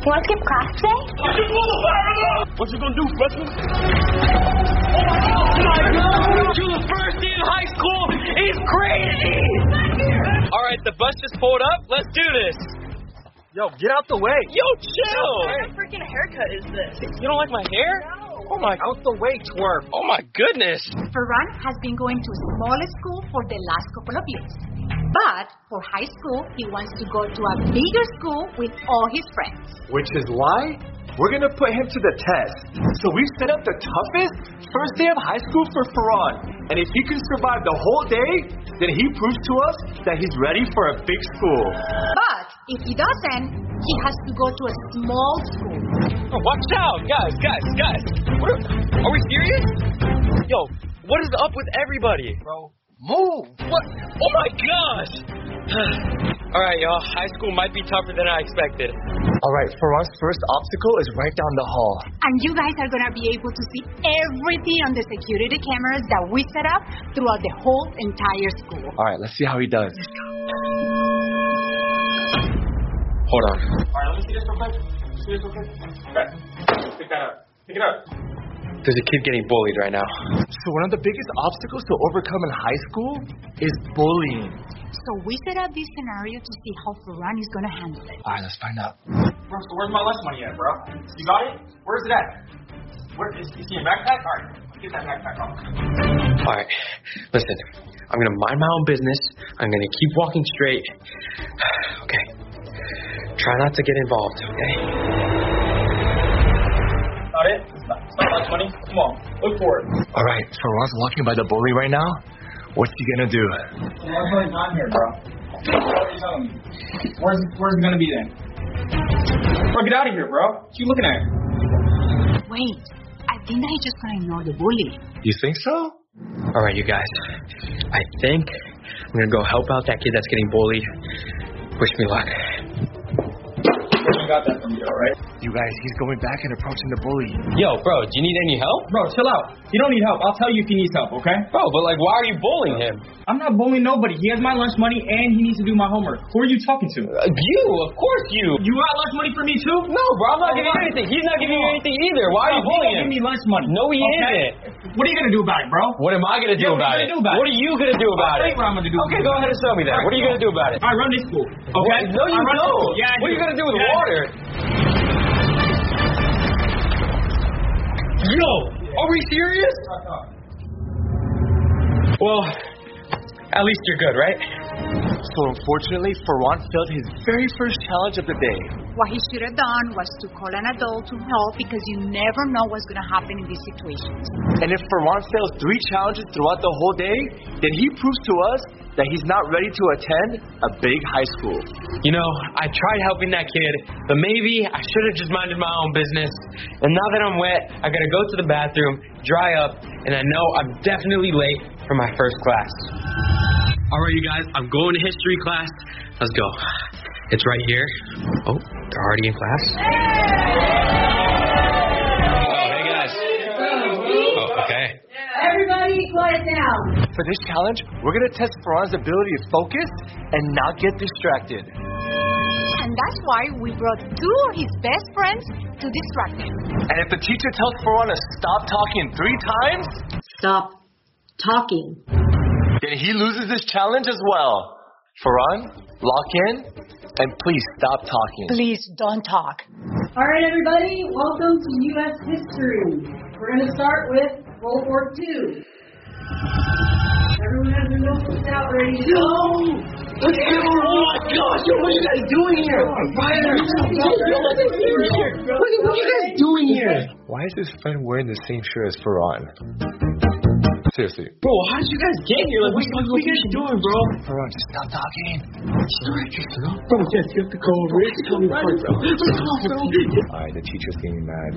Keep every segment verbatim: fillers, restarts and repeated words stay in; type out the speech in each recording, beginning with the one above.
You want to skip class today? What you gonna do, freshman? Oh my God! You're the first day in high school. He's crazy. All right, the bus just pulled up. Let's do this. Yo, get out the way. Yo, chill. What kind of freaking haircut is this? You don't like my hair? No. Oh my. Out the way, twerp. Oh my goodness. Ferran has been going to a smaller school for the last couple of years. But for high school, he wants to go to a bigger school with all his friends. Which is why we're going to put him to the test. So we set up the toughest first day of high school for Ferran. And if he can survive the whole day, then he proves to us that he's ready for a big school. But if he doesn't, he has to go to a small school. Oh, watch out, guys, guys, guys. What are, are we serious? Yo, what is up with everybody? Bro, move. What? Oh my gosh. All right, y'all. High school might be tougher than I expected. All right, Ferran's first obstacle is right down the hall. And you guys are going to be able to see everything on the security cameras that we set up throughout the whole entire school. All right, let's see how he does. Hold on. All right, let me see this real quick. Let me see this real quick. Okay. Pick that up. Pick it up. There's a kid getting bullied right now. So one of the biggest obstacles to overcome in high school is bullying. So we set up this scenario to see how Ferran is going to handle it. All right, let's find out. Bro, so where's my lunch money at, bro? You got it? Where's it at? Where is, is he in your backpack? All right, get that backpack off. All right, listen. I'm gonna mind my own business. I'm gonna keep walking straight. Okay. Try not to get involved. Okay. Not it? It's not, it's not lunch money. Come on, look for it. All right, Ferran's walking by the bully right now. What's he gonna do? Lunch money's not here, bro. What are you telling me? Where's where's it gonna be then? Bro, get out of here, bro. What you looking at? Wait, I think that he's just going to ignore the bully. You think so? All right, you guys. I think I'm gonna go help out that kid that's getting bullied. Wish me luck. You got that from me, all right? You guys, he's going back and approaching the bully. Yo, bro, do you need any help? Bro, chill out. You don't need help. I'll tell you if he needs help, okay? Bro, but like, why are you bullying him? I'm not bullying nobody. He has my lunch money and he needs to do my homework. Who are you talking to? Uh, you, of course you. You got lunch money for me too? No, bro, I'm not giving you anything. He's not giving you anything either. Why are you bullying him? Give me lunch money. No, he okay? isn't. What are you gonna do about it, bro? What am I gonna do, Yeah, about, what it? do about it? What are you gonna do about I'll it? tell you what I'm gonna do. Okay, go ahead and show me that. What are you gonna do about it? I run this school. Okay? What? No, you I run don't. this school. Yeah, I what are do. you gonna do with yeah, water? Yo, are we serious? Well, at least you're good, right? So unfortunately, Ferran failed his very first challenge of the day. What he should have done was to call an adult to help, because you never know what's going to happen in these situations. And if Ferran fails three challenges throughout the whole day, then he proves to us that he's not ready to attend a big high school. You know, I tried helping that kid, but maybe I should have just minded my own business. And now that I'm wet, I gotta go to the bathroom, dry up, and I know I'm definitely late for my first class. All right, you guys, I'm going to history class. Let's go. It's right here. Oh, they're already in class. Oh, hey guys. Oh, okay. Everybody quiet down. For this challenge, we're going to test Ferran's ability to focus and not get distracted. And that's why we brought two of his best friends to distract him. And if the teacher tells Ferran to stop talking three times, Stop talking. then he loses this challenge as well. Ferran, lock in, and please stop talking. Please don't talk. All right, everybody, welcome to U S history. We're going to start with World War Two. Everyone has their notebooks out, ready to go. Let's go! Oh my gosh, what are you guys doing here? Fighters! What are you guys doing here? Why is his friend wearing the same shirt as Ferran? Seriously. Bro, how did you guys get here? Like, what, what are you guys doing, bro? Ferran, just stop talking. Bro, yes, you have to go over it. Tell me right, bro. Let's go, bro. Alright, the teacher's getting mad.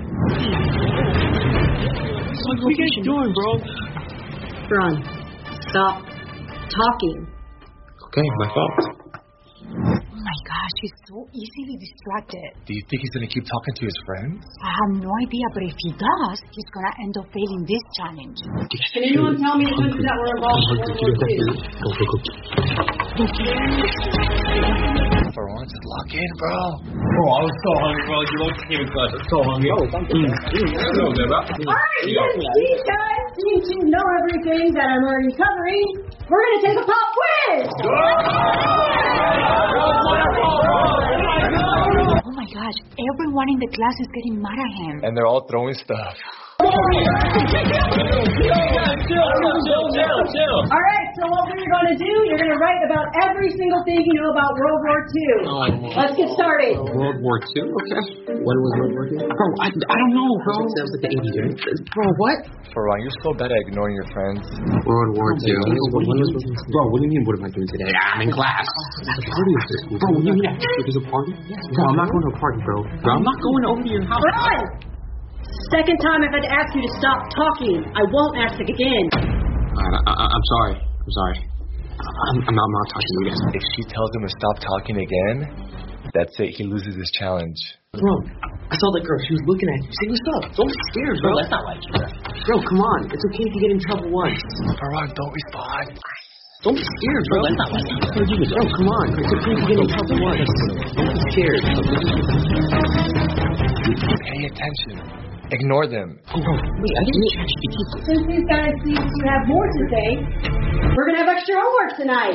What are you guys doing, bro? Run. Stop talking. Okay, my fault. Oh my gosh, he's so easily distracted. Do you think he's going to keep talking to his friends? I have no idea, but if he does, he's going to end up failing this challenge. Can anyone tell me the countries that were involved in World War Two? for once, lock in, bro. Bro, I was so hungry, bro. You looked came in clutch. I was so hungry. Oh, thank you. Alright, these guys seem to know everything that I'm already covering. We're gonna take a pop quiz! Oh my gosh, everyone in the class is getting mad at him. And they're all throwing stuff. Alright, so what we're gonna do, you're gonna write about every single thing you know about World War Two. Let's get started. World War Two? Okay. When was World War Two? Bro, I, I don't know, bro. Sounds like the eighties, right? Bro, what? Faran, you're so bad at ignoring your friends. World War Two. When was World War Two? Bro, what do you mean, what am I doing today? I'm in class. There's a party at this school. Bro, what do you mean? There's a party? Bro, I'm not going to a party, bro. Bro, I'm not going over to your house. Run! Second time I've had to ask you to stop talking. I won't ask again. Alright, I, I, I'm sorry. I'm sorry. I'm, I'm, not, I'm not talking to you again. If she tells him to stop talking again, that's it. He loses his challenge. Bro, I saw that girl. She was looking at you. Say, what's up? Don't be scared, bro. That's not like you. Bro, come on. It's okay if you get in trouble once. Faran, don't respond. Don't be scared, bro. That's not like you. Bro, come on. It's okay if you get in trouble once. Don't be scared. Pay attention. Ignore them. Oh, bro, wait, I didn't catch you. Since these guys seem to have more to say, we're gonna have extra homework tonight.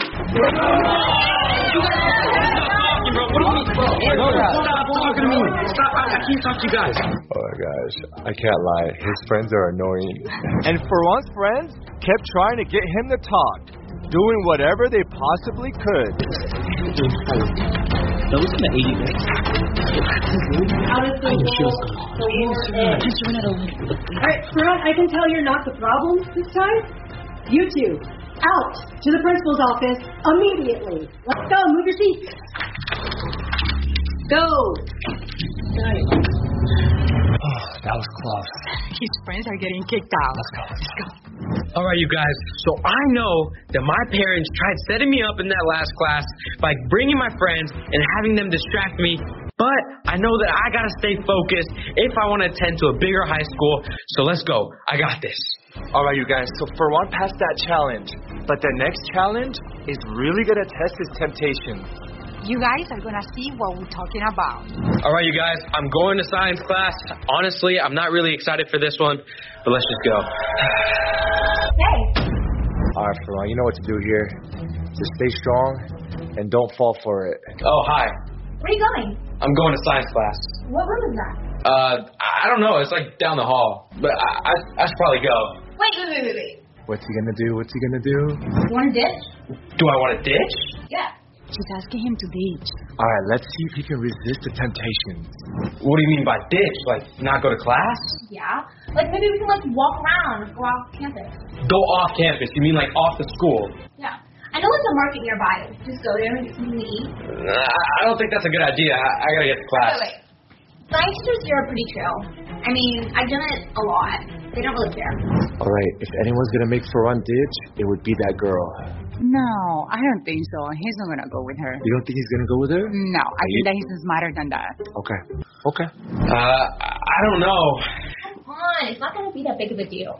I can't talk to you guys. Oh my gosh, I can't lie. His friends are annoying. And Faran's friends kept trying to get him to talk, doing whatever they possibly could. That was in the eighties, right? How does the Alright, Faran, I can tell you're not the problem this time. You two, out to the principal's office immediately. Let's go, move your seats. Go. Nice. Oh, that was close. His friends are getting kicked out. Let's go, let's go. All right, you guys. So I know that my parents tried setting me up in that last class by bringing my friends and having them distract me. But I know that I gotta stay focused if I want to attend to a bigger high school. So let's go. I got this. All right, you guys. So Faran passed that challenge, but the next challenge is really gonna test his temptation. You guys are gonna see what we're talking about. All right, you guys. I'm going to science class. Honestly, I'm not really excited for this one, but let's just go. Hey. All right, Faran, you know what to do here. Just stay strong and don't fall for it. Oh, hi. Where are you going? I'm going to science class. What room is that? Uh, I don't know. It's like down the hall, but I, I, I should probably go. Wait, wait, wait, wait, wait. What's he gonna do? What's he gonna do? You want to ditch? Do I want to ditch? Yeah. She's asking him to ditch. All right, let's see if he can resist the temptation. What do you mean by ditch? Like not go to class? Yeah. Like maybe we can like walk around or go off campus. Go off campus? You mean like off the school? Yeah. I know there's a market nearby. Just go there and get something to eat. Uh, I don't think that's a good idea. I, I gotta get to class. Wait, wait. Science teachers here are pretty chill. I mean, I've done it a lot. They don't really care. All right, if anyone's gonna make Faran ditch, it would be that girl. No, I don't think so. He's not gonna go with her. You don't think he's gonna go with her? No, I think that he's smarter than that. Okay. Okay. Uh, I don't know. Come on, it's not gonna be that big of a deal.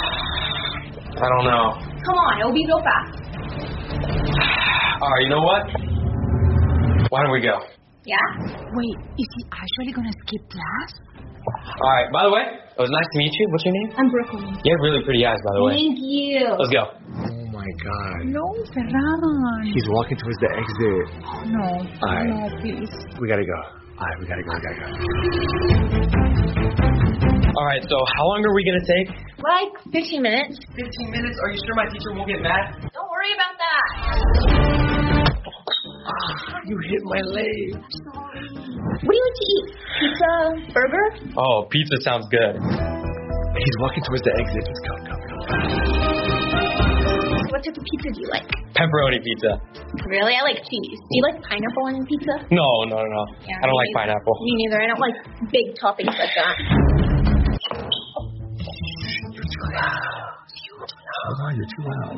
I don't know. Come on, it'll be real fast. All right, you know what? Why don't we go? Yeah? Wait, is he actually gonna skip class? All right. By the way, it was nice to meet you. What's your name? I'm Brooklyn. You have really pretty eyes, by the way. Thank you. Let's go. Oh my God. No, Ferran. He's walking towards the exit. No, All right. no, please. We gotta go. All right, we gotta go. We gotta go. All right. So how long are we gonna take? Like fifteen minutes. Fifteen minutes. Are you sure my teacher won't get mad? Don't worry about that. You hit my leg. What do you like to eat? Pizza? Burger? Oh, pizza sounds good. He's walking towards the exit. Let's go, go, go. What type of pizza do you like? Pepperoni pizza. Really? I like cheese. Do you like pineapple on pizza? No, no, no, no. Yeah, I don't me like neither. pineapple. Me neither. I don't like big toppings like that. You're too loud. Hold on, you're too loud.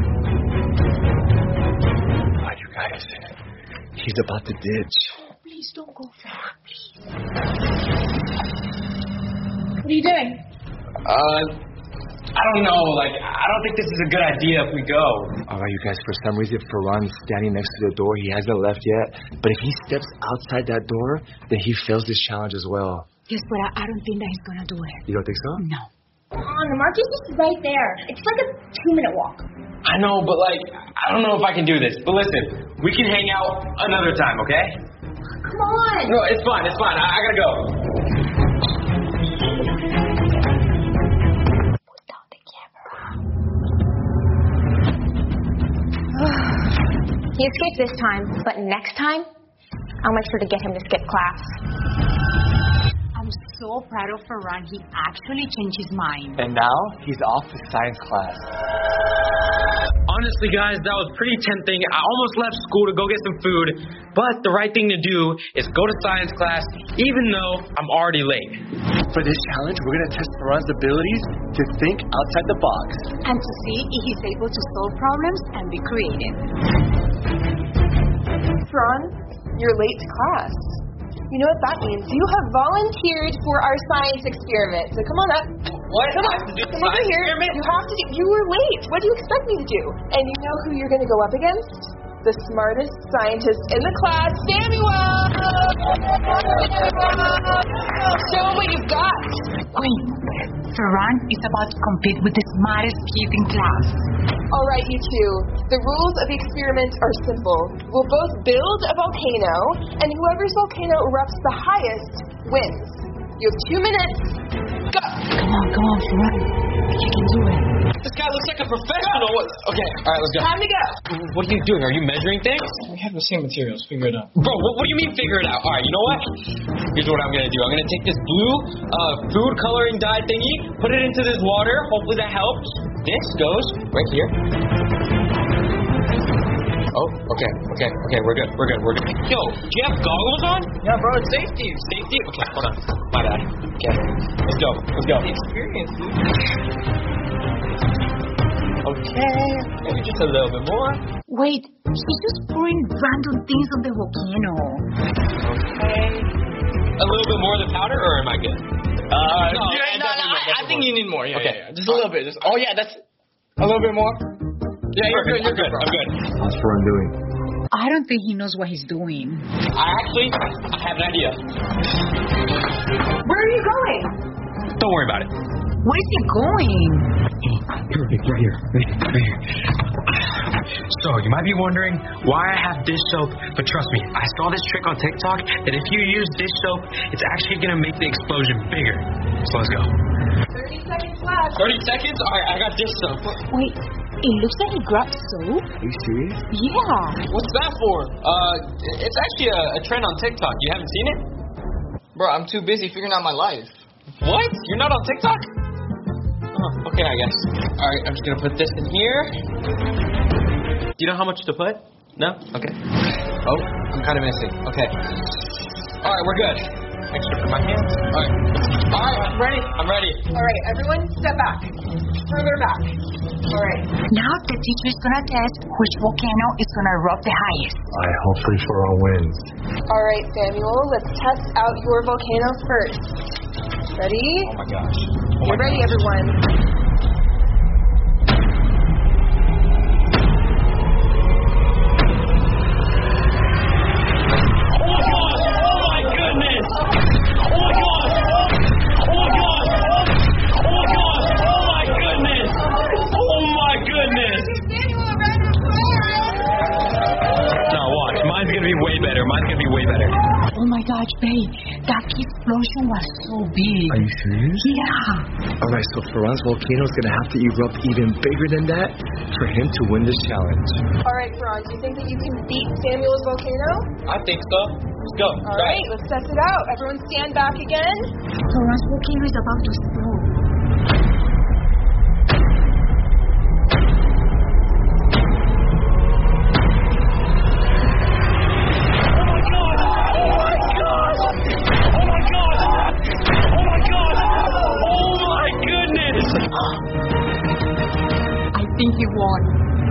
All right, you guys. He's about to ditch. Please don't go far, please. What are you doing? Uh, I don't know. Like, I don't think this is a good idea if we go. All right, you guys, for some reason, Ferran's standing next to the door. He hasn't left yet. But if he steps outside that door, then he fails this challenge as well. Yes, but I, I don't think that he's gonna do it. You don't think so? No. Come on, the market is right there. It's like a two-minute walk. I know, but like, I don't know if I can do this. But listen, we can hang out another time, okay? Come on. No, it's fine, it's fine. I, I gotta go. Put down the camera. He escaped this time, but next time, I'll make sure to get him to skip class. I'm so proud of Ferran. He actually changed his mind. And now, he's off to science class. Honestly, guys, that was pretty tempting. I almost left school to go get some food, but the right thing to do is go to science class, even though I'm already late. For this challenge, we're going to test Ferran's abilities to think outside the box. And to see if he's able to solve problems and be creative. Ferran, you're late to class. You know what that means. You have volunteered for our science experiment. So come on up. What? Come I on. have to do the Come over science here. experiment? You have to do, you were late. What do you expect me to do? And you know who you're going to go up against? The smartest scientist in the class, Samuel! Show him what you've got. Wait, Ferran is about to compete with the smartest kid in class. All right, you two. The rules of the experiment are simple. We'll both build a volcano, and whoever's volcano erupts the highest wins. You have two minutes. Go! Come on, come on, Ferran. You can do it. This guy looks like a professional. What? Okay, all right, let's go. Time to go. What are you doing? Are you measuring things? We have the same materials. Figure it out. Bro, what, what do you mean figure it out? All right, you know what? Here's what I'm going to do. I'm going to take this blue uh, food coloring dye thingy, put it into this water. Hopefully that helps. This goes right here. Oh, okay, okay, okay, we're good, we're good, we're good. Yo, do you have goggles on? Yeah, bro, it's safety. Safety? Okay, hold on. My bad. Okay, let's go, let's go. Experience, dude. Okay, maybe just a little bit more. Wait, he's just pouring random things on the volcano. Okay. A little bit more of the powder, or am I good? Uh, no, yeah, no, no, I, I think you need more. Yeah, okay. yeah, yeah. Just a little bit. Just, oh, yeah, that's a little bit more. Yeah, you're good, you're good. I'm good. How's Ferran doing? I don't think he knows what he's doing. I actually, I have an idea. Where are you going? Don't worry about it. Where is he going? Perfect, right here. Right, right here. So, you might be wondering why I have dish soap, but trust me, I saw this trick on TikTok that if you use dish soap, it's actually going to make the explosion bigger. So let's go. thirty seconds left. thirty seconds? Alright, I got dish soap. Wait, it looks like he grabbed soap. Are you serious? Yeah. What's that for? Uh, it's actually a, a trend on TikTok. You haven't seen it? Bro, I'm too busy figuring out my life. What? You're not on TikTok? Oh, okay, I guess. Alright, I'm just going to put this in here. Do you know how much to put? No? Okay. Oh, I'm kind of missing. Okay. Alright, we're good. Extra for my hands. Alright. Alright, I'm ready. I'm ready. All right, everyone, step back. Further back. All right. Now the teacher is gonna test which volcano is gonna erupt the highest. All right, hopefully Ferran wins. All right, Samuel, let's test out your volcano first. Ready? Oh my gosh. Oh Get my ready, gosh. everyone. Oh my gosh, babe, that explosion was so big. Are you serious? Yeah. All right, so Ferran's volcano is going to have to erupt even bigger than that for him to win this challenge. All right, Ferran, do you think that you can beat Samuel's volcano? I think so. Let's go. All right, let's test it out. Everyone stand back again. Ferran's volcano is about to explode. I think he won.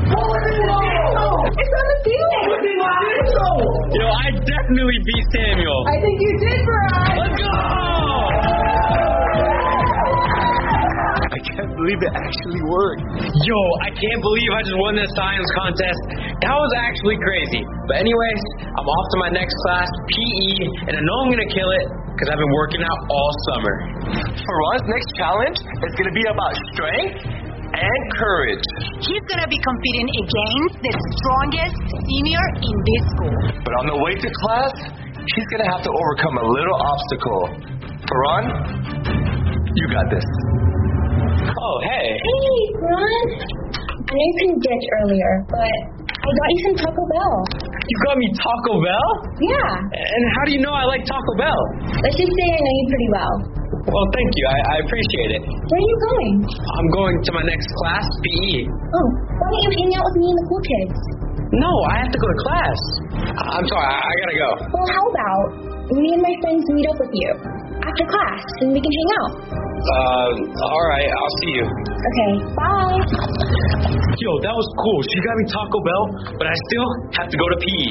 It's on the ceiling. You know, I definitely beat Samuel. I think you did, Ferran. Let's go! I can't believe believe it actually worked. Yo, I can't believe I just won this science contest. That was actually crazy. But anyways, I'm off to my next class, P E, and I know I'm going to kill it because I've been working out all summer. Faran's next challenge is going to be about strength and courage. He's going to be competing against the strongest senior in this school. But on the way to class, he's going to have to overcome a little obstacle. Faran, you got this. Oh, hey. Hey, Ron. I know you couldn't ditch earlier, but I got you some Taco Bell. You got me Taco Bell? Yeah. And how do you know I like Taco Bell? Let's just say I know you pretty well. Well, thank you. I, I appreciate it. Where are you going? I'm going to my next class, P E. Oh, why don't you hang out with me and the cool kids? No, I have to go to class. I'm sorry, I, I gotta go. Well, how about me and my friends meet up with you after class and we can hang out? Uh, alright, I'll see you. Okay, bye. Yo, that was cool. She got me Taco Bell, but I still have to go to P E.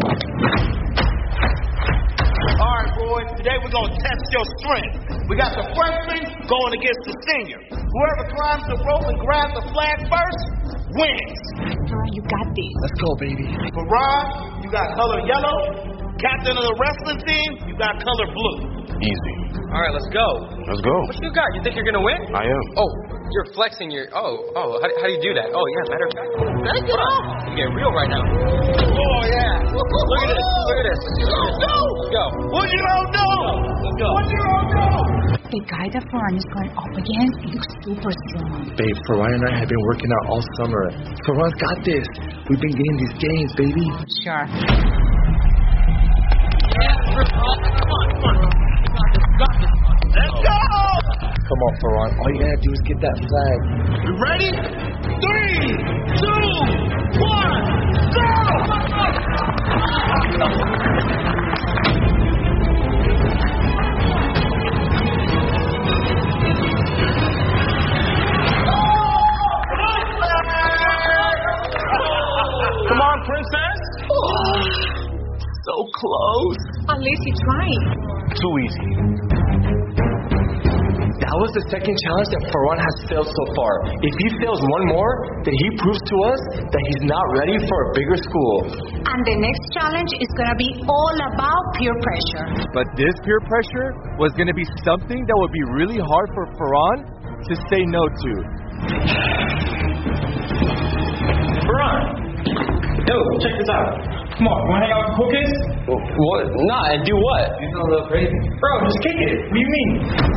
Alright, boys, today we're gonna test your strength. We got the freshman going against the senior. Whoever climbs the rope and grabs the flag first wins. You got this. Let's go, baby. For Ron, you got color yellow. Captain of the wrestling team, you got color blue. Easy. Alright, let's go. Let's go. What you got? You think you're gonna win? I am. Oh, you're flexing your... Oh, oh, how, how do you do that? Oh, yeah, matter of fact. Let's go. You get real right now. Oh, yeah. Look at this. Look at this. Let's go. What you don't know? Let's go. What you don't know? The guy that Faran is going up against looks super strong. Babe, Faran and I have been working out all summer. Faran's got this. We've been getting these gains, baby. Sure. Let's go! Come on, Faran. All you gotta do is get that flag. You ready? Three, two, one, go! Come on, princess. So close. At least he tried. Too easy. That was the second challenge that Faran has failed so far. If he fails one more, then he proves to us that he's not ready for a bigger school. And the next challenge is going to be all about peer pressure. But this peer pressure was going to be something that would be really hard for Faran to say no to. Faran! Yo, check this out. Come on, you wanna hang out with the cool kids? What? Nah, and do what? You sound a little crazy. Bro, just kick it. What do you mean?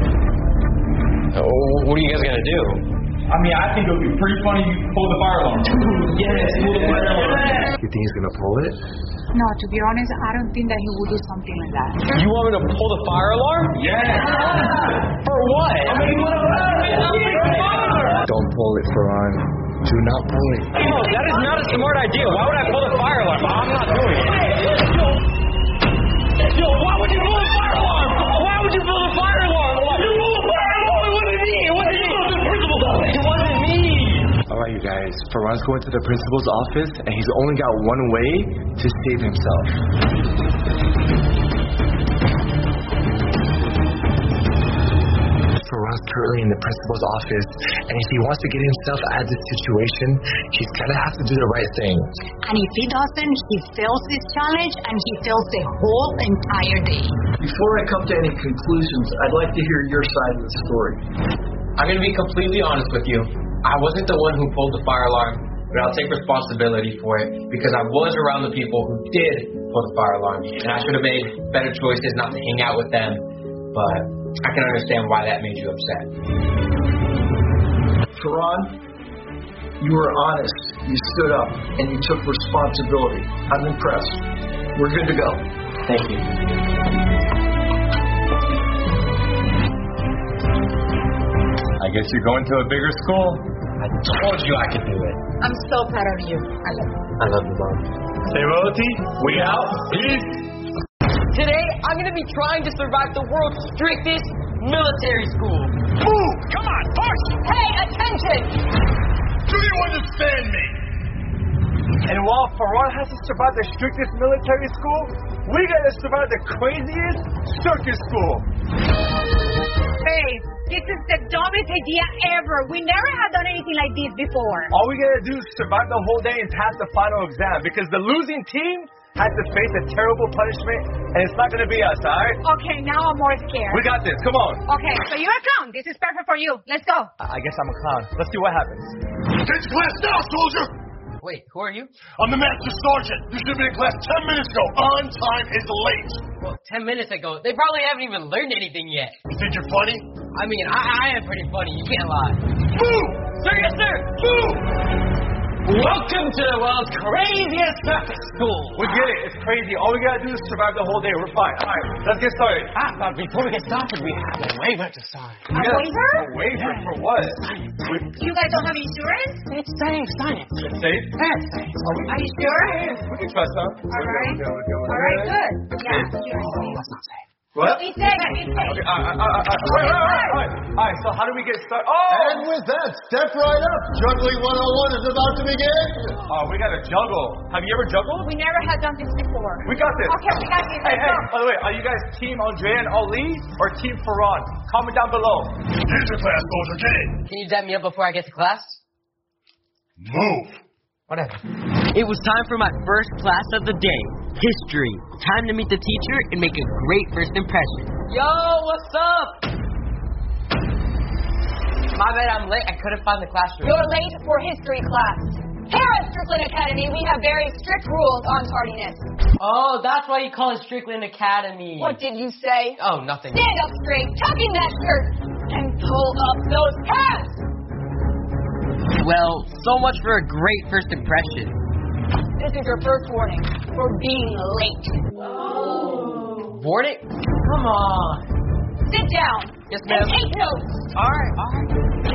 Oh, what are you guys gonna do? I mean, I think it would be pretty funny if you pull the fire alarm. Yes, pull the fire alarm. You think he's going to pull it? No, to be honest, I don't think that he would do something like that. You want me to pull the fire alarm? Yes. For what? I mean, what about Don't pull it, Faran. Do not pull it. Oh, that is not a smart idea. Why would I pull the fire alarm? I'm not doing it. Yo, yo, why would you pull the fire alarm? Why would you pull the fire alarm? Why? You pull the fire alarm? It wasn't me. It wasn't me. It was the principal's office. It wasn't me. All right, you guys. Faran's going to the principal's office, and he's only got one way to save himself. Faran's currently in the principal's office, and if he wants to get himself out of this situation, he's gonna have to do the right thing. And if he doesn't, he fails this challenge and he fails the whole entire day. Before I come to any conclusions, I'd like to hear your side of the story. I'm going to be completely honest with you. I wasn't the one who pulled the fire alarm, but I'll take responsibility for it because I was around the people who did pull the fire alarm. And I should have made better choices not to hang out with them. But I can understand why that made you upset. Faran, you were honest. You stood up and you took responsibility. I'm impressed. We're good to go. Thank you. I guess you're going to a bigger school? I told you I could do it. I'm so proud of you. I love you. I love you, Mom. Say royalty, we out. Peace. Today, I'm going to be trying to survive the world's strictest military school. Move! Come on, push! Hey, attention! Do you understand me? And while Faran has to survive the strictest military school, we gotta survive the craziest circus school. Hey, this is the dumbest idea ever. We never have done anything like this before. All we gotta do is survive the whole day and pass the final exam because the losing team has to face a terrible punishment and it's not gonna be us, alright? Okay, now I'm more scared. We got this, come on. Okay, so you're a clown. This is perfect for you. Let's go. I guess I'm a clown. Let's see what happens. Get to class now, soldier! Wait, who are you? I'm the master sergeant. You should have been in class ten minutes ago. On time is late. Well, ten minutes ago. They probably haven't even learned anything yet. You think you're funny? I mean, I, I am pretty funny. You can't lie. Move! Sir, yes, sir. Move! Welcome to the world's craziest circus school. We get it. It's crazy. All we gotta do is survive the whole day. We're fine. All right, let's get started. Ah, but before we get started, we have a waiver to sign. A waiver? A waiver for what? You guys don't have insurance? It's safe. Sign it. It's safe? Yeah, it's safe. Are you sure? We can trust them. All right. All right, good. Yeah, you're safe. That's not safe. What? It's safe. It's safe. Okay, uh, uh, uh, uh, wait, wait, wait, wait. All right, so how do we get started? Oh! And with that, step right up. Juggling one oh one is about to begin. Oh, we gotta juggle. Have you ever juggled? We never had done this before. We got this. Okay, we got this. Hey, Let's hey, go. by the way, are you guys Team Andre and Ali or Team Ferran? Comment down below. Here's your class, soldier. Get in. Can you dap me up before I get to class? Move. Whatever. It was time for my first class of the day, history. Time to meet the teacher and make a great first impression. Yo, what's up? My bad, I'm late. I couldn't find the classroom. You're late for history class. Here at Strickland Academy, we have very strict rules on tardiness. Oh, that's why you call it Strickland Academy. What did you say? Oh, nothing. Stand up straight, tuck in that shirt, and pull up those pants. Well, so much for a great first impression. This is your first warning for being late. Warning? Come on. Sit down. Yes, ma'am. And take notes. All right, all right.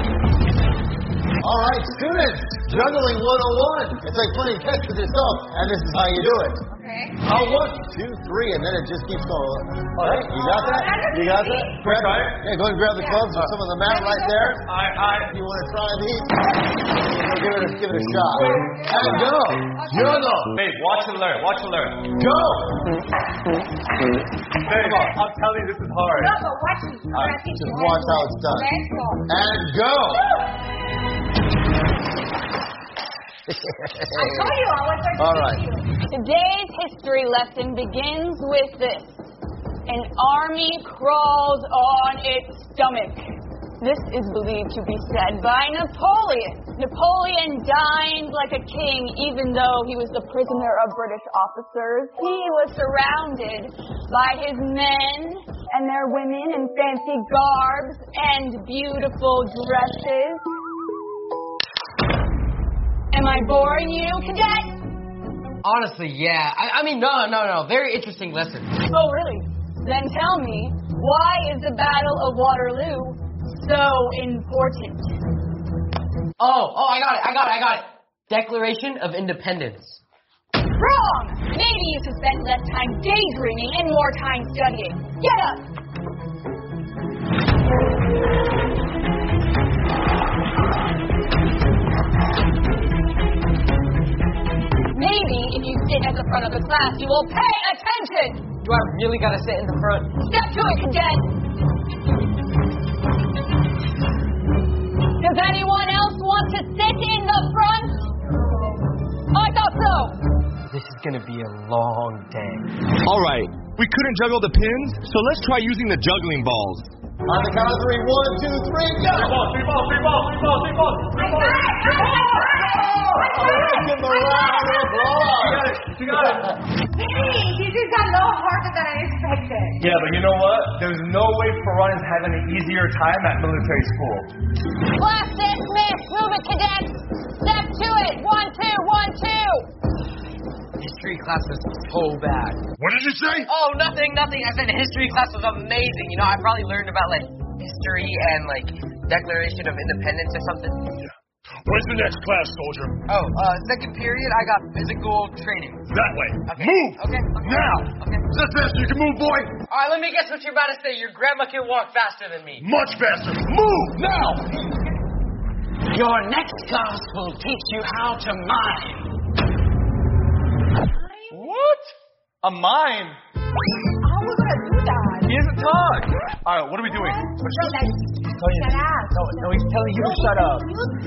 All right, students, juggling one oh one. It's like playing catch with yourself, and this is how you do it. Okay. Oh, one, two, three, and then it just keeps going. All right, you got that? You got that? Grab, yeah, go and grab the clubs or some of the mat right there. All right, all right. If you want to try these, give it a, give it a shot. And go. Juggle. Babe, watch and learn. Watch and learn. Go. Babe, I'm telling you, this is hard. No, but watch me. All right, just watch how it's done. Let's go. And go. I told you I was going to All teach right. you. Today's history lesson begins with this. An army crawled on its stomach. This is believed to be said by Napoleon. Napoleon dined like a king even though he was the prisoner of British officers. He was surrounded by his men and their women in fancy garbs and beautiful dresses. Am I boring you, cadet? Honestly, yeah. I, I mean, no, no, no. Very interesting lesson. Oh, really? Then tell me, why is the Battle of Waterloo so important? Oh, oh, I got it, I got it, I got it. Declaration of Independence. Wrong! Maybe you should spend less time daydreaming and more time studying. Get up! Maybe if you sit at the front of the class, you will pay attention! Do I really gotta sit in the front? Step to it, cadet! Does anyone else want to sit in the front? I thought so! This is gonna be a long day. All right. We couldn't juggle the pins, so let's try using the juggling balls. On the count of three, one, two, three, go! Three balls, three balls, three balls, three balls, three balls, three balls. All right, give them a round of applause. You got it, you got it. Hey, this is a lot harder than I expected. Yeah, but you know what? There's no way Ferran is having an easier time at military school. Class dismissed! Move it, cadets! Step to it! One, two, one, two! History class was so bad. What did you say? Oh, nothing, nothing. I said history class was amazing. You know, I probably learned about, like, history and, like, Declaration of Independence or something. Yeah. Where's the next class, soldier? Oh, uh, second period, I got physical training. That way. Okay. Move! Okay. okay. Now! Okay. Is that faster you can move, boy? All right, let me guess what you're about to say. Your grandma can walk faster than me. Much faster. Move! Now! Your next class will teach you how to mime. What? A mime? How are we going to do that? He doesn't talk. All right, what are we doing? Bro, that's... Shut up. No, no, he's telling you to shut up.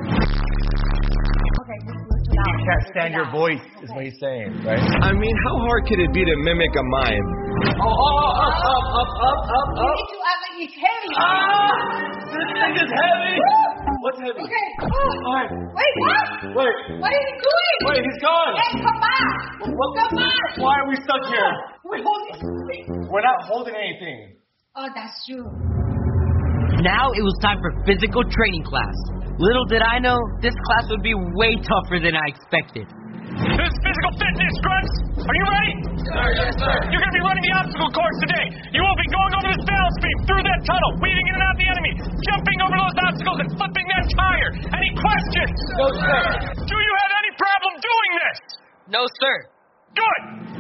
Okay, You can't stand your voice, is what he's saying, right? I mean, how hard could it be to mimic a mime? Oh, oh, oh, up, up, up, up, up, You up. need to act like it's heavy. Ah! This thing is heavy. What's heavy? Okay. Oh. All right. Wait, what? Wait. What is he doing? Wait, he's gone. Hey, come back. What? Come back. Why are we stuck here? We're holding something. We're not holding anything. Oh, that's true. Now it was time for physical training class. Little did I know, this class would be way tougher than I expected. This is physical fitness, grunts. Are you ready? Sir, yes, sir. You're going to be running the obstacle course today. You will be going over this balance beam, through that tunnel, weaving in and out the enemy, jumping over those obstacles and flipping that tire. Any questions? No, sir. Do you have any problem doing this? No, sir. Good.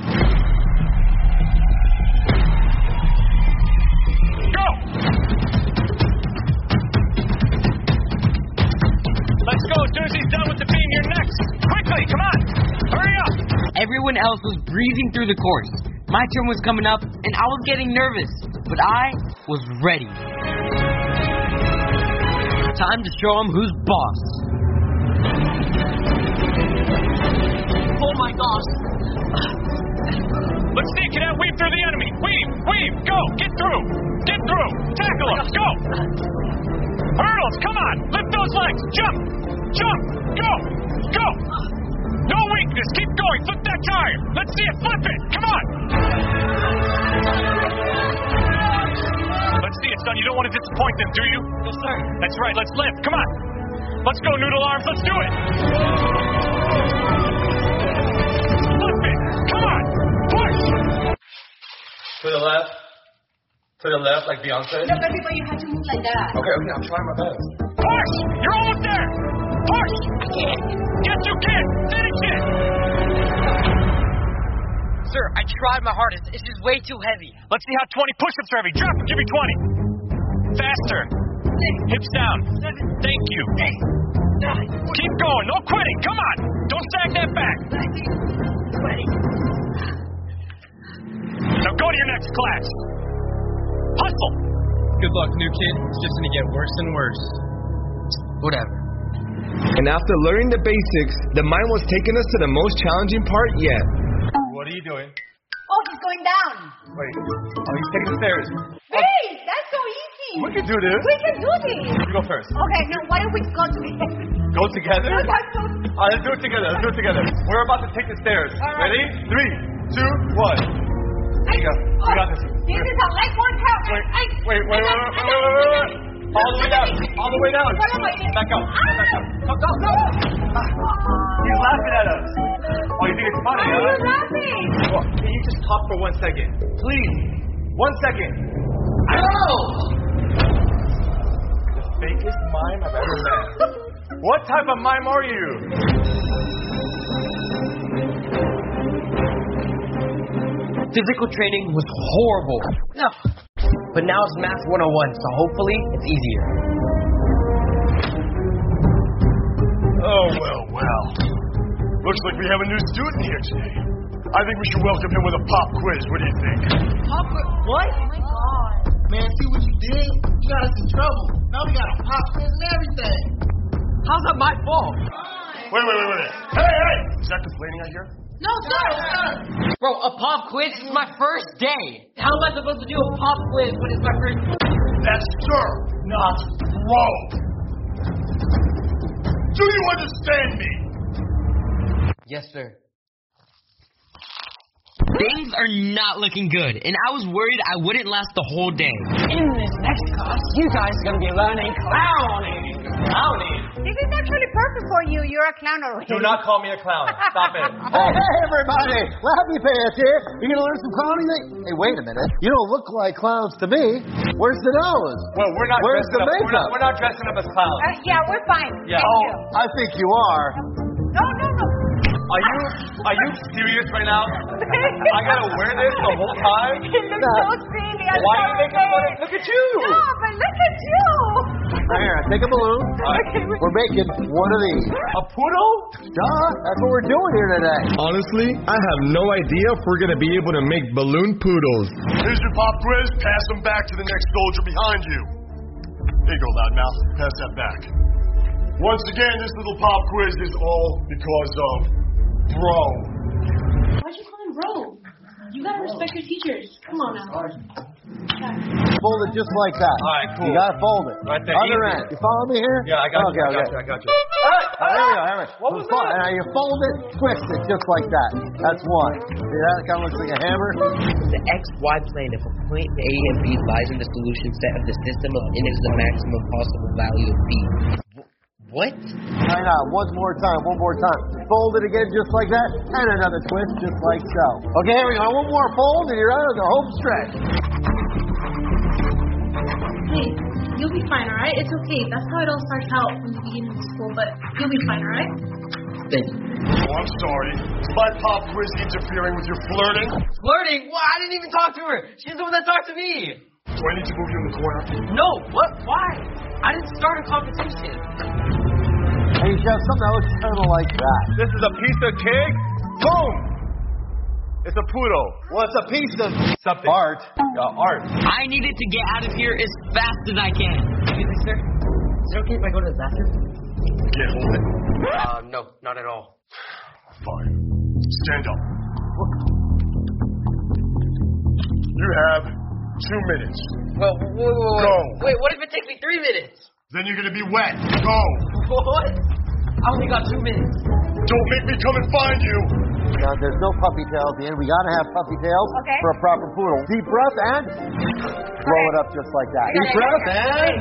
Go. Let's go. As soon as he's done with the beam, you're next. Quickly, come on. Hurry up. Everyone else was breezing through the course. My turn was coming up, and I was getting nervous, but I was ready. Time to show him who's boss. Oh my gosh. Let's see, cadet. Weave through the enemy. Weave, weave, go. Get through. Get through. Tackle him. Go. Hurdles, come on. Lift those legs. Jump. Jump. Go. Go. No weakness. Keep going. Flip that tire. Let's see it. Flip it. Come on. Let's see it's done. You don't want to disappoint them, do you? Yes, sir. That's right. Let's lift. Come on. Let's go, noodle arms. Let's do it. Flip it. Come on. Push. To the left. To the left, like Beyonce. No, baby, but you have to move like that. Okay, okay, I'm trying my best. Push. You're almost there. Push. I can't. Yes, you can. Finish it. Sir, I tried my hardest. It's just way too heavy. Let's see how twenty push-ups are heavy. Drop and give me twenty. Faster. Hips down. Thank you. Keep going. No quitting. Come on. Don't sag that back. Now go to your next class. Hustle. Good luck, new kid. It's just gonna get worse and worse. Whatever. And after learning the basics, the mime was taking us to the most challenging part yet. What are you doing? Oh, he's going down. Wait. Oh, he's taking the stairs. Hey, that's so easy. We can do this. We can do this. You go first. Okay, now why don't we go to the... Go together? No, that's so... All right, let's do it together. Let's do it together. We're about to take the stairs. All right. Ready? Three, two, one. There you go. We got this. This is a leg workout. Wait, I, wait, wait, wait, wait, wait, wait, wait, wait. All the way down. All the way down. Back up. Back up. Go, go, go. He's laughing at us. Oh, you think it's funny, Why huh? are you laughing? Well, can you just talk for one second? Please. One second. Ow! The fakest mime I've ever met. What type of mime are you? Physical training was horrible. No. But now it's Math one oh one, so hopefully it's easier. Oh, well, well. Looks like we have a new student here today. I think we should welcome him with a pop quiz. What do you think? Pop quiz? What? Oh my god. Man, see what you did? You got us in trouble. Now we got a pop quiz and everything. How's that my fault? Wait, wait, wait, wait. Hey, hey! Is that complaining I hear? No, sir, sir. Bro, a pop quiz is my first day. How am I supposed to do a pop quiz when it's my first day? That's sir, not bro. Do you understand me? Yes, sir. Things are not looking good, and I was worried I wouldn't last the whole day. In this next class, you guys are going to be learning clowning. Clowning. This is actually perfect for you. You're a clown already. Do not call me a clown. Stop it. Hey, hey, everybody. Laffy Pants here. You going to learn some clowning? Hey, wait a minute. You don't look like clowns to me. Where's the nose? Well, we're not Where's dressing the up. We're makeup? not, we're not dressing up as clowns. Uh, yeah, we're fine. Yeah. Thank Oh, you. I think you are. No, no, no. Are you are you serious right now? I gotta wear this the whole time? It looks so silly. I'm Why are you sorry. making fun of? Look at you. No, but look at you. Right here, take a balloon. Okay. We're making one of these. A poodle? Duh, that's what we're doing here today. Honestly, I have no idea if we're going to be able to make balloon poodles. Here's your pop quiz. Pass them back to the next soldier behind you. Here you go, loudmouth. Pass that back. Once again, this little pop quiz is all because of Bro. Why'd you call him bro? You gotta respect your teachers. Come on now. Fold it just like that. All right, cool. You gotta fold it. Right there, Other easy. end. You follow me here? Yeah, I got okay, you. I okay. got you. I got you. Oh, there we go. There we go. What was So, that? Now you fold it, twist it just like that. That's one. See that? It kind of looks like a hammer. The x y plane, if a point A and B lies in the solution set of the system of n is the maximum possible value of B. What? Hang on, one more time, one more time. Fold it again just like that, and another twist just like so. Okay, here we go. One more fold, and you're out of the home stretch. Hey, you'll be fine, alright? It's okay. That's how it all starts out when you begin in school, but you'll be fine, alright? Thank you. Oh, I'm sorry. Is my pop quiz interfering with your flirting? Flirting? Well, I didn't even talk to her. She's the one that talked to me. Do I need to move you in the corner? No, what? Why? I didn't start a competition. Hey, you have something that looks kind of like that. This is a piece of cake. Boom! It's a poodle. Well, it's a piece of something. art. Uh, art. I needed to get out of here as fast as I can. Excuse me, sir. Is it okay if I go to the bathroom? Can't hold it. Uh, no, not at all. Fine. Stand up. You have two minutes. Well, whoa, whoa, whoa. Go. Wait, what if it takes me three minutes? Then you're gonna be wet. Go. What? I only got two minutes. Don't make me come and find you. Now, there's no puppy tail at the end. We gotta have puppy tails Okay. for a proper poodle. Deep breath and blow it up just like that. Deep breath and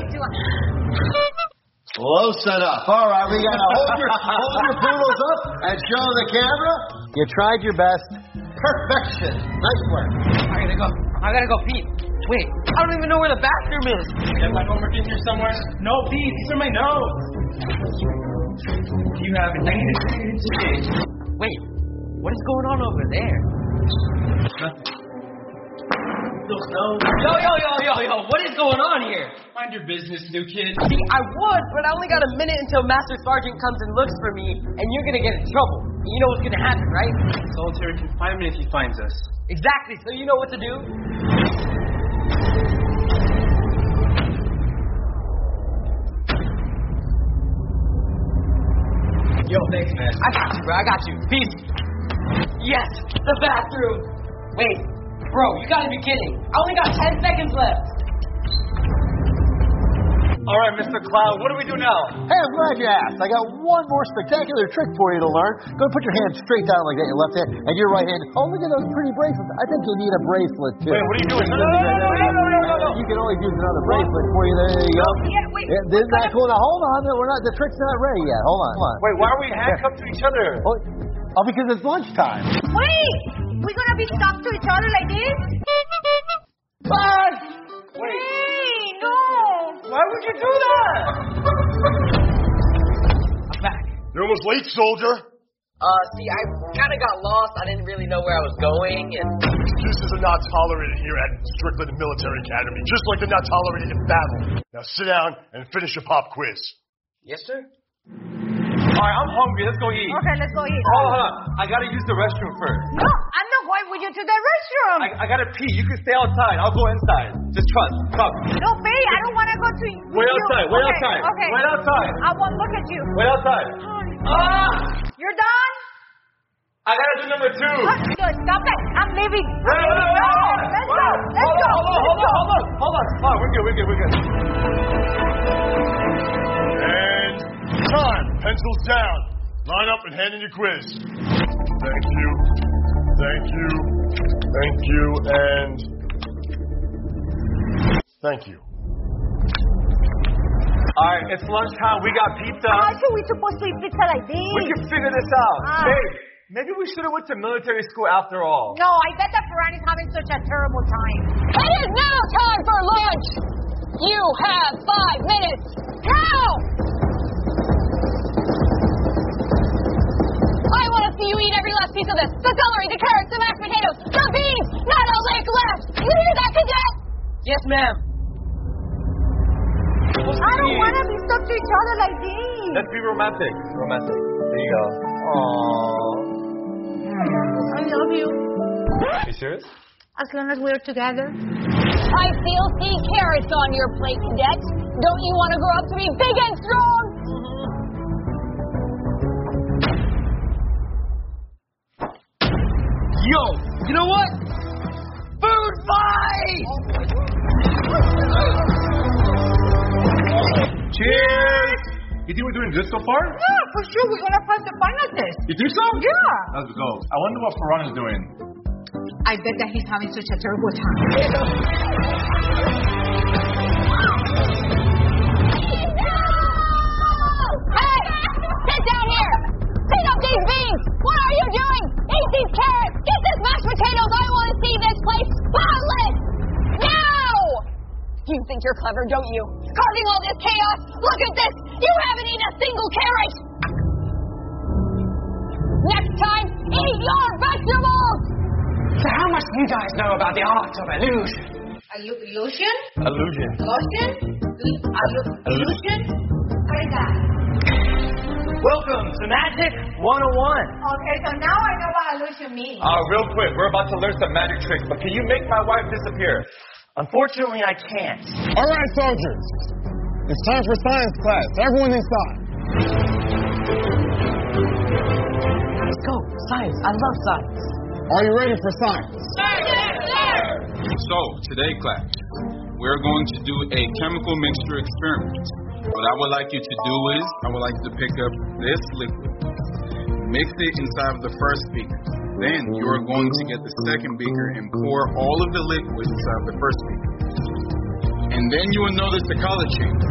close enough. All right, we gotta hold your hold your poodles up and show the camera. You tried your best. Perfection. Nice work. I gotta go. I gotta go pee. Wait, I don't even know where the bathroom is. You have my homework in here somewhere? No, Pete, these are my notes. You have it. I need to see it. Wait, what is going on over there? Nothing. Those notes. Yo, yo, yo, yo, yo, what is going on here? Mind your business, new kid. See, I would, but I only got a minute until Master Sergeant comes and looks for me, and you're gonna get in trouble. And you know what's gonna happen, right? Solitary confinement if he finds us. Exactly, so you know what to do? Yo, thanks, man. I got you, bro, I got you. Peace. Yes, the bathroom. Wait, bro, you gotta be kidding. I only got ten seconds left. All right, Mister Cloud, what do we do now? Hey, I'm glad you asked. I got one more spectacular trick for you to learn. Go put your hand straight down like that, your left hand, and your right hand. Oh, look at those pretty bracelets. I think you'll need a bracelet, too. Wait, what are you doing? No, no, no, no, no, no, no, no. You can always use another bracelet for you. There you go. Yeah, wait. Yeah, this is not cool. Now, hold on. We're not, the trick's not ready yet. Hold on. Hold on. Wait, why are we handcuffed to each other? Oh, oh, because it's lunchtime. Wait! We're gonna be stuck to each other like this? Bye! Wait, no! Why would you do that? I'm back. You're almost late, soldier. Uh, see, I kind of got lost. I didn't really know where I was going, and... Excuses are not tolerated here at Strickland Military Academy, just like they're not tolerated in battle. Now sit down and finish your pop quiz. Yes, sir? All right, I'm hungry. Let's go eat. Okay, let's go eat. Hold on, hold on. I gotta use the restroom first. No, I'm not going with you to the restroom. I, I gotta pee. You can stay outside. I'll go inside. Just trust. Come. No, babe, I don't want to go to you. Wait outside. Wait okay, outside. Okay. Wait outside. I won't look at you. Wait outside. Ah! You're done? I gotta do number two. Oh, good. Stop it. I'm leaving. I'm Wait, leaving. wait, No, wait, let's wait. go. Let's hold go. on, hold on, hold on, hold on, hold on. Oh, we're good, we're good, we're good. And time. Pencils down. Line up and hand in your quiz. Thank you. Thank you. Thank you. And thank you. All right, it's lunchtime. We got pizza. How are we supposed to eat pizza like this? We can figure this out. Ah. Babe, maybe we should have went to military school after all. No, I bet that Ferran is having such a terrible time. It is now time for lunch. You have five minutes. Now! I want to see you eat every last piece of this. The celery, the carrots, the mashed potatoes, the beans. Not a lick left. You hear that, cadet? Yes, ma'am. I don't want to be stuck to each other like this. Let's be romantic. Romantic. There you go. Aww. I love you. You serious? As long as we're together. I still see carrots on your plate, cadet. Don't you want to grow up to be big and strong? Yo, you know what? Food fight! Cheers! You think we're doing good so far? Yeah, for sure. We're going to pass the final test. You think so? Yeah. Let's go. I wonder what Ferran is doing. I bet that he's having such a terrible time. Hey! Sit down here! Clean up these beans! What are you doing? Eat these carrots! Get this mashed potatoes! I want to see this place spotless! Now! You think you're clever, don't you? Causing all this chaos! Look at this! You haven't eaten a single carrot! Next time, eat your vegetables! So how much do you guys know about the art of illusion? Illu- illusion? Illusion. Illusion? Illu- illusion? What is that? Welcome to Magic one oh one. Okay, so now I know what illusion means. Uh, real quick, we're about to learn some magic tricks, but can you make my wife disappear? Unfortunately, I can't. All right, soldiers. It's time for science class. Everyone inside. Let's go. Science. I love science. Are you ready for science? Sir, yes, sir! So, today, class, we're going to do a chemical mixture experiment. What I would like you to do is, I would like you to pick up this liquid, mix it inside of the first beaker. Then you are going to get the second beaker and pour all of the liquid inside of the first beaker. And then you will notice the color change.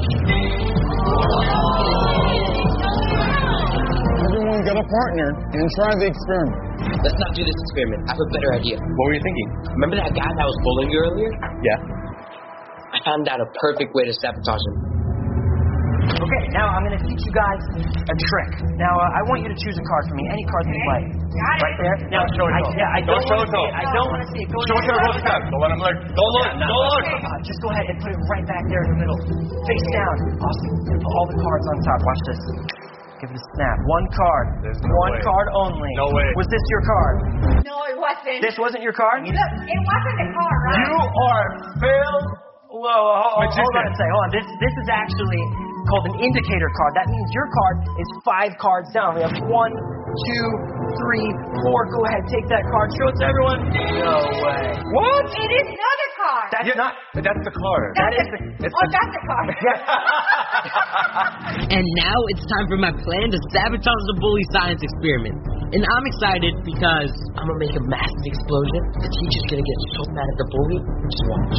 Everyone get a partner and try the experiment. Let's not do this experiment. I have a better idea. What were you thinking? Remember that guy that was bullying you earlier? Yeah. I found out a perfect way to sabotage him. Okay, now I'm going to teach you guys a trick. Now, uh, I want you to choose a card for me. Any card you like. Right there. Now, show it I, to him. yeah, I don't, Don't show want it to to see him. it. I don't want to see it. Go Show it to him real quick. Don't let him look. Don't look. Yeah, no, Don't look. okay. Uh, just go ahead and put it right back there in the middle. Face down. Awesome. Put all the cards on top. Watch this. Give it a snap. One card. There's no One way. card only. No way. Was this your card? No, it wasn't. This wasn't your card? Look, it wasn't a car, right? You are failed. Whoa, hold, hold Magician. on a second. Hold on. This, this is actually called an indicator card. That means your card is five cards down. We have one, two, three, four. Go ahead, take that card. Show it to everyone. No way. What? It is not a car. That's Yeah, not. That's the card. That is the, the. It's oh, the that's the car. And now it's time for my plan to sabotage the bully science experiment. And I'm excited because I'm going to make a massive explosion. The teacher's going to get so mad at the bully. Just watch.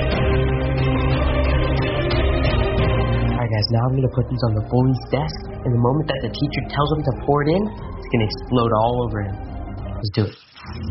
Alright guys, now I'm going to put these on the bully's desk. And the moment that the teacher tells him to pour it in, it's going to explode all over him. Let's do it.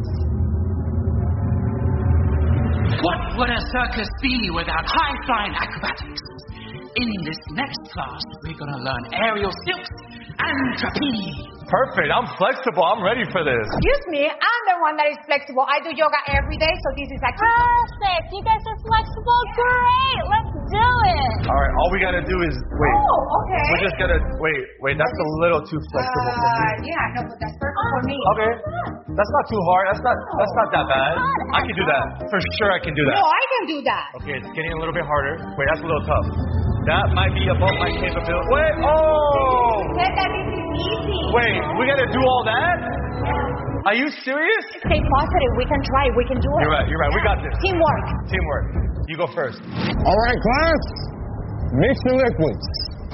What would a circus be without high-flying acrobatics? In this next class, we're going to learn aerial silks and trapeze. Perfect. I'm flexible. I'm ready for this. Excuse me, I'm the one that is flexible. I do yoga every day, so this is actually Perfect. You guys are flexible. Great. Let's do it. All right. All we gotta do is wait. Oh, okay. We're just gonna wait. Wait. That's a little too flexible for me. Uh, yeah, no, but that's perfect for me. Okay. That's not too hard. That's not. That's not that bad. I can do that. For sure, I can do that. No, I can do that. Okay, it's getting a little bit harder. Wait, that's a little tough. That might be above my capability. Wait. Oh. Said that this is easy. Wait. We gotta do all that? Are you serious? Stay positive. We can try. We can do it. You're right. You're right. We got this. Teamwork. Teamwork. You go first. All right, class. Mix your liquids.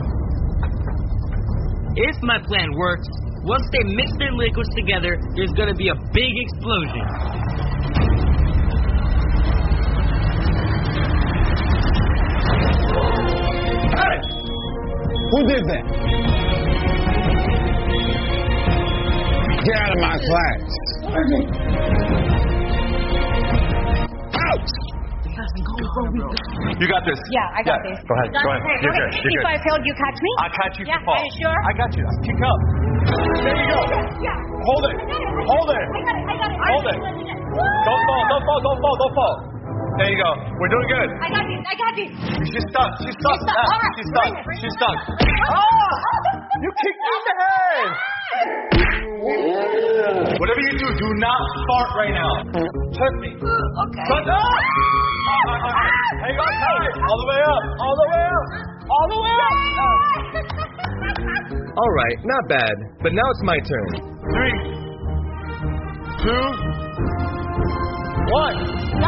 If my plan works, once they mix their liquids together, there's going to be a big explosion. Hey! Who did that? Get out of my class. Out! You got this. Yeah, I got Yeah. this. Go ahead. Go ahead. Okay, You're okay. good. You're If good. I fail, you catch me? I catch you if Yeah, you fall. are you sure? I got you. Pick up. There you go. Yeah. Hold it. Hold it. I got it. I got it. Hold it. Don't fall. Don't fall. Don't fall. Don't fall. There you go. We're doing good. I got this. I got this. She's stuck. She's stuck. She's stuck. Ah, All right. She's stuck. Bring it, bring She's it. stuck. Oh! You kicked me in the head. Whatever you do, do not fart right now. Trust me. Okay. Shut up! Hang on tight. All the way up. All the way up. All the way up. All right, not bad. But now it's my turn. Three, two, one.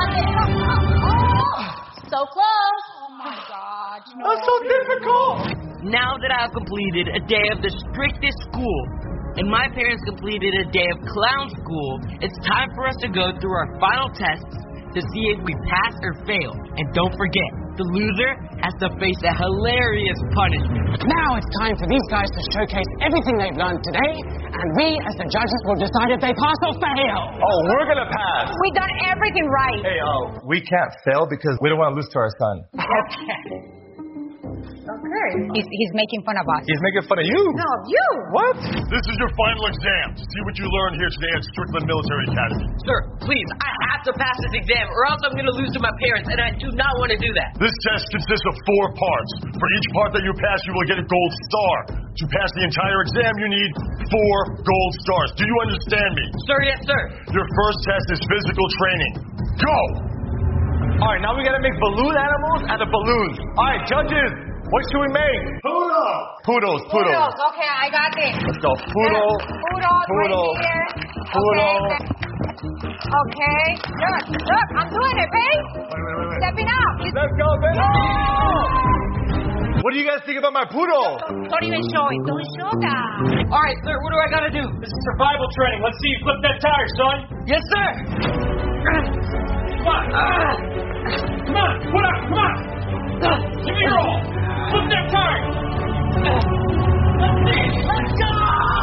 So close. Oh my God. No. That's so difficult. Now that I've completed a day of the strictest school, and my parents completed a day of clown school, it's time for us to go through our final tests to see if we pass or fail. And don't forget, the loser has to face a hilarious punishment. Now it's time for these guys to showcase everything they've learned today, and we, as the judges, will decide if they pass or fail. Oh, we're gonna pass. We done everything right. Hey, oh, we can't fail because we don't want to lose to our son. Okay. Okay. He's, he's making fun of us. He's making fun of you. No, of you. What? This is your final exam to see what you learned here today at Strickland Military Academy. Sir, please, I have to pass this exam, or else I'm going to lose to my parents, and I do not want to do that. This test consists of four parts. For each part that you pass, you will get a gold star. To pass the entire exam, you need four gold stars. Do you understand me? Sir, yes, sir. Your first test is physical training. Go! All right, now we gotta make balloon animals out of balloons. All right, judges, what should we make? Poodle! Poodles, poodles. Poodles. Okay, I got this. Let's go. Poodle. Poodles Poodle. right here. Poodle. Okay. Okay. Look, look, I'm doing it, babe. Wait, wait, wait, wait. Stepping out. Let's go, baby. What do you guys think about my poodle? Don't even show it. Don't show that. All right, sir, what do I got to do? This is survival training. Let's see you flip that tire, son. Yes, sir. Come on. Ah. Come on. Put up. Come on. Give me your all. Flip that tire. Let's see. Let's go.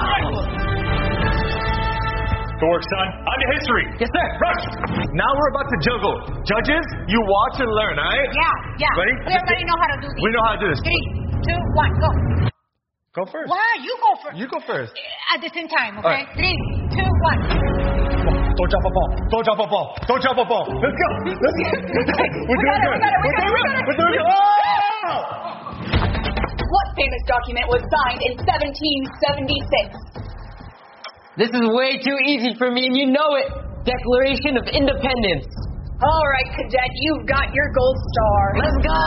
Good work, son. On to history. Yes, sir. Rush. Now we're about to juggle. Judges, you watch and learn, all right? Yeah, yeah. Ready? We already know how to do this. We know how to do this. Three, two, one, go. Go first. Why? You go first. You go first. At the same time, okay? All right. Three, two, one. Don't drop a ball. Don't drop a ball. Don't drop a ball. Let's go. Let's go. We're doing good. We're doing good. We're doing good. Oh! What famous document was signed in seventeen seventy-six? This is way too easy for me, and you know it. Declaration of Independence. All right, cadet, you've got your gold star. Let's go.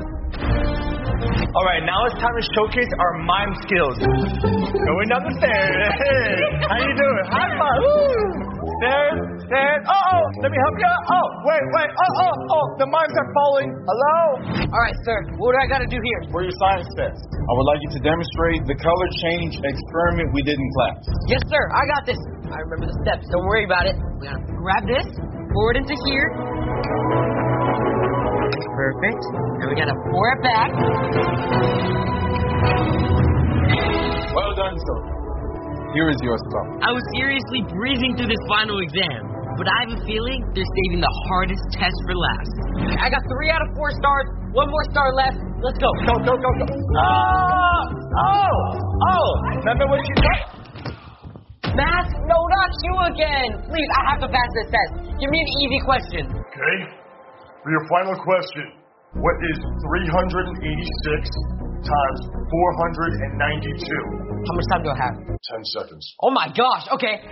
All right, now it's time to showcase our mime skills. Going down the stairs. Hey, how you doing? High five. Woo. Stairs, stairs. Oh, oh, let me help you out. Oh, wait, wait. Oh, oh, oh, the mimes are falling. Hello? All right, sir, what do I got to do here? For your science test, I would like you to demonstrate the color change experiment we did in class. Yes, sir, I got this. I remember the steps. Don't worry about it. We gotta grab this, pour it into here. Perfect. And we gotta pour it back. Well done, sir. Here is your star. I was seriously breezing through this final exam, but I have a feeling they're saving the hardest test for last. I got three out of four stars, one more star left. Let's go. Go, go, go, go. Oh! Oh! Oh! Remember what you said? Math? No, not you again. Please, I have to pass this test. Give me an easy question. Okay. For your final question, what is three hundred eighty-six times four hundred ninety-two? How much time do I have? Ten seconds. Oh my gosh, okay.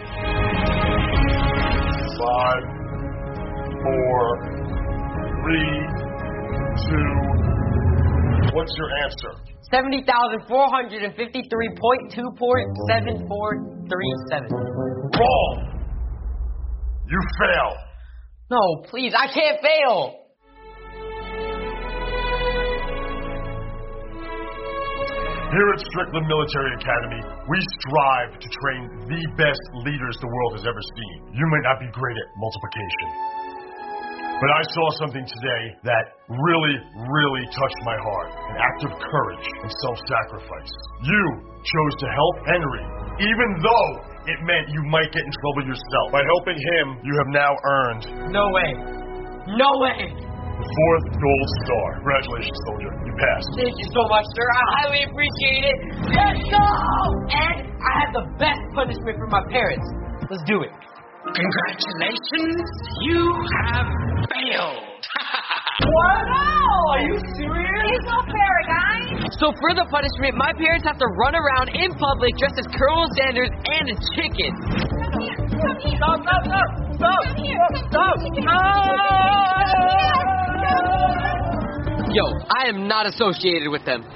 Five, four, three, two. What's your answer? seventy thousand four hundred fifty-three point two seven four three seven. Wrong! You fail. No, please, I can't fail. Here at Strickland Military Academy, we strive to train the best leaders the world has ever seen. You might not be great at multiplication, but I saw something today that really, really touched my heart. An act of courage and self-sacrifice. You chose to help Henry, even though it meant you might get in trouble yourself. By helping him, you have now earned... No way. No way. The fourth gold star. Congratulations, soldier. You passed. Thank you so much, sir. I highly appreciate it. Let's go! And I had the best punishment for my parents. Let's do it. Congratulations, you have failed. What? No! Are you serious? It's not fair, guys. So for the punishment, my parents have to run around in public dressed as Colonel Sanders and a chicken. Stop, stop, stop! Stop! Stop! Stop! Yo, I am not associated with them.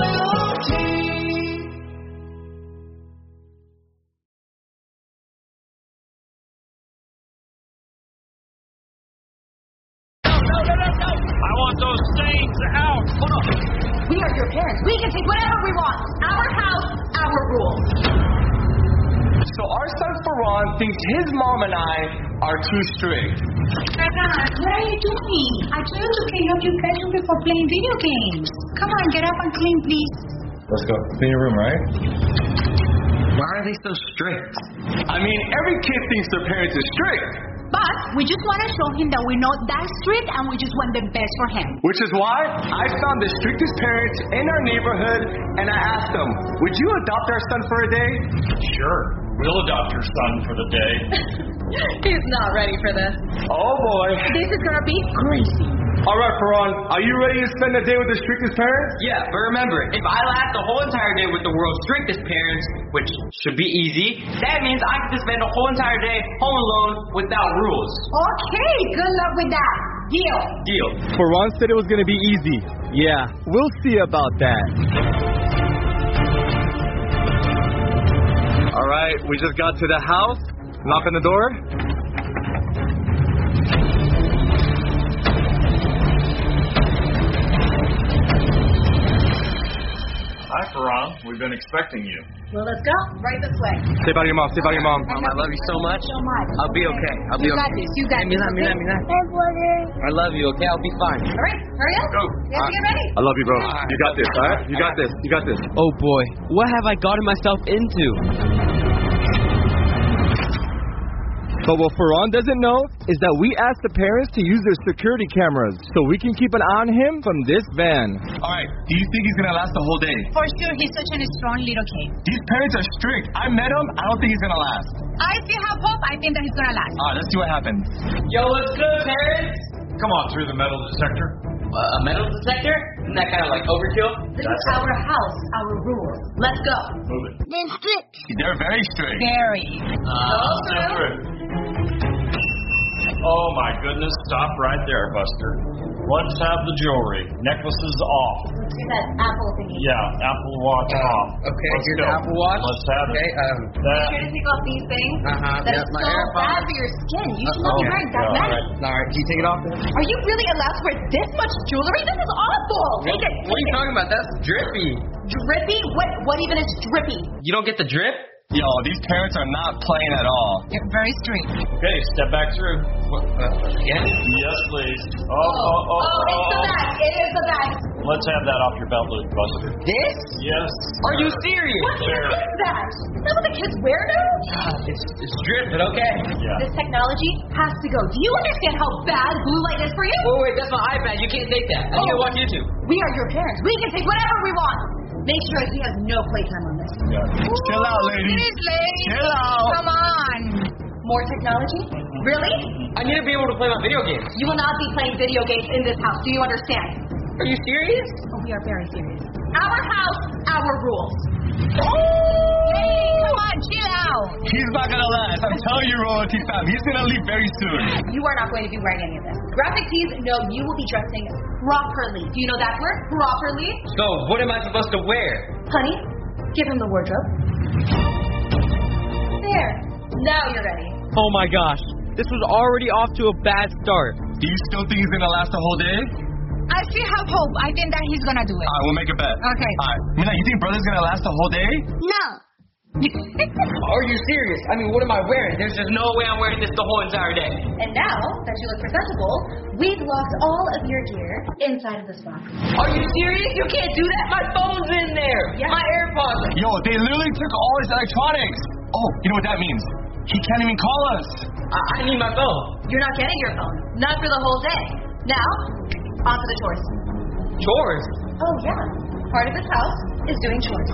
I want those stains out. Hold on. We are your parents. We can take whatever we want. Our house, our rules. So our son Faran thinks his mom and I are too strict. Faran, what are you doing? I told you to clean up your bedroom before playing video games. Come on, get up and clean, please. Let's go. Clean your room, right? Why are they so strict? I mean, every kid thinks their parents are strict. But we just want to show him that we're not that strict and we just want the best for him. Which is why I found the strictest parents in our neighborhood and I asked them, would you adopt our son for a day? Sure. We'll adopt your son for the day. He's not ready for this. Oh boy. This is going to be crazy. All right, Faran, are you ready to spend the day with the strictest parents? Yeah, but remember, if I last the whole entire day with the world's strictest parents, which should be easy, that means I get to spend the whole entire day home alone without rules. Okay, good luck with that. Deal. Deal. Faran said it was going to be easy. Yeah, we'll see about that. All right, we just got to the house. Knock on the door. Hi, Faran. We've been expecting you. Well, let's go. Right this way. Say bye to your mom. Say bye to your mom. Mom, I love you so much. So much. I'll be okay. I'll be you okay. got this. You got Hey, Mila, this. Mila, Mila. I love you, okay? I'll be fine. All right, hurry up. Go. You have to get ready. I love you, bro. You got this, all right? You got this. You got this. Oh boy, what have I gotten myself into? But what Faran doesn't know is that we asked the parents to use their security cameras so we can keep an eye on him from this van. All right, do you think he's going to last the whole day? For sure, he's such a strong little kid. These parents are strict. I met him. I don't think he's going to last. I still have hope. I think that he's going to last. All right, let's see what happens. Yo, what's good, parents? Come on through the metal detector. Uh, a metal detector? Isn't that kind of like overkill? This is our house, our rules. Let's go. Move it. Then strict. They're very strict. Very. Uh, separate. Oh my goodness, stop right there, Buster. Let's have the jewelry. Necklaces off. Let's do that Apple thingy. Yeah, Apple Watch off. Okay, Let's here's go. the Apple Watch. Let's have okay, it. um, That. Make sure to take off these things. Uh-huh, That yeah, is my so AirPods. bad for your skin. You should Uh, not be okay. wearing that Yeah, many. right. all right, can you take it off then? Are you really allowed to wear this much jewelry? This is awful. Take it. What are you talking about? That's drippy. Drippy? What? What even is drippy? You don't get the drip? Yo, these parents are not playing at all. You're very strict. Okay, step back through. What, uh, again? Yes, please. Oh, oh, Oh, oh, oh. it's the bag. It is the bag. Let's have that off your belt loop, Buster. This? Yes. Are you serious? What There. is that? Is that what the kids wear now? Ah, it's, it's dripping, okay. Yeah. This technology has to go. Do you understand how bad blue light is for you? Oh, wait, that's my iPad. You can't take that. I need to watch YouTube. We are your parents. We can take whatever we want. Make sure he has no playtime on this. Yeah. Chill out, lady. Seriously? Chill out. Come on. More technology? Really? I need to be able to play my video games. You will not be playing video games in this house. Do you understand? Are you serious? Oh, we are very serious. Our house, our rules. Oh! Hey, come on, chill out. He's not going to last. I'm telling you, Royalty fam. He's going to leave very soon. You are not going to be wearing any of this. Graphic tees, no, you will be dressing properly. Do you know that word? Properly? So, what am I supposed to wear? Honey, give him the wardrobe. There. Now you're ready. Oh my gosh. This was already off to a bad start. Do you still think he's going to last the whole day? I still have hope. I think that he's gonna do it. All right, we'll make a bet. Okay. All right. Mina, you think brother's going to last the whole day? No. Are you serious? I mean, what am I wearing? There's just no way I'm wearing this the whole entire day. And now that you look presentable, we've locked all of your gear inside of this box. Are you serious? You can't do that. My phone's in there. Yeah. My AirPods. Yo, they literally took all his electronics. Oh, you know what that means? He can't even call us. I, I need my phone. You're not getting your phone. Not for the whole day. Now, on to the chores. Chores? Oh, yeah. Part of this house is doing chores.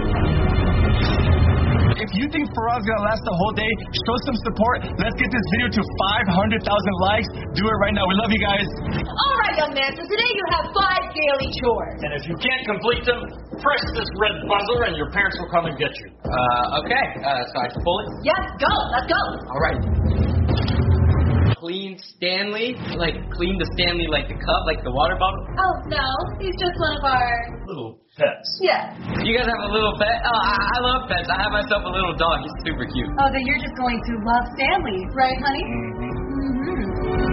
If you think Farad's gonna last the whole day, show some support. Let's get this video to five hundred thousand likes. Do it right now. We love you guys. All right, young man. So today you have five daily chores. And if you can't complete them, press this red buzzer and your parents will come and get you. Uh, okay. Uh, so I can pull it? Yes, go. Let's go. All right. Clean Stanley? Like, clean the Stanley like the cup, like the water bottle? Oh, no. He's just one of our... Little pets. Yeah. You guys have a little pet? Oh, I, I love pets. I have myself a little dog. He's super cute. Oh, then you're just going to love Stanley, right, honey? Mm-hmm.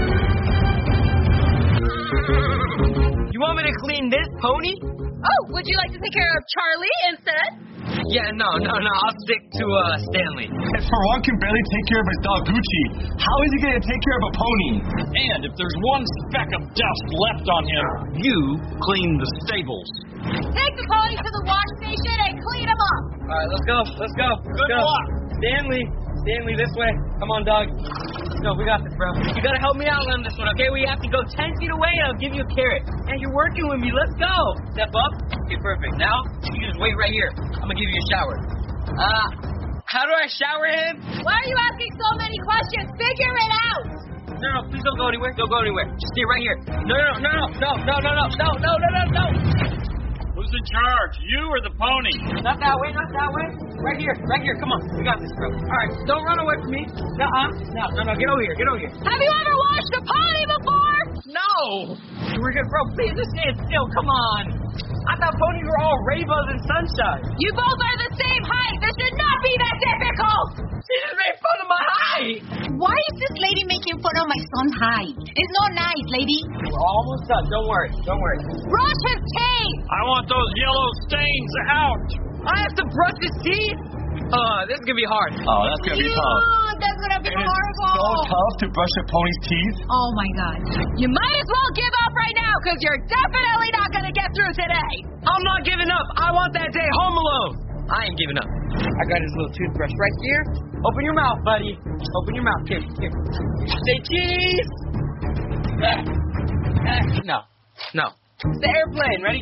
You want me to clean this pony? Oh, would you like to take care of Charlie instead? Yeah, no, no, no. I'll stick to uh, Stanley. If Farwan can barely take care of his dog Gucci, how is he gonna take care of a pony? And if there's one speck of dust left on him, you clean the stables. Take the pony to the wash station and clean him up. All right, let's go. Let's go. Let's Good go. luck. Stanley. Stanley, this way. Come on, dog. No, we got this, bro. You gotta help me out on this one, okay? We have to go ten feet away and I'll give you a carrot. And you're working with me. Let's go. Step up. Okay, perfect. Now, you just wait right here. I'm gonna give you a shower. Uh, how do I shower him? Why are you asking so many questions? Figure it out. No, no, please don't go anywhere. Don't go anywhere. Just stay right here. No, no, no, no, no, no, no, no, no, no, no, no, no. Who's in charge? You or the pony? Not that way, not that way. Right here, right here. Come on. We got this, bro. All right, don't run away from me. Nuh-uh. No, no, no. Get over here. Get over here. Have you ever washed a pony before? No. We're good, bro. Please just stand still. Come on. I thought ponies were all rainbows and sunshine. You both are the same height. This should not be that difficult. She just made fun of my height. Why is this lady making fun of my son's height? It's not nice, lady. We're almost done. Don't worry. Don't worry. Brush his teeth. I want those yellow stains out. I have to brush his teeth? Uh, this is going to be hard. Oh, that's gonna be Ew, tough. that's gonna be It is horrible. so tough to brush a pony's teeth. Oh my God. You might as well give up right now because you're definitely not gonna get through today. I'm not giving up. I want that day home alone. I ain't giving up. I got his little toothbrush right here. Open your mouth, buddy. Open your mouth. Here, here. Say cheese. Ah. Ah. No. No. It's the airplane. Ready?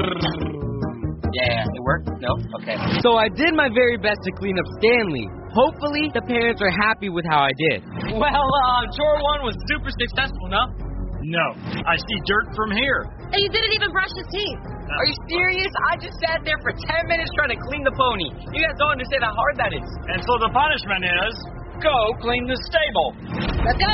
Yeah, it worked? No? Okay. So I did my very best to clean up Stanley. Hopefully, the parents are happy with how I did. Well, uh, chore one was super successful, no? No. I see dirt from here. And you didn't even brush his teeth. Are you serious? I just sat there for ten minutes trying to clean the pony. You guys don't understand how hard that is. And so the punishment is, go clean the stable. Let's go.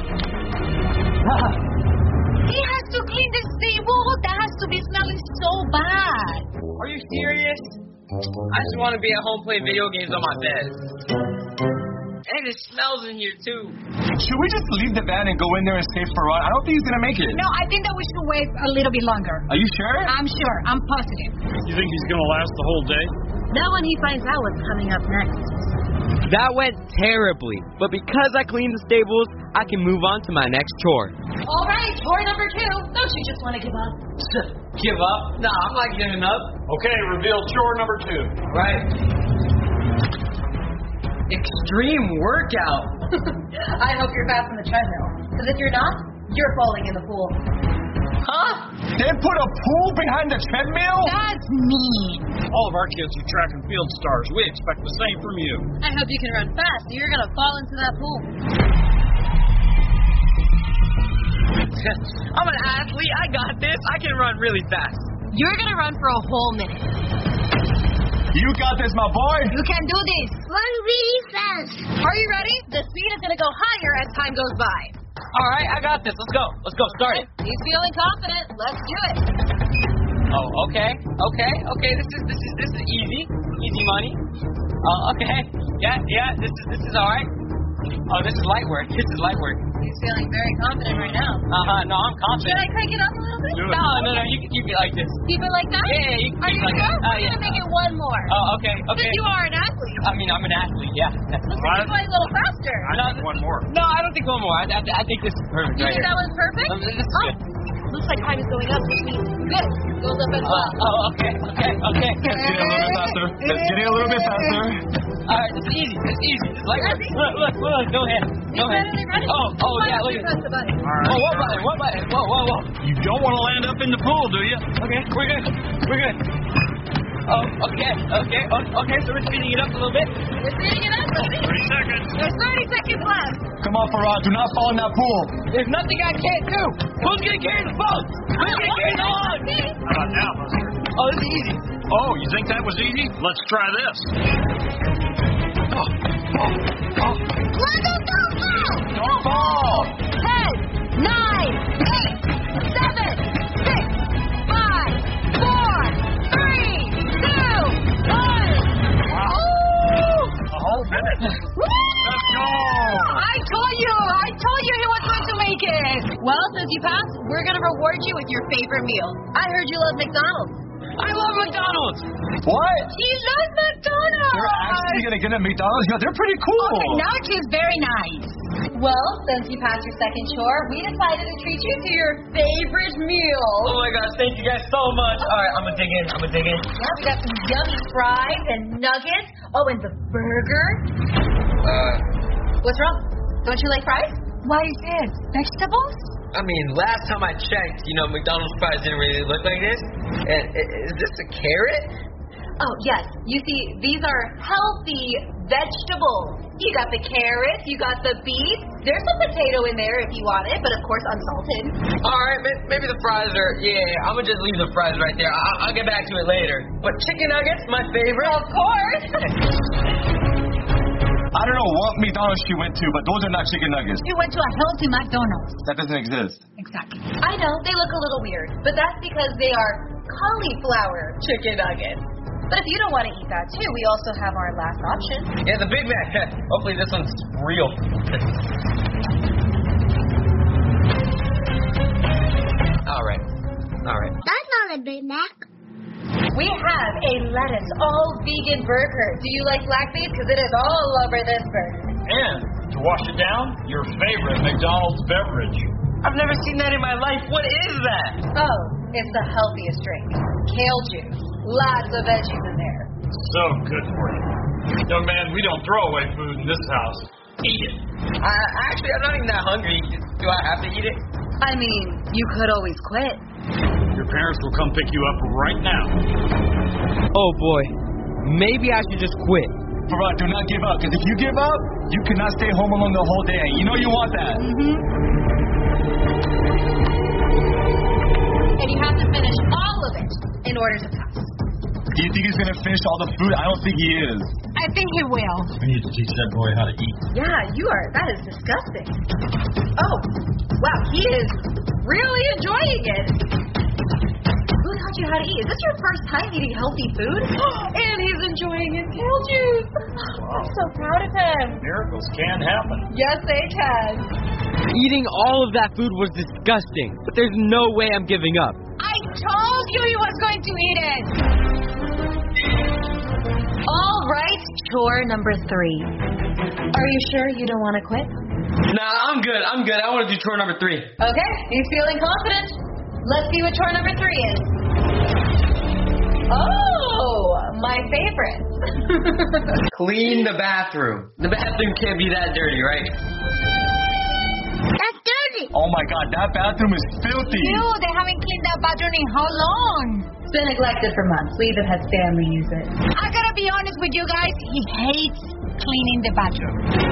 He has to clean the stable. That has to be smelling so bad. Are you serious? I just want to be at home playing video games on my bed. And it smells in here, too. Should we just leave the van and go in there and save Farad? I don't think he's gonna make it. No, I think that we should wait a little bit longer. Are you sure? I'm sure. I'm positive. You think he's gonna last the whole day? Not when he finds out what's coming up next. That went terribly. But because I cleaned the stables, I can move on to my next chore. All right, chore number two. Don't you just want to give up? Give up? No, I'm not giving up. Okay, reveal chore number two. Right. Extreme workout. I hope you're fast on the treadmill. Because if you're not, you're falling in the pool. Huh? They put a pool behind the treadmill? That's mean. All of our kids are track and field stars. We expect the same from you. I hope you can run fast. You're going to fall into that pool. I'm an athlete. I got this. I can run really fast. You're going to run for a whole minute. You got this, my boy. You can do this. Run really fast. Are you ready? The speed is going to go higher as time goes by. All right, I got this. Let's go. Let's go. Start it. He's feeling confident. Let's do it. Oh, okay. Okay. Okay. This is this is this is easy. Easy money. Uh, okay. Yeah, yeah. This is this is all right. Oh, this is light work. This is light work. He's feeling very confident right now. Uh-huh. No, I'm confident. Should I crank it up a little bit? No, no, no. You can keep it like this. Keep it like that? Yeah, you can Are keep you it like sure? that. We're Uh, yeah. going to make it one more. Oh, okay. Okay. Because you are an athlete. I mean, I'm an athlete. Yeah. Looks like you're going a little faster. I think one more. No, I don't think one more. I, I, I think this is perfect. You right think here. that one's perfect? Um, this is oh. good. Looks like time is going up, which means good. Goes up as well. Uh, oh, okay. Okay. Okay. Let's get it a little bit faster. Let's get it a little bit faster. All right, it's easy. It's easy. It's like look, look, look. Go ahead. Go He's ahead. ready, ready? Oh, oh Why yeah. don't Look you at press the button? Oh, what button? What button? Whoa, whoa, whoa. You don't want to land up in the pool, do you? Okay, we're good. We're good. Oh, okay, okay, oh, okay, so we're speeding it up a little bit. We're speeding it up, baby. Three seconds. There's thirty seconds left. Come on, Farad. Do not fall in that pool. There's nothing I can't do. Who's gonna carry the boat? Who's gonna carry the log? How about now, Buster? Oh, this is easy. Oh, you think that was easy? Let's try this. Let us go fall. Don't fall. Ten, nine, eight, seven, six, five, four, three, two, one. A whole minute. Let's go. I told you. I told you he was going to make it. Well, since you passed, we're going to reward you with your favorite meal. I heard you love McDonald's. I love McDonald's. What? He loves McDonald's. You're actually going to get a McDonald's? Yeah, they're pretty cool. Okay, now she's very nice. Well, since you passed your second chore, we decided to treat you to your favorite meal. Oh my gosh, thank you guys so much. All right, I'm gonna dig in. I'm gonna dig in. Yeah, we got some yummy fries and nuggets. Oh, and the burger. Uh, What's wrong? Don't you like fries? Why is this? Vegetables? I mean, last time I checked, you know, McDonald's fries didn't really look like this. And is this a carrot? Oh, yes. You see, these are healthy vegetables. You got the carrots, you got the beets. There's some potato in there if you want it, but of course unsalted. All right, maybe the fries are, yeah, I'm going to just leave the fries right there. I'll, I'll get back to it later. But chicken nuggets, my favorite. Of course. I don't know what McDonald's she went to, but those are not chicken nuggets. You went to a healthy McDonald's. That doesn't exist. Exactly. I know, they look a little weird, but that's because they are cauliflower chicken nuggets. But if you don't want to eat that too, we also have our last option. Yeah, the Big Mac. Hopefully this one's real. All right. All right. That's not a Big Mac. We have a lettuce all vegan burger. Do you like black beans? Because it is all over this burger. And to wash it down, your favorite McDonald's beverage. I've never seen that in my life. What is that? Oh, it's the healthiest drink. Kale juice. Lots of veggies in there. So good for you. Young man, we don't throw away food in this house. Eat it. I, actually, I'm not even that hungry. Do I have to eat it? I mean, you could always quit. Your parents will come pick you up right now. Oh, boy. Maybe I should just quit. Farad, do not give up, because if you give up, you cannot stay home alone the whole day. You know you want that. Mm-hmm. And you have to finish all of it in order to pass. Do you think he's going to finish all the food? I don't think he is. I think he will. We need to teach that boy how to eat. Yeah, you are. That is disgusting. Oh, wow, he is really enjoying it. Who taught you how to eat? Is this your first time eating healthy food? And he's enjoying his kale juice. Wow. I'm so proud of him. Miracles can happen. Yes, they can. Eating all of that food was disgusting, but there's no way I'm giving up. I told you he was going to eat it. All right, chore number three. Are you sure you don't want to quit? Nah, I'm good. I'm good. I want to do chore number three. Okay, he's feeling confident. Let's see what chore number three is. Oh, my favorite. Clean the bathroom. The bathroom can't be that dirty, right? That's dirty. Oh my God, that bathroom is filthy. Ew, they haven't cleaned that bathroom in how long? It's been neglected for months. We even had family use it. I gotta be honest with you guys, he hates cleaning the bathroom.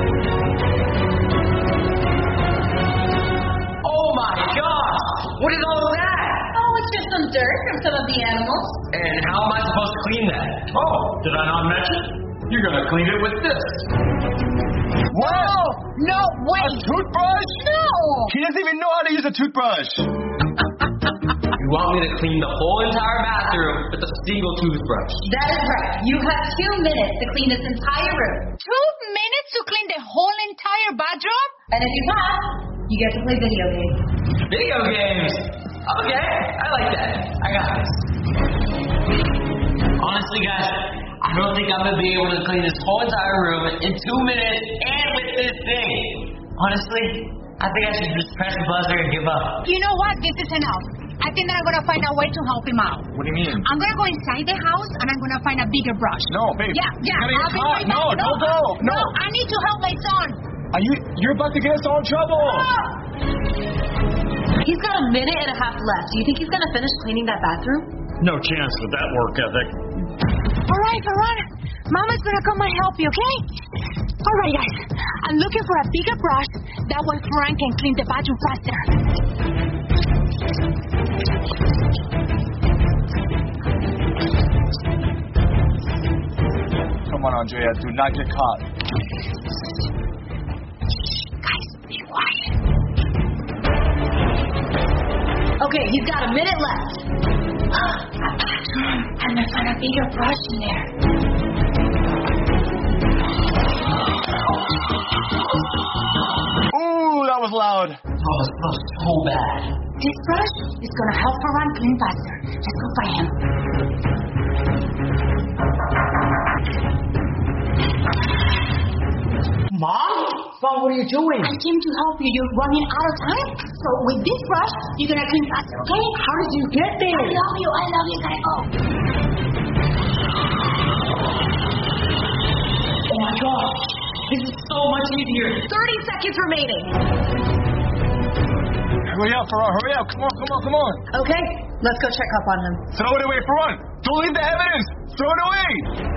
Oh my gosh! What is all that? Oh, it's just some dirt from some of the animals. And how am I supposed to clean that? Oh, did I not mention? You're gonna clean it with this. What? No, no, wait. A toothbrush? No. He doesn't even know how to use a toothbrush. You want me to clean the whole entire bathroom with a single toothbrush? That is right. You have two minutes to clean this entire room. Two minutes to clean the whole entire bathroom? And if you pass, you get to play video games. Video games? Okay, I like that. I got this. Honestly, guys, I don't think I'm going to be able to clean this whole entire room in two minutes and with this thing. Honestly, I think I should just press the buzzer and give up. You know what? This is enough. I think that I'm going to find a way to help him out. What do you mean? I'm going to go inside the house and I'm going to find a bigger brush. No, babe. Yeah, yeah. You're I'll be caught. right No, back. don't go. No. No, I need to help my son. Are you, you're about to get us all in trouble. He's got a minute and a half left. Do you think he's going to finish cleaning that bathroom? No chance with that work ethic. All right, Ferran. Mama's gonna come and help you, okay? All right, guys. I'm looking for a bigger brush. That way Ferran can clean the bathroom faster. Come on, Andrea. Do not get caught. Guys, be quiet. Okay, he's got a minute left. I'm gonna find a bigger brush in there. Ooh, that was loud. Oh, it smells so bad. This brush is gonna help Ferran clean faster. Let's go find him. Mom? Mom, what are you doing? I came to help you. You're running out of time. So with this brush, you're gonna clean faster, okay? How did you get there? I love you. I love you. Gotta go. Oh my gosh. This is so much easier. Thirty seconds remaining. Hurry up, Ferran. Hurry up. Come on, come on, come on. Okay, let's go check up on him. Throw it away, Ferran. Don't leave the evidence. Throw it away.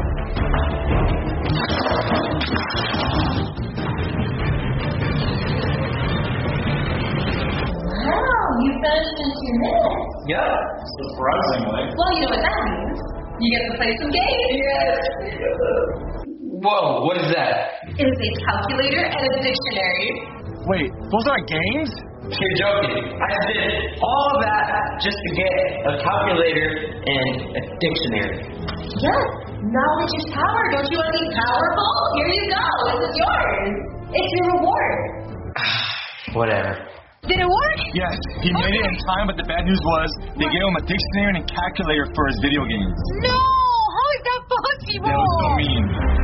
Wow, you finished in two minutes. Yeah, surprisingly. Well, you know what that means. You get to play some games. Yes. Whoa, what is that? It is a calculator and a dictionary. Wait, those aren't games? You're joking. I did all of that just to get a calculator and a dictionary. Yes, knowledge is power. Don't you want to be powerful? Here you go. This is yours. It's your reward. Whatever. Did it work? Yes, he made it in time, but the bad news was they gave him a dictionary and a calculator for his video games. No! How is that possible? That was so mean.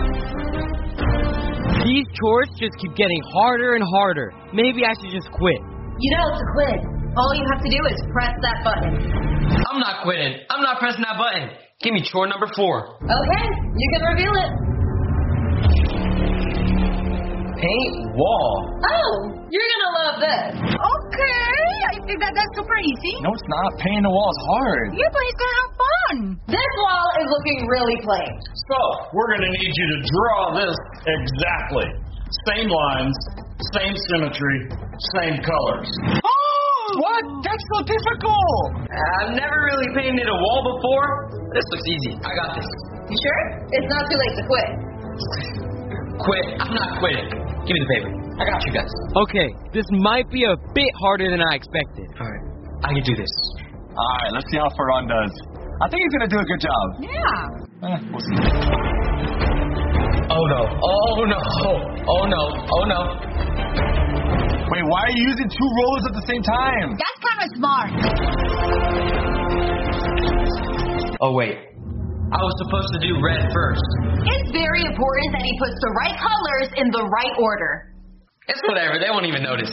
These chores just keep getting harder and harder. Maybe I should just quit. You know to quit. All you have to do is press that button. I'm not quitting. I'm not pressing that button. Give me chore number four. Okay, you can reveal it. Paint wall. Oh, you're gonna love this. Okay, I think that that's super easy. No, it's not. Painting the wall is hard. Yeah, but he's gonna have fun. This wall is looking really plain. So, we're going to need you to draw this exactly. Same lines, same symmetry, same colors. Oh, what? That's so difficult. I've never really painted a wall before. This looks easy. I got this. You sure? It's not too late to quit. Quit. I'm not quitting. Give me the paper. I got you guys. Okay, this might be a bit harder than I expected. All right, I can do this. All right, let's see how Ferran does. I think he's gonna do a good job. Yeah. Eh, we'll see. Oh no! Oh no! Oh no! Oh no! Wait, why are you using two rollers at the same time? That's kind of smart. Oh wait, I was supposed to do red first. It's very important that he puts the right colors in the right order. It's whatever. They won't even notice.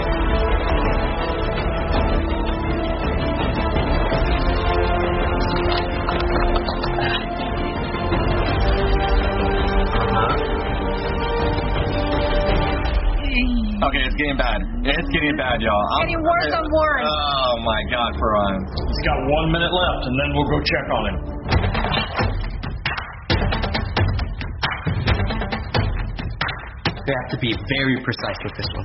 Okay, it's getting bad. It's getting bad, y'all. It's getting worse and worse. Oh my God, Ferran. He's got one minute left, and then we'll go check on him. They have to be very precise with this one.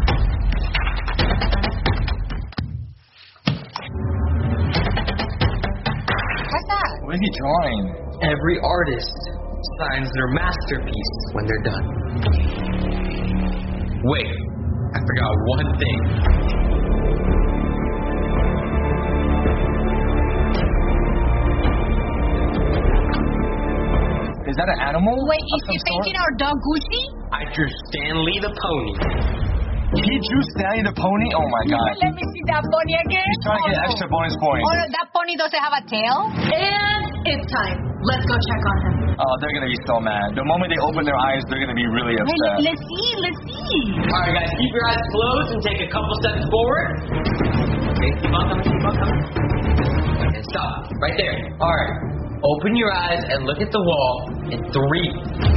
What's that? What is he drawing? Every artist signs their masterpiece when they're done. Wait, I forgot one thing. Is that an animal? Wait, is he painting our dog Gucci? I drew Stanley the pony. He drew Stanley the pony? Oh my God. Let me see that pony again. He's trying to get extra bonus points. Oh, that pony doesn't have a tail? And it's time. Let's go check on him. Oh, they're going to be so mad. The moment they open their eyes, they're going to be really upset. Hey, let's see, let's see. All right, guys, keep your eyes closed and take a couple steps forward. Okay, keep on coming, keep on coming. And stop, right there. All right, open your eyes and look at the wall in three,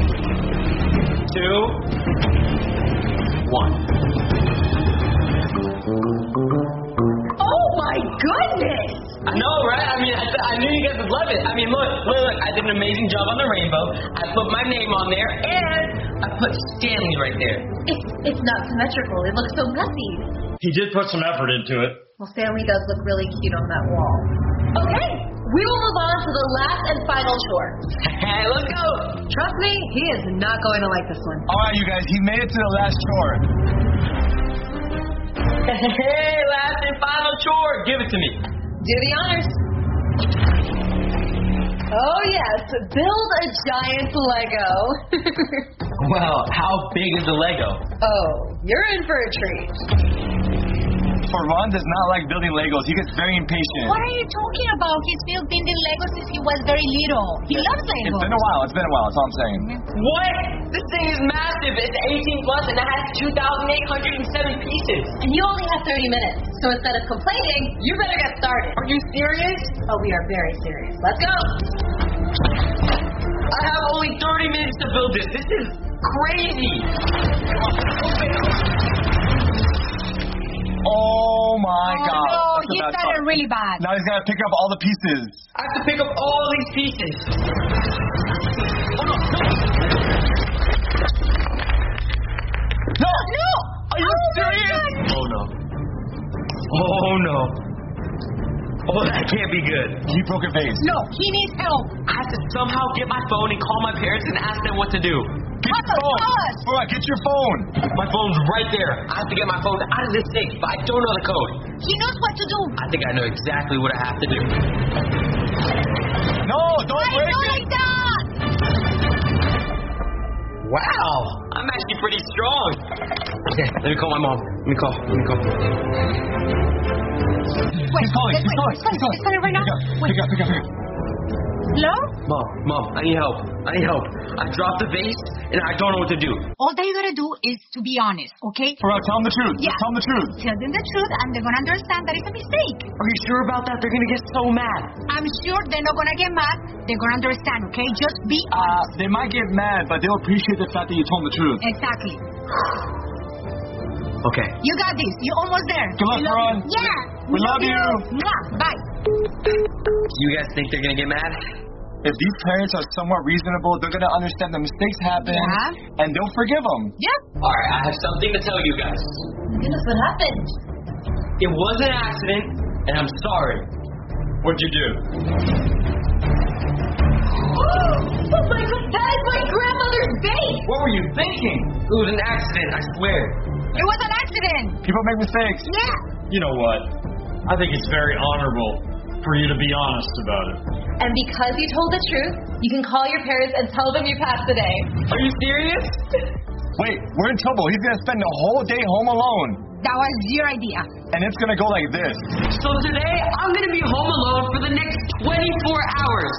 two, one. Oh my goodness! I know, right? I mean, I, th- I knew you guys would love it. I mean, look, look, look. I did an amazing job on the rainbow. I put my name on there, and I put Stanley right there. It's, it's not symmetrical. It looks so messy. He did put some effort into it. Well, Stanley does look really cute on that wall. Okay, we will move on to the last and final chore. Hey, let's go. Trust me, he is not going to like this one. All right, you guys, he made it to the last chore. Hey, last and final chore. Give it to me. Do the honors. Oh, yes, build a giant Lego. Well, how big is the Lego? Oh, you're in for a treat. Ferran does not like building Legos. He gets very impatient. What are you talking about? He's been building Legos since he was very little. He loves Legos. It's been a while. It's been a while. That's all I'm saying. What? This thing is massive. It's eighteen plus and it has two thousand eight hundred seven pieces. And you only have thirty minutes. So instead of complaining, you better get started. Are you serious? Oh, we are very serious. Let's go. I have only thirty minutes to build this. This is crazy. Oh my oh, God. No, That's he a bad started start. really bad. Now he's got to pick up all the pieces. I have to pick up all these pieces. Oh no, no. No! No! Are you Oh, serious? Oh no. Oh no. Oh, that can't be good. He broke a vase. No, he needs help. I have to somehow get my phone and call my parents and ask them what to do. Get your phone. Ferran, get your phone. My phone's right there. I have to get my phone out of this safe, but I don't know the code. He knows what to do. I think I know exactly what I have to do. No, don't I break know it. like that. Wow, I'm actually pretty strong. Okay, let me call my mom. Let me call. Let me call. Wait, He's calling. wait, He's wait, calling. He's calling. He's calling right now. Wait. Pick up, pick up, pick up. Hello? Mom, mom, I need help. I need help. I dropped the vase and I don't know what to do. All that you gotta do is to be honest, okay? Ferran, tell him the truth. Yeah. Just tell him the truth. Tell them the truth and they're gonna understand that it's a mistake. Are you sure about that? They're gonna get so mad. I'm sure they're not gonna get mad. They're gonna understand, okay? Just be Uh, honest. they might get mad, but they'll appreciate the fact that you told them the truth. Exactly. Okay. You got this. You're almost there. Good luck, We love Ferran. you. Yeah. We love you. Mwah. Bye. You guys think they're gonna get mad? If these parents are somewhat reasonable, they're going to understand that mistakes happen, Yeah. and they'll forgive them. Yeah. Alright, I have something to tell you guys. Goodness, what happened? It was an accident, and I'm sorry. What'd you do? Oh my God, that is my grandmother's vase! What were you thinking? It was an accident, I swear. It was an accident. People make mistakes. Yeah. You know what? I think it's very honorable for you to be honest about it. And because you told the truth, you can call your parents and tell them you passed the day. Are you serious? Wait, we're in trouble. He's going to spend the whole day home alone. That was your idea. And it's going to go like this. So today, I'm gonna be home alone for the next twenty-four hours.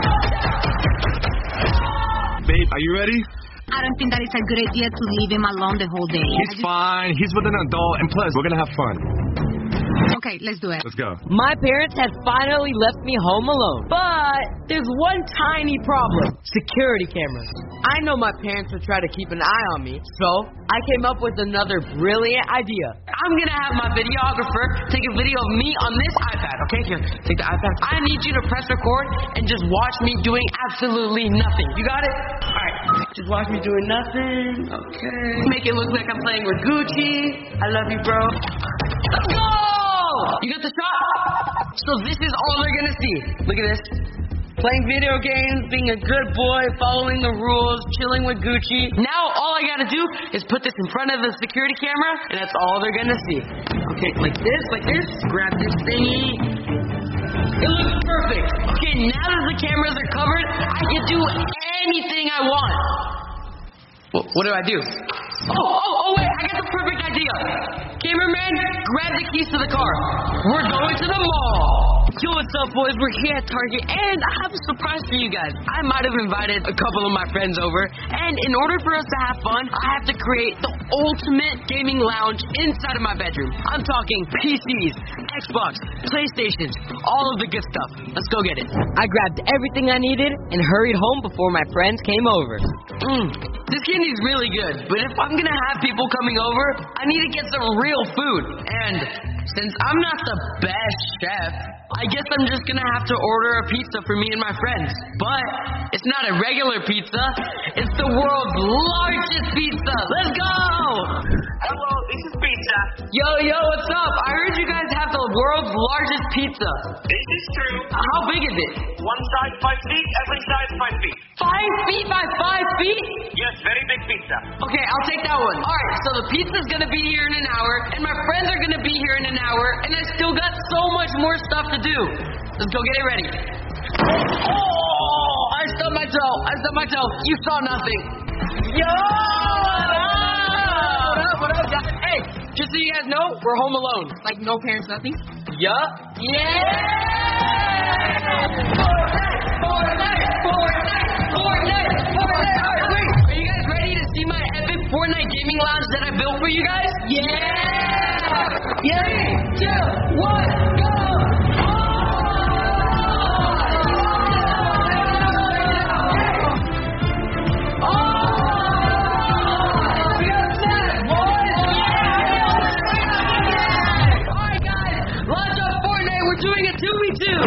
Babe, are you ready? I don't think that it's a good idea to leave him alone the whole day. He's fine. He's with an adult. And plus, we're going to have fun. Okay, let's do it. Let's go. My parents had finally left me home alone. But there's one tiny problem. Security cameras. I know my parents would try to keep an eye on me, so I came up with another brilliant idea. I'm gonna have my videographer take a video of me on this iPad. Okay, here, take the iPad. I need you to press record and just watch me doing absolutely nothing. You got it? Alright, just watch me doing nothing. Okay. Make it look like I'm playing with Gucci. I love you, bro. Let's go! You got the shot? So this is all they're gonna see. Look at this. Playing video games, being a good boy, following the rules, chilling with Gucci. Now all I gotta do is put this in front of the security camera, and that's all they're gonna see. Okay, like this, like this. Grab this thingy. It looks perfect. Okay, now that the cameras are covered, I can do anything I want. Well, what do I do? Oh, oh, oh, wait, I got the perfect idea. Cameraman, grab the keys to the car. We're going to the mall. Yo, what's up, boys? We're here at Target, and I have a surprise for you guys. I might have invited a couple of my friends over, and in order for us to have fun, I have to create the ultimate gaming lounge inside of my bedroom. I'm talking P Cs, Xbox, PlayStations, all of the good stuff. Let's go get it. I grabbed everything I needed and hurried home before my friends came over. Mm. This candy's really good, but if I'm gonna have people coming over, I need to get some real food. And since I'm not the best chef, I guess I'm just gonna have to order a pizza for me and my friends. But it's not a regular pizza, it's the world's largest pizza. Let's go! Hello, this is Pizza. Yo, yo, what's up? I heard you guys have the world's largest pizza. This is true. How big is it? One side five feet, every side five feet. Five feet by five feet? Yes, very big pizza. Okay, I'll take that one. All right, so the pizza's gonna be here in an hour, and my friends are gonna be here in an hour, and I still got so much more stuff to do. Let's go get it ready. Oh, I stubbed my toe. I stubbed my toe. You saw nothing. Yo! What up? What up, guys? Hey, just so you guys know, we're home alone. Like no parents, nothing? Yup. Yeah! Fortnite! Fortnite! Fortnite! Fortnite! All right, wait. Are you guys ready to see my epic Fortnite gaming lounge that I built for you guys? Yeah! Yeah! Three, two, one, go! Doing a two v two.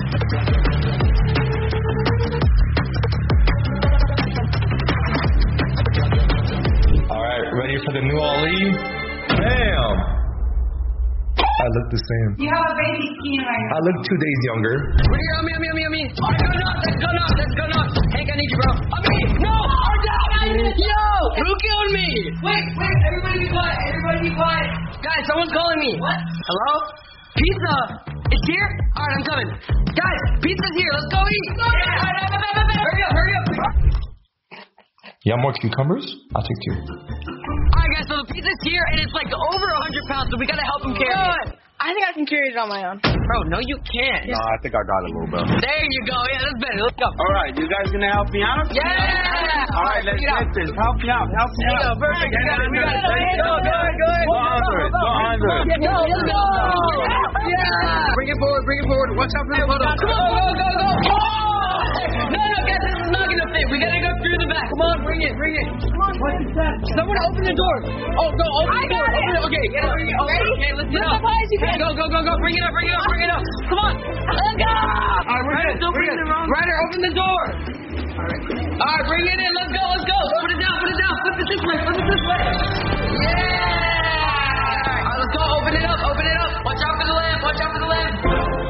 All right, ready for the new Ali? Bam! I look the same. You have a baby skin right now. I look two days younger. We're here, yummy, yummy, yummy, yummy. All right, go nuts, let's go nuts, let's go nuts. Hank, I need you, bro. I mean, no, our dad, yo, who killed me? Wait, wait, everybody be quiet, everybody be quiet. Guys, someone's calling me. What? Hello? Pizza? It's here? Alright, I'm coming. Guys, pizza's here. Let's go eat. Go yeah. Hurry up, hurry up. You want more cucumbers? I'll take two. Alright, guys, so the pizza's here, and it's like over one hundred pounds, so we gotta help him carry it. I think I can carry it on my own. Bro, no, you can't. No, I think I got it a little bit. There you go. Yeah, that's better. Let's go. All right, you guys gonna help me out? Yeah. All right, let's get this. Help me out. Help me There you out. go. Perfect. We got it. We got it. Go, go, go. Go under it. Go under it. Go, let's go. Yeah. Bring it forward. Bring it forward. Watch out for the puddle. Come on, go, go, go. Oh! No, no, guys, this is not gonna fit. We gotta go through the back. Come on, bring it, bring it. Come on. What's that? Someone open the door. Oh, go, open I the door. got it. Open it. Okay, get it. Bring it. Ready? Okay, let's get Lift up. up high as you can. Go, go, go, go. Bring it up, bring it up, bring it up. Come on. Let's go. All right, we're good. Don't bring it wrong. Ryder, open the door. All right. All right, bring it in. Let's go, let's go. Put it down, put it down. Flip it this way, flip it this way. Yeah. All right, let's go. Open it up, open it up. Watch out for the lamp, watch out for the lamp.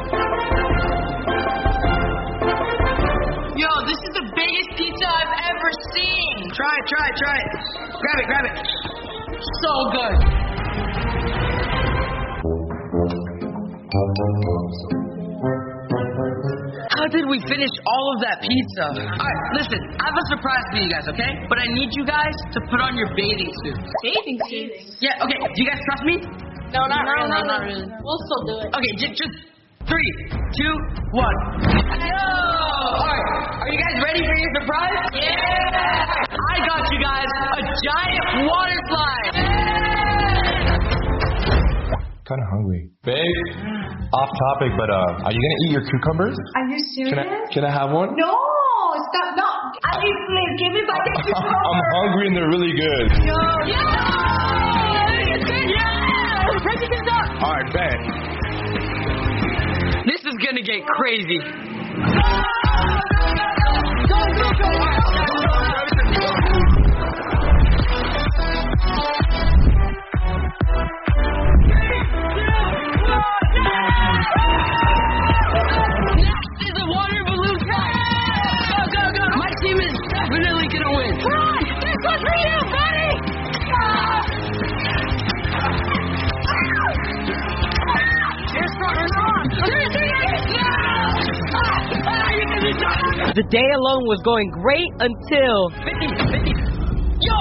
Yo, this is the biggest pizza I've ever seen. Try it, try it, try it. Grab it, grab it. So good. How did we finish all of that pizza? Alright, listen, I have a surprise for you guys, okay? But I need you guys to put on your bathing suits. Bathing suits? Yeah, okay, do you guys trust me? No, not No, really. no, not not really. We'll still do it. Okay, just, just three, two, one. Yo! Alright, are you guys ready for your surprise? Yeah! I got you guys a giant water slide! Kind of hungry. Babe, off topic, but uh, are you gonna eat your cucumbers? Are you serious? Can I, can I have one? No, stop. No. I need please give me back the cucumber. I'm hungry and they're really good. Yo, Yeah! Yeah! Break this up! All right, bet. This is gonna get crazy. Next is a water balloon fight. Go, go, go. My team is definitely gonna win. Ron, this was for you, buddy! The day alone was going great until fifty, fifty. Yo!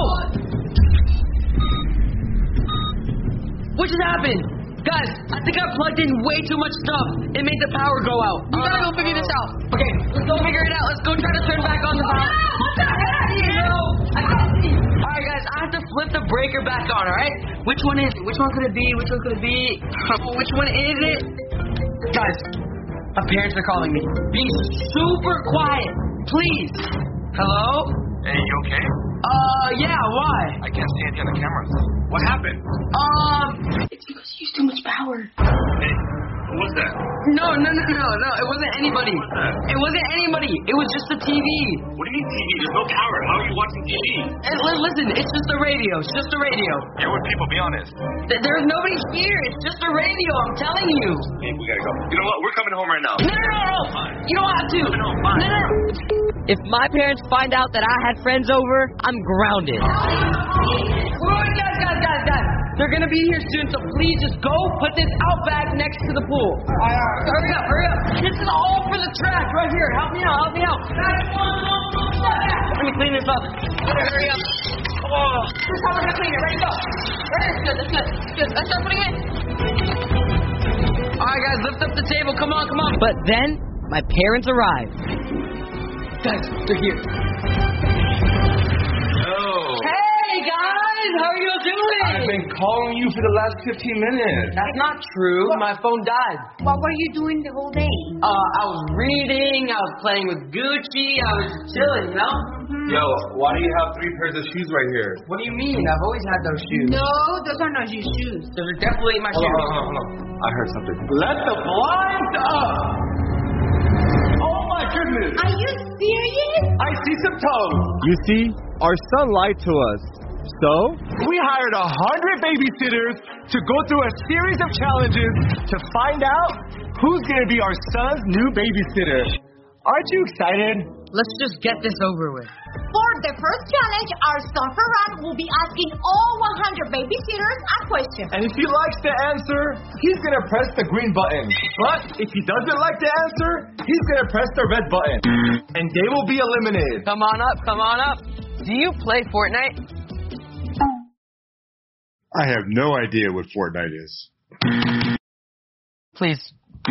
What just happened? Guys, I think I plugged in way too much stuff. It made the power go out. We gotta go figure this out. Okay, let's go figure it out. Let's go try to turn back on the power. What the heck? Alright guys, I have to flip the breaker back on, alright? Which one is it? Which one could it be? Which one could it be? Which one is it? Guys, my parents are calling me. Be super quiet, please. Hello? Hey, you okay? Uh, yeah, why? I can't see anything on the cameras. What happened? Um, It's because you use too much power. Hey, who was that? no, no, no, no, no, it wasn't anybody. It wasn't anybody. It was just the T V. What do you mean T V? There's no power. How are you watching T V? And li- listen, it's just a radio. It's just a radio. You're with people, be honest. Th- There's nobody here. It's just a radio. I'm telling you. Hey, we gotta go. You know what? We're coming home right now. No, no, no, no. You don't have to. No, No, fine. no, no. If my parents find out that I had friends over, I'm grounded. Wait, guys, guys, guys, guys. They're gonna be here soon, so please just go put this out back next to the pool. All right, all right. Hurry up, hurry up. This is all for the trash right here. Help me out, help me out. Let me clean this up. Better hurry up. Oh, this is how we're gonna clean it. Ready, go. Ready, that's good, that's good. That's good. Let's start putting it. All right, guys, lift up the table. Come on, come on. But then, my parents arrived. Guys, they're here. No. Hey, guys, how are you doing? I've been calling you for the last fifteen minutes. That's not true. My phone died. What were you doing the whole day? Uh, I was reading. I was playing with Gucci. I was just chilling, you know? Yo, why do you have three pairs of shoes right here? What do you mean? I've always had those shoes. No, those are not your shoes. Those are definitely my Hold shoes. on, hold on, hold on. I heard something. Let the blinds up! Oh my goodness! Are you serious? I see some toes. You see, our son lied to us. So, We hired a hundred babysitters to go through a series of challenges to find out who's gonna be our son's new babysitter. Aren't you excited? Let's just get this over with. For the first challenge, our son Ferran will be asking all one hundred babysitters a question. And if he likes the answer, he's gonna press the green button. But if he doesn't like the answer, he's gonna press the red button. And they will be eliminated. Come on up, come on up. Do you play Fortnite? I have no idea what Fortnite is. Please.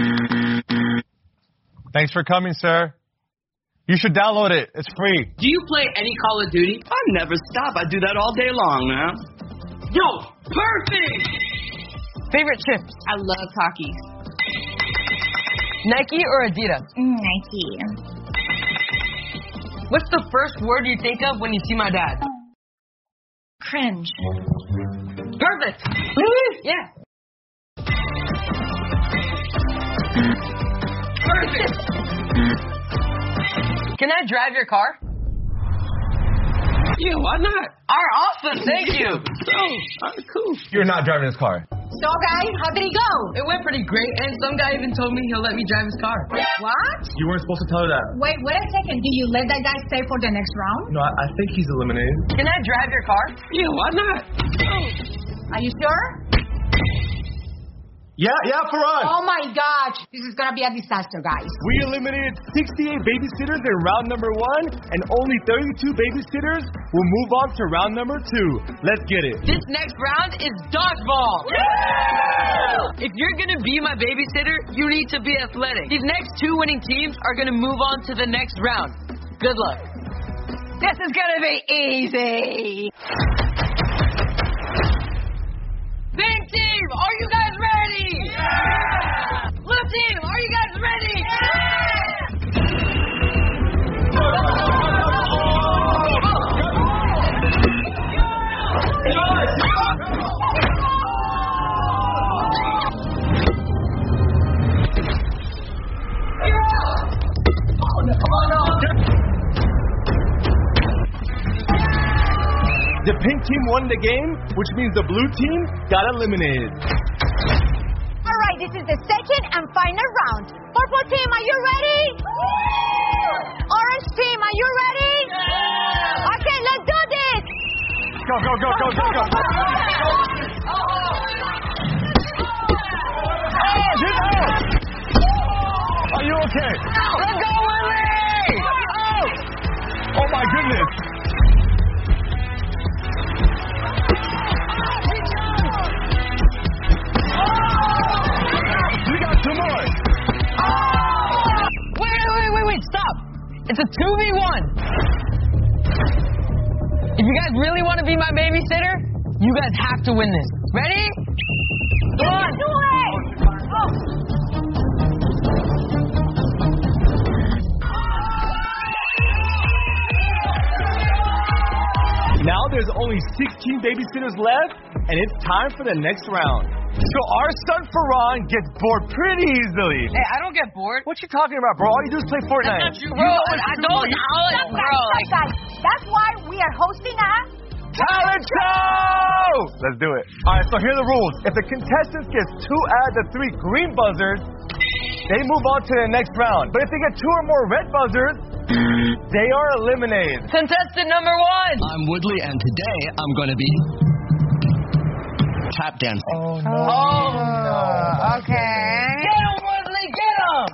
thanks for coming, sir. You should download it. It's free. Do you play any Call of Duty? I never stop. I do that all day long, man. Yo, perfect! Favorite chips? I love Takis. Nike or Adidas? Nike. What's the first word you think of when you see my dad? Cringe. Perfect! Really? Yeah. Perfect! Can I drive your car? Yeah, why not? All right, awesome. Thank you. Oh, cool. You're not driving this car. So, guys, how did it go? It went pretty great, and some guy even told me he'll let me drive his car. What? You weren't supposed to tell her that. Wait, wait a second. Do you let that guy stay for the next round? No, I, I think he's eliminated. Can I drive your car? Yeah, why not? Are you sure? Yeah, yeah, Ferran. Oh my gosh. This is gonna be a disaster, guys. We eliminated sixty-eight babysitters in round number one, and only thirty-two babysitters will move on to round number two. Let's get it. This next round is dodgeball. Yeah! If you're gonna be my babysitter, you need to be athletic. These next two winning teams are gonna move on to the next round. Good luck. This is gonna be easy. Pink team, are you guys ready? Yeah! Blue team, are you guys ready? The pink team won the game, which means the blue team got eliminated. All right, this is the second and final round. Purple team, are you ready? Orange team, are you ready? Yeah. Okay, let's do this. Go, go, go, go, go, go. Get out! Are you okay? Let's go, Willie! Oh my goodness. We got two more. Wait, wait, wait, wait, stop. It's a two v one. If you guys really want to be my babysitter, you guys have to win this. Ready? Come on. Do it. Oh. there's only sixteen babysitters left, and it's time for the next round. So our son Ferran gets bored pretty easily. Hey, I don't get bored. What you talking about, bro? All you do is play Fortnite. That's not true, bro. I, I don't. Stop, Bro, guys, like, stop, guys. That's why we are hosting a talent show! Let's do it. All right, so here are the rules. If the contestants get two out of the three green buzzers, they move on to the next round. But if they get two or more red buzzers, they are eliminated. Contestant number one. I'm Woodley, and today I'm going to be tap dancing. Oh, no. Oh, no. Okay. Get him, Woodley, get him!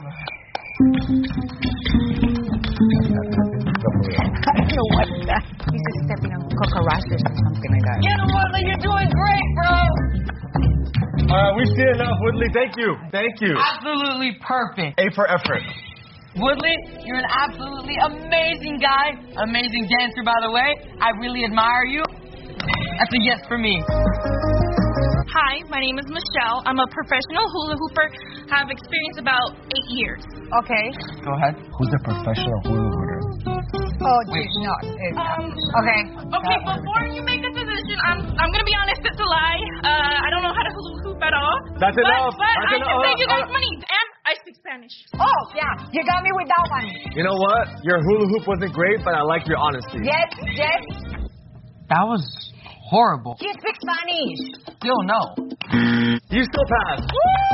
I don't know what that. He's just stepping on cockroaches or something like that. Get him, Woodley, you're doing great, bro! All right, we've seen enough, Woodley. Thank you. Thank you. Absolutely perfect. A for effort. Woodley, you're an absolutely amazing guy. Amazing dancer, by the way. I really admire you. That's a yes for me. Hi, my name is Michelle. I'm a professional hula hooper. Have experience about eight years. Okay. Go ahead. Who's a professional hula hooper? Oh, dude, no. It's Um, okay. Okay, before you make a decision, I'm I'm gonna be honest, it's a lie. Uh, I don't know how to hula hoop at all. That's but, enough. But That's I enough. can save you guys Uh, uh, money, and I speak Spanish. Oh, yeah. You got me with that one. You know what? Your hula hoop wasn't great, but I like your honesty. Yes, yes. That was horrible. He speaks Spanish. Still no. You still pass.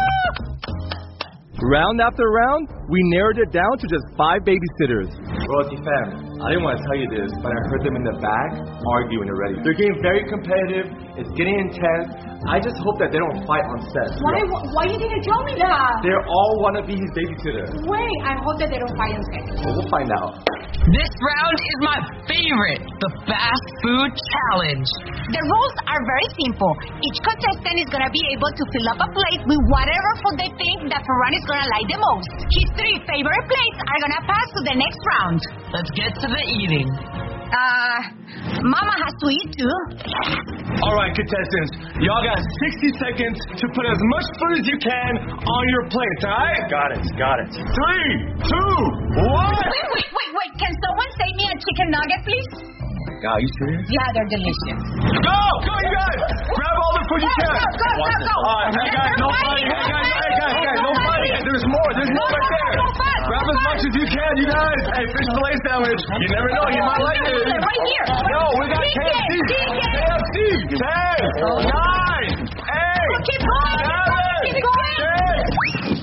Round after round, we narrowed it down to just five babysitters. Royalty fam, I didn't want to tell you this, but I heard them in the back arguing already. They're getting very competitive. It's getting intense. I just hope that they don't fight on set. Why, why you didn't tell me that? They all want to be his babysitter. Wait, I hope that they don't fight on set. Well, we'll find out. This round is my favorite, the fast food challenge. The rules are very simple. Each contestant is going to be able to fill up a plate with whatever food they think that Ferran is going to like the most. His three favorite plates are going to pass to the next round. Let's get to the eating. Uh, Mama has to eat too. All right, contestants, y'all got sixty seconds to put as much food as you can on your plates, all right? Got it, got it. Three, two, one. Wait, wait, wait, wait. Can someone save me a chicken nugget, please? God, you serious? Yeah, they're delicious. Go! Go, you guys! Grab all the food you Go, can! go, go, go, go. All right, hey guys, no fighting! Hey guys, hey guys, guys, no fighting! There's more, there's more right there! Grab as much as you can, you guys! Hey, fish fillet sandwich! You never know, you might like it! Right here! No, we got K F C! K F C! Ten! Nine! Eight! Keep going! Seven! Keep going! Six!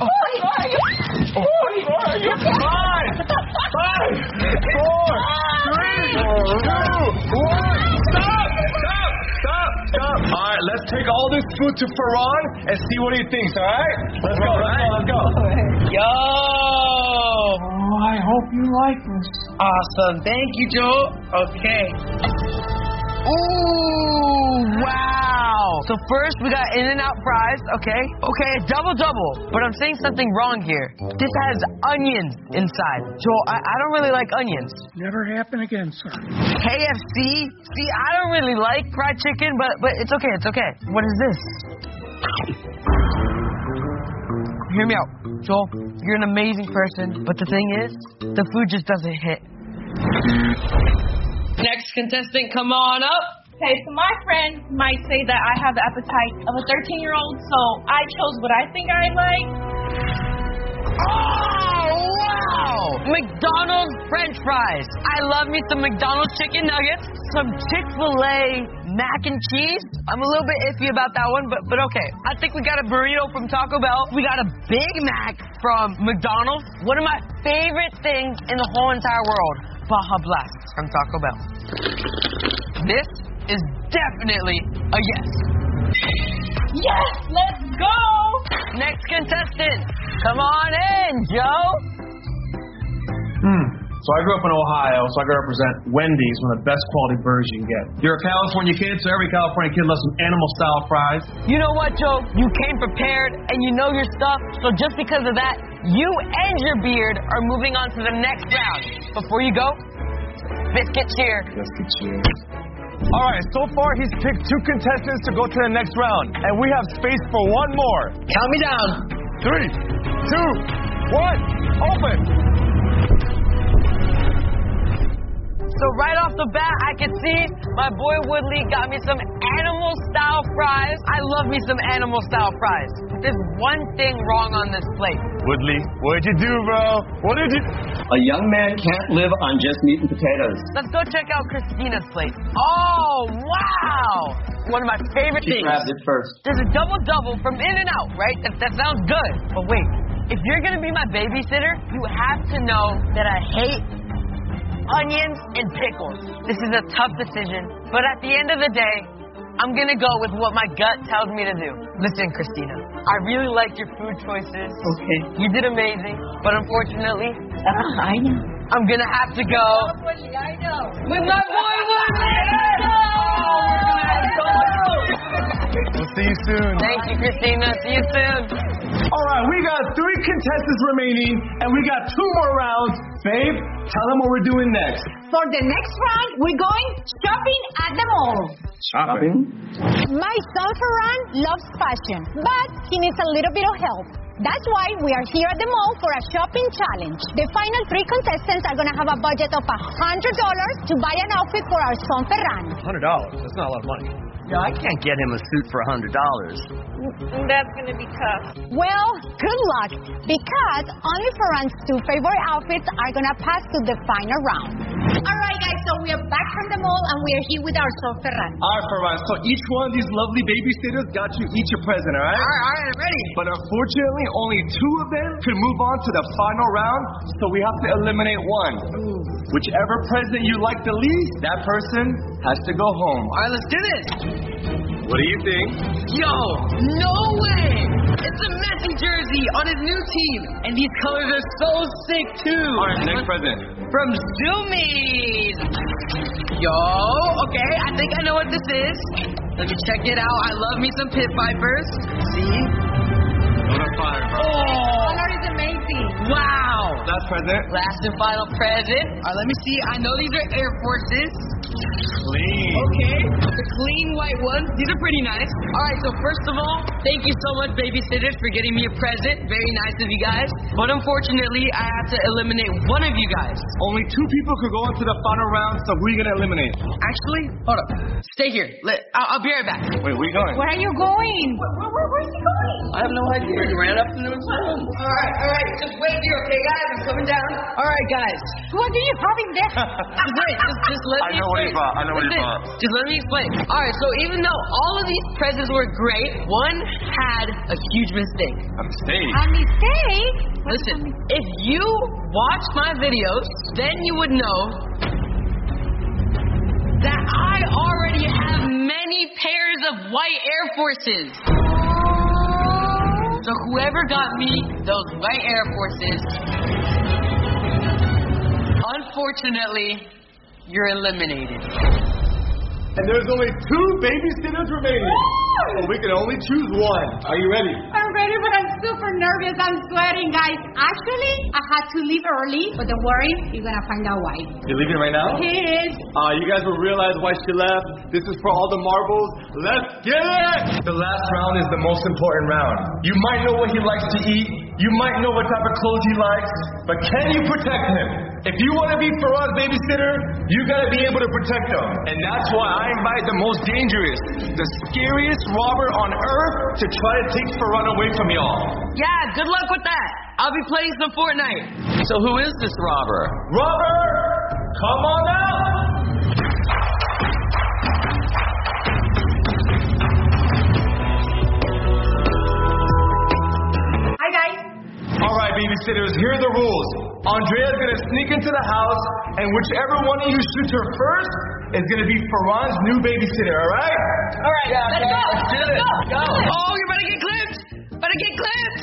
Five! Five! Four! Three! Two! One! Stop! Stop! Stop! Stop! All right, let's take all this food to Ferran and see what he thinks, all right? Let's go, let's go, let's go. Yo! Oh, I hope you like this. Awesome. Thank you, Joe. Okay. Ooh, wow. So first we got In-N-Out fries, okay? Okay, double-double. But I'm saying something wrong here. This has onions inside. Joel, I, I don't really like onions. Never happen again, sir. K F C? See, I don't really like fried chicken, but but it's okay, it's okay. What is this? Hear me out. Joel, you're an amazing person, but the thing is, the food just doesn't hit. Next contestant, come on up. Okay, so my friend might say that I have the appetite of a thirteen-year-old, so I chose what I think I like. Oh, wow! McDonald's French fries. I love me some McDonald's chicken nuggets, some Chick-fil-A mac and cheese. I'm a little bit iffy about that one, but but okay. I think we got a burrito from Taco Bell. We got a Big Mac from McDonald's. One of my favorite things in the whole entire world, Baja Blast from Taco Bell. This is definitely a yes. Yes, let's go! Next contestant, come on in, Joe. Hmm. So I grew up in Ohio, so I got to represent Wendy's, one of the best quality burgers you can get. You're a California kid, so every California kid loves some animal-style fries. You know what, Joe? You came prepared, and you know your stuff, so just because of that, you and your beard are moving on to the next round. Before you go, biscuit cheer. Biscuit cheer. All right, so far he's picked two contestants to go to the next round, and we have space for one more. Count me down. Three, two, one, open. So right off the bat, I can see my boy Woodley got me some animal-style fries. I love me some animal-style fries. There's one thing wrong on this plate. Woodley, what'd you do, bro? What did you... A young man can't live on just meat and potatoes. Let's go check out Christina's plate. Oh, wow! One of my favorite She things. grabbed it first. There's a double-double from In-N-Out, right? That, that sounds good. But wait, if you're gonna be my babysitter, you have to know that I hate onions and pickles. This is a tough decision, but at the end of the day, I'm gonna go with what my gut tells me to do. Listen, Christina, I really like your food choices. Okay. You did amazing, but unfortunately, Uh, I know. I'm gonna have to go I know. with my boy Woodley. We'll see you soon. Thank you, Christina. See you soon. All right, we got three contestants remaining, and we got two more rounds. Babe, tell them what we're doing next. For the next round, we're going shopping at the mall. Shopping? My son Ferran loves fashion, but he needs a little bit of help. That's why we are here at the mall for a shopping challenge. The final three contestants are going to have a budget of one hundred dollars to buy an outfit for our son Ferran. one hundred dollars? That's not a lot of money. Yeah, I can't get him a suit for one hundred dollars. That's going to be tough. Well, good luck, because only Ferran's two favorite outfits are going to pass to the final round. All right, guys, so we are back from the mall, and we are here with our son Ferran. All right, Ferran, so each one of these lovely babysitters got you each a present, all right? All right, all right, I'm ready. But unfortunately, only two of them could move on to the final round, so we have to eliminate one. Whichever present you like the least, that person has to go home. All right, let's do this. What do you think? Yo, no way! It's a Messi jersey on his new team, and these colors are so sick too. All right, next present. From Zoomies. Yo, okay, I think I know what this is. Let me check it out. I love me some Pit Vipers. See? What a fire, bro. Oh, Color is amazing. wow! Last present. Last and final present. All right, let me see. I know these are Air Forces. Clean. Okay, the clean white ones. These are pretty nice. All right, so first of all, thank you so much, babysitters, for getting me a present. Very nice of you guys. But unfortunately, I have to eliminate one of you guys. Only two people could go into the final round, so who are you going to eliminate? Actually, hold up. Stay here. Let, I'll, I'll be right back. Wait, where are you going? Where are you going? Where, where, where's he going? I have no idea. He ran up and it was home. All right, all right. Just wait here, okay, guys? I'm coming down. All right, guys. What do you have in there? Just wait. Just, just let I me know what he explain. bought. I know what he Listen, bought. Just let me explain. All right, so even though all of these presents were great, one had a huge mistake. A mistake. A mistake? Listen, if you watch my videos, then you would know that I already have many pairs of white Air Forces. So whoever got me those white Air Forces, unfortunately, you're eliminated. And there's only two babysitters remaining. So we can only choose one. Are you ready? I'm ready, but I'm super nervous. I'm sweating, guys. Actually, I had to leave early, but don't worry, you're gonna find out why. You're leaving right now? He is. Uh, you guys will realize why she left. This is for all the marbles. Let's get it! The last round is the most important round. You might know what he likes to eat. You might know what type of clothes he likes. But can you protect him? If you want to be Farad's babysitter, you gotta be able to protect him. And that's why I invite the most dangerous, the scariest robber on earth to try to take Farad away from y'all. Yeah, good luck with that. I'll be playing some Fortnite. So who is this robber? Robber, come on out! Hi, guys. All right, babysitters, here are the rules. Andrea's gonna sneak into the house, and whichever one of you shoots her first is gonna be Farad's new babysitter, all right? All right, Yeah, let's okay, go. let's do it. Go. Oh, you're about to get clipped. About to get clipped.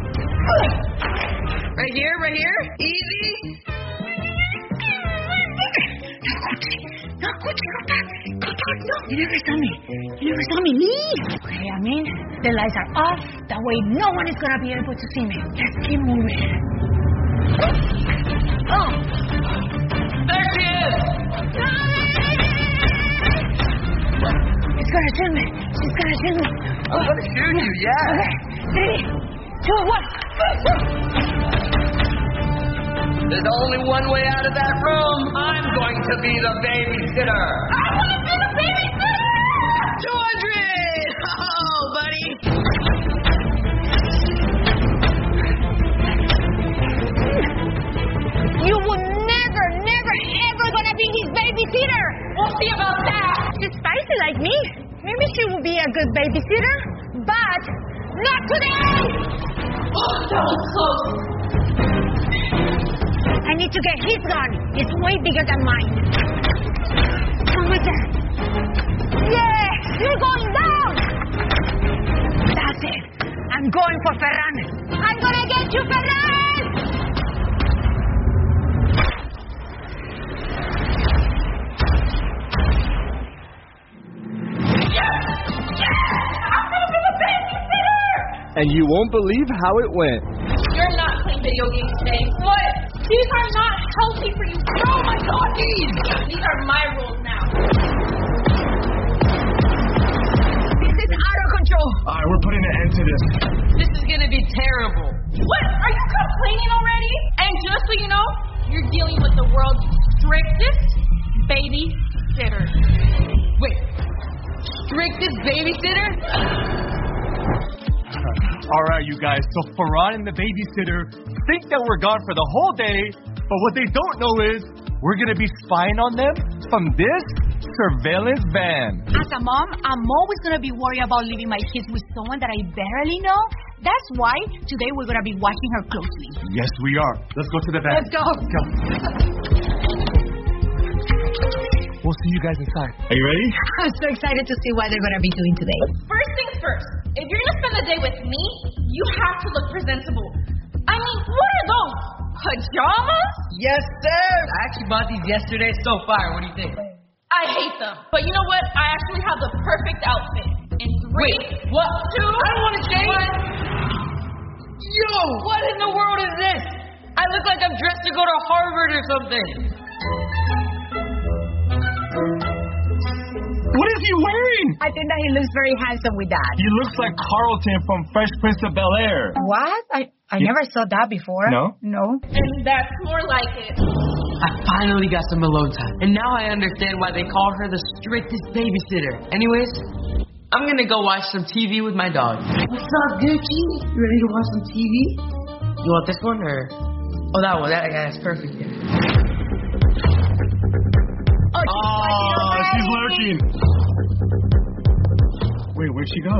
Right here, right here. Easy. No, Gucci, go back. Go back. No, you never saw me. You never saw me. Leave. Okay, I mean, the lights are off. That way, no one is gonna be able to see me. Let's keep moving. Oh, there she is. It's gonna shoot me. She's gonna shoot me. I'm gonna shoot you, yeah. Okay, three, two, one. There's only one way out of that room. I'm going to be the babysitter. I want to be the babysitter! two hundred! Oh, buddy. You would never, never, ever gonna be his babysitter. We'll see about that. She's spicy like me. Maybe she will be a good babysitter, but not today. Oh, that was close. I need to get his gun. It's way bigger than mine. Come with that. Yes, you're going down. That's it. I'm going for Ferran. I'm gonna get you, Ferran. And you won't believe how it went. You're not playing video games today. What? These are not healthy for you. Oh my god, these! These are my rules now. This is out of control. Alright, we're putting an end to this. This is gonna be terrible. What? Are you complaining already? And just so you know, you're dealing with the world's strictest babysitter. Wait, strictest babysitter? Alright, you guys, so Ferran and the babysitter think that we're gone for the whole day, but what they don't know is we're gonna be spying on them from this surveillance van. As a mom, I'm always gonna be worried about leaving my kids with someone that I barely know. That's why today we're gonna be watching her closely. Yes, we are. Let's go to the van. Let's go. Let's go. We'll see you guys inside. Are you ready? I'm so excited to see what they're gonna be doing today. First things first, if you're gonna spend the day with me, you have to look presentable. I mean, what are those? Pajamas? Yes, sir. I actually bought these yesterday. So fire. What do you think? I hate them. But you know what? I actually have the perfect outfit. In three, Wait, what? two, I don't want to say. one. Yo, what in the world is this? I look like I'm dressed to go to Harvard or something. What is he wearing? I think that he looks very handsome with that. He looks like Carlton from Fresh Prince of Bel-Air. What? I, I Yeah. never saw that before. No? No. And that's more like it. I finally got some alone time. And now I understand why they call her the strictest babysitter. Anyways, I'm gonna go watch some T V with my dog. What's up, Gucci? You ready to watch some T V? You want this one or? Oh, that one. That guy's perfect. Yeah. Oh, she's, Oh, she's lurking. Wait, where'd she go?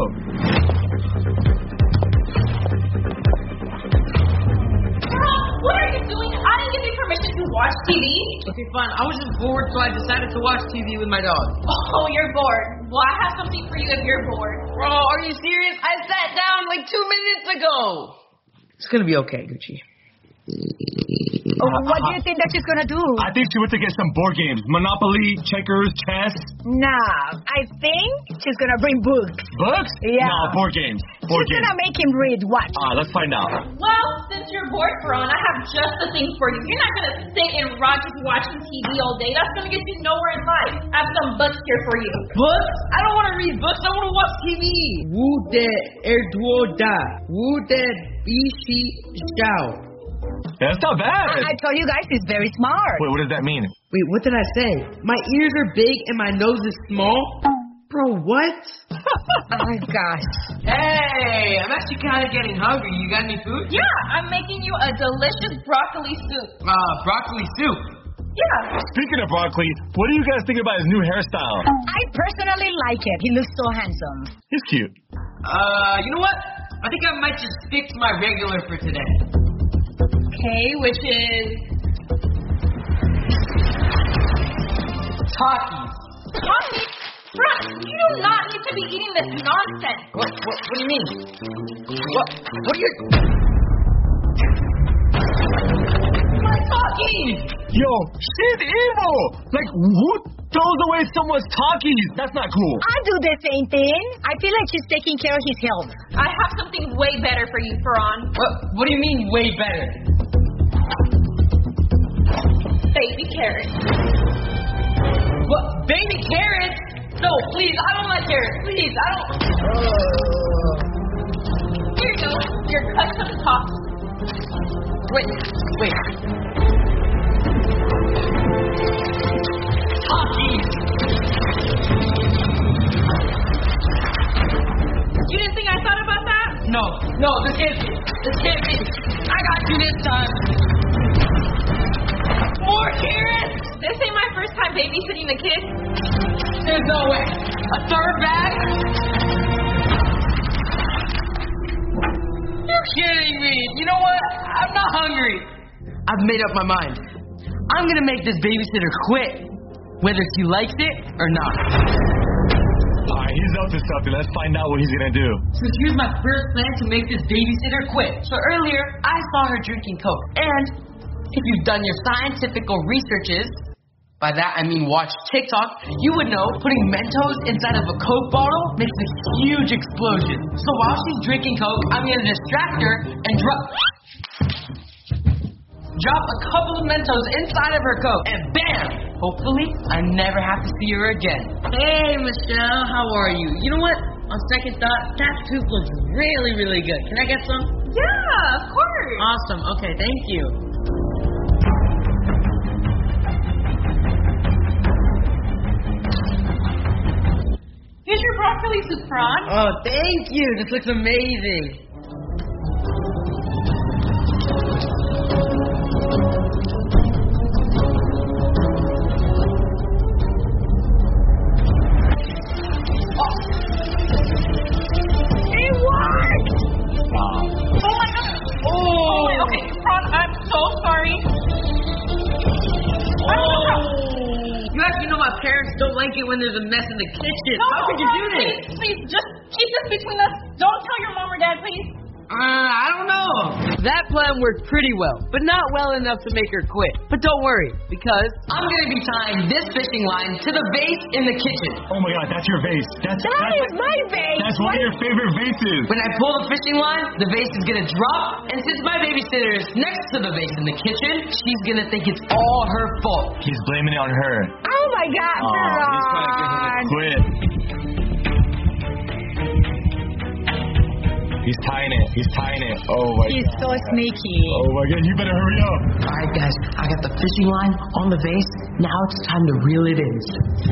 What are you doing? I didn't give you permission to watch T V. Okay, fine. I was just bored, so I decided to watch T V with my dog. Oh, you're bored. Well, I have something for you if you're bored. Bro, are you serious? I sat down like two minutes ago. It's gonna be okay, Gucci. Oh, what do you think that she's gonna do? I think she went to get some board games. Monopoly, checkers, chess. Nah, I think she's gonna bring books. Books? Yeah. No, board games. Board She's games. gonna make him read. Watch. Alright, let's find out. Well, since you're bored, Ferran, I have just the thing for you. You're not gonna sit and rock just watching T V all day. That's gonna get you nowhere in life. I have some books here for you. Books? I don't want to read books. I want to watch T V. Wu de erduo da. Wu de bishi xiao. That's not bad. I told you guys he's very smart. Wait, what does that mean? Wait, what did I say? My ears are big and my nose is small? Bro, what? Oh my gosh. Hey, I'm actually kind of getting hungry. You got any food? Yeah, I'm making you a delicious broccoli soup. Uh, broccoli soup. Yeah. Speaking of broccoli, what do you guys think about his new hairstyle? I personally like it. He looks so handsome. He's cute. Uh, you know what? I think I might just stick to my regular for today. Okay, which is Takis. Takis? Ferran, you do not need to be eating this nonsense. What, what, what do you mean? What, what are you... My Takis! Yo, she's evil! Like, who throws away someone's Takis? That's not cool. I do the same thing. I feel like she's taking care of his health. I have something way better for you, Ferran. What, what do you mean, way better? Baby carrots. What? Baby carrots? No, please, I don't like carrots. Please, I don't... Here you go. Your custom tops. Wait, wait. This can't be. I got you this time. More carrots! This ain't my first time babysitting a kid. There's no way. A third bag? You're kidding me. You know what? I'm not hungry. I've made up my mind. I'm gonna make this babysitter quit, whether she likes it or not. Alright, he's up to something. Let's find out what he's gonna do. So here's my first plan to make this babysitter quit. So earlier, I saw her drinking Coke. And if you've done your scientific researches, by that I mean watch TikTok, you would know putting Mentos inside of a Coke bottle makes a huge explosion. So while she's drinking Coke, I'm gonna distract her and drop drop a couple of Mentos inside of her Coke, and bam! Hopefully, I never have to see her again. Hey, Michelle, how are you? You know what? On second thought, that soup looks really, really good. Can I get some? Yeah, of course. Awesome. Okay, thank you. Here's your broccoli soup, Ron. Oh, thank you. This looks amazing. Parents don't like it when there's a mess in the kitchen. No, How could you do this? Please, please, just keep this between us. Don't tell your mom or dad, please. Uh, I don't know. That plan worked pretty well, but not well enough to make her quit. But don't worry, because I'm going to be tying this fishing line to the vase in the kitchen. Oh my god, that's your vase. That's, That that's is my vase. That's one of your favorite vases. When I pull the fishing line, the vase is going to drop, and since my babysitter is next to the vase in the kitchen, she's going to think it's all her fault. He's blaming it on her. Oh my God, Oh, he's trying to get her to quit. He's tying it. He's tying it. Oh my He's god. so sneaky. Oh my god, you better hurry up. Alright guys, I got the fishing line on the vase. Now it's time to reel it in.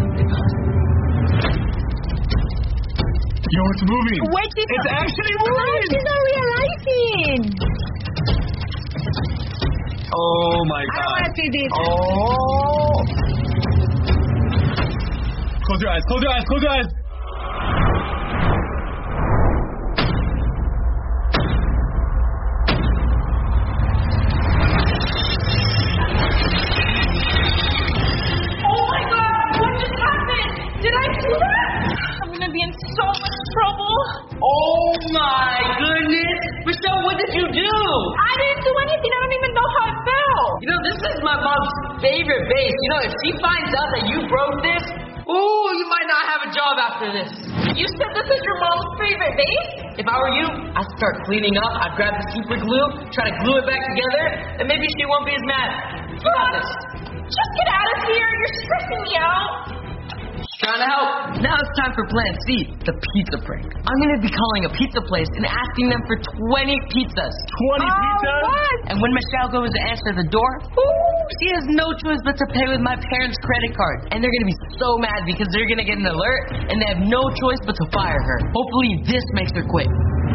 Yo, it's moving. Wait, she's It's not, actually Oh, moving. she's not realizing. Oh my I don't god. want to see this. Oh. Close your eyes. Close your eyes. Close your eyes. Oh my God, what just happened? Did I do that? I'm gonna be in so much trouble. Oh my goodness! Michelle, what did you do? I didn't do anything. I don't even know how it fell. You know, this is my mom's favorite vase. You know, if she finds out that you broke this, ooh, you might not have a job after this. You said this is your mom's favorite vase? If I were you, I'd start cleaning up. I'd grab the super glue, try to glue it back together, and maybe she won't be as mad. You got this. Just get out of here. You're stressing me out. Trying to help. Now it's time for Plan C, the pizza prank. I'm going to be calling a pizza place and asking them for twenty pizzas. twenty oh, pizzas? What? And when Michelle goes to answer the door, ooh, she has no choice but to pay with my parents' credit card. And they're going to be so mad because they're going to get an alert and they have no choice but to fire her. Hopefully this makes her quit.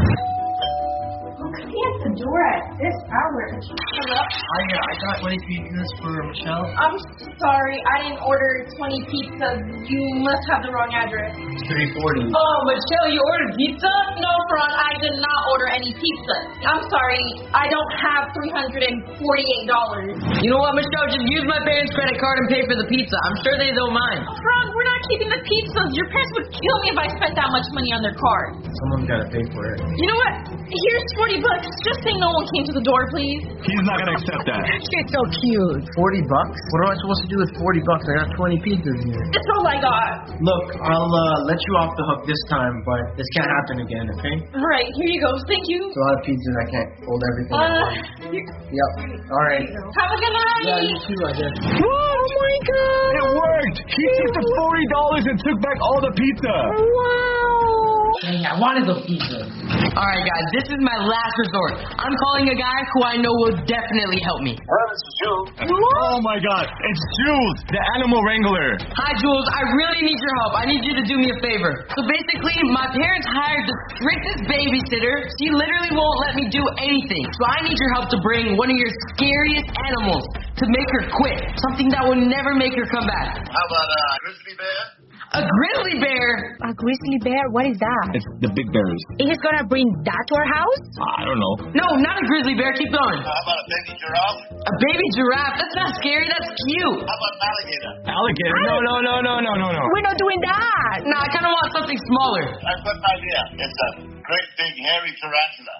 He at the door at this hour. Hello? I, uh, I got twenty pizzas for Michelle. I'm sorry. I didn't order twenty pizzas. You must have the wrong address. three forty. Oh, Michelle, you ordered pizza? No, Fran, I did not order any pizza. I'm sorry. I don't have three hundred forty-eight dollars. You know what, Michelle? Just use my parents' credit card and pay for the pizza. I'm sure they don't mind. Fran, we're not keeping the pizzas. Your parents would kill me if I spent that much money on their card. Someone's got to pay for it. You know what? Here's forty bucks. Just say no one came to the door, please. He's not gonna accept that. She's so cute. forty bucks? What am I supposed to do with forty bucks? I got twenty pizzas here. It's all I got. Look, I'll uh, let you off the hook this time, but this can't happen again, okay? All right, here you go. Thank you. It's a lot of pizzas. I can't hold everything Uh, at once. Yep. All right. Have a good night. Yeah, you too, I guess. Oh my God. It worked. He took the forty dollars and took back all the pizza. Wow. Dang, I wanted those pizzas. Alright guys, this is my last resort. I'm calling a guy who I know will definitely help me. Well, this is Jules. Oh my god, it's Jules, the animal wrangler. Hi Jules, I really need your help. I need you to do me a favor. So basically, my parents hired the strictest babysitter. She literally won't let me do anything. So I need your help to bring one of your scariest animals to make her quit. Something that will never make her come back. How about a uh, grizzly bear? A grizzly bear? A grizzly bear? What is that? It's the big bears. He's gonna bring that to our house? I don't know. No, not a grizzly bear. Keep going. Uh, how about a baby giraffe? A baby giraffe? That's not scary. That's cute. How about an alligator? Alligator? No, no, no, no, no, no, no. We're not doing that. No, I kind of want something smaller. I've got an idea. It's a great big hairy tarantula.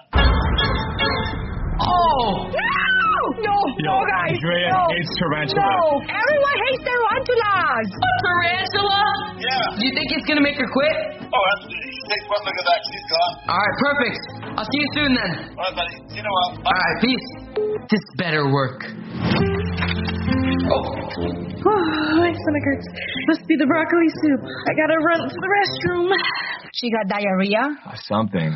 Oh! No! No, Yo, no, guys. Andrea no. hates tarantulas. No, everyone hates tarantulas. A tarantula? Yeah. Do you think it's gonna make her quit? Oh, absolutely. Take one look at that. She's gone. All right, perfect. I'll see you soon then. All right, buddy. See you in a while. All right, peace. This better work. Oh, my stomach hurts. Must be the broccoli soup. I gotta run to the restroom. She got diarrhea? Something.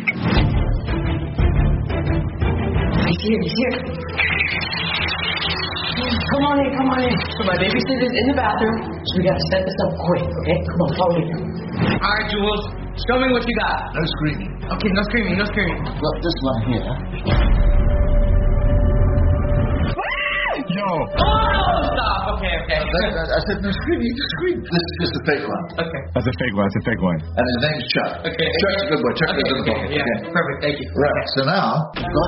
He's here, he's here. Come on in, come on in. So my babysitter's in the bathroom, so we gotta set this up quick, okay? Come on, follow me. All right, Jules. Show me what you got. No screaming. Okay, no screaming, no screaming. Look, this one here. Yo. Oh, stop. Okay, okay. I, I said no screaming. You just scream. This is just a fake one. Okay. That's a fake one. That's a fake one. And his name's Chuck. Okay. Chuck's a good boy. Chuck Okay, is a good boy. okay, yeah, perfect. Thank you. Right. So now, go.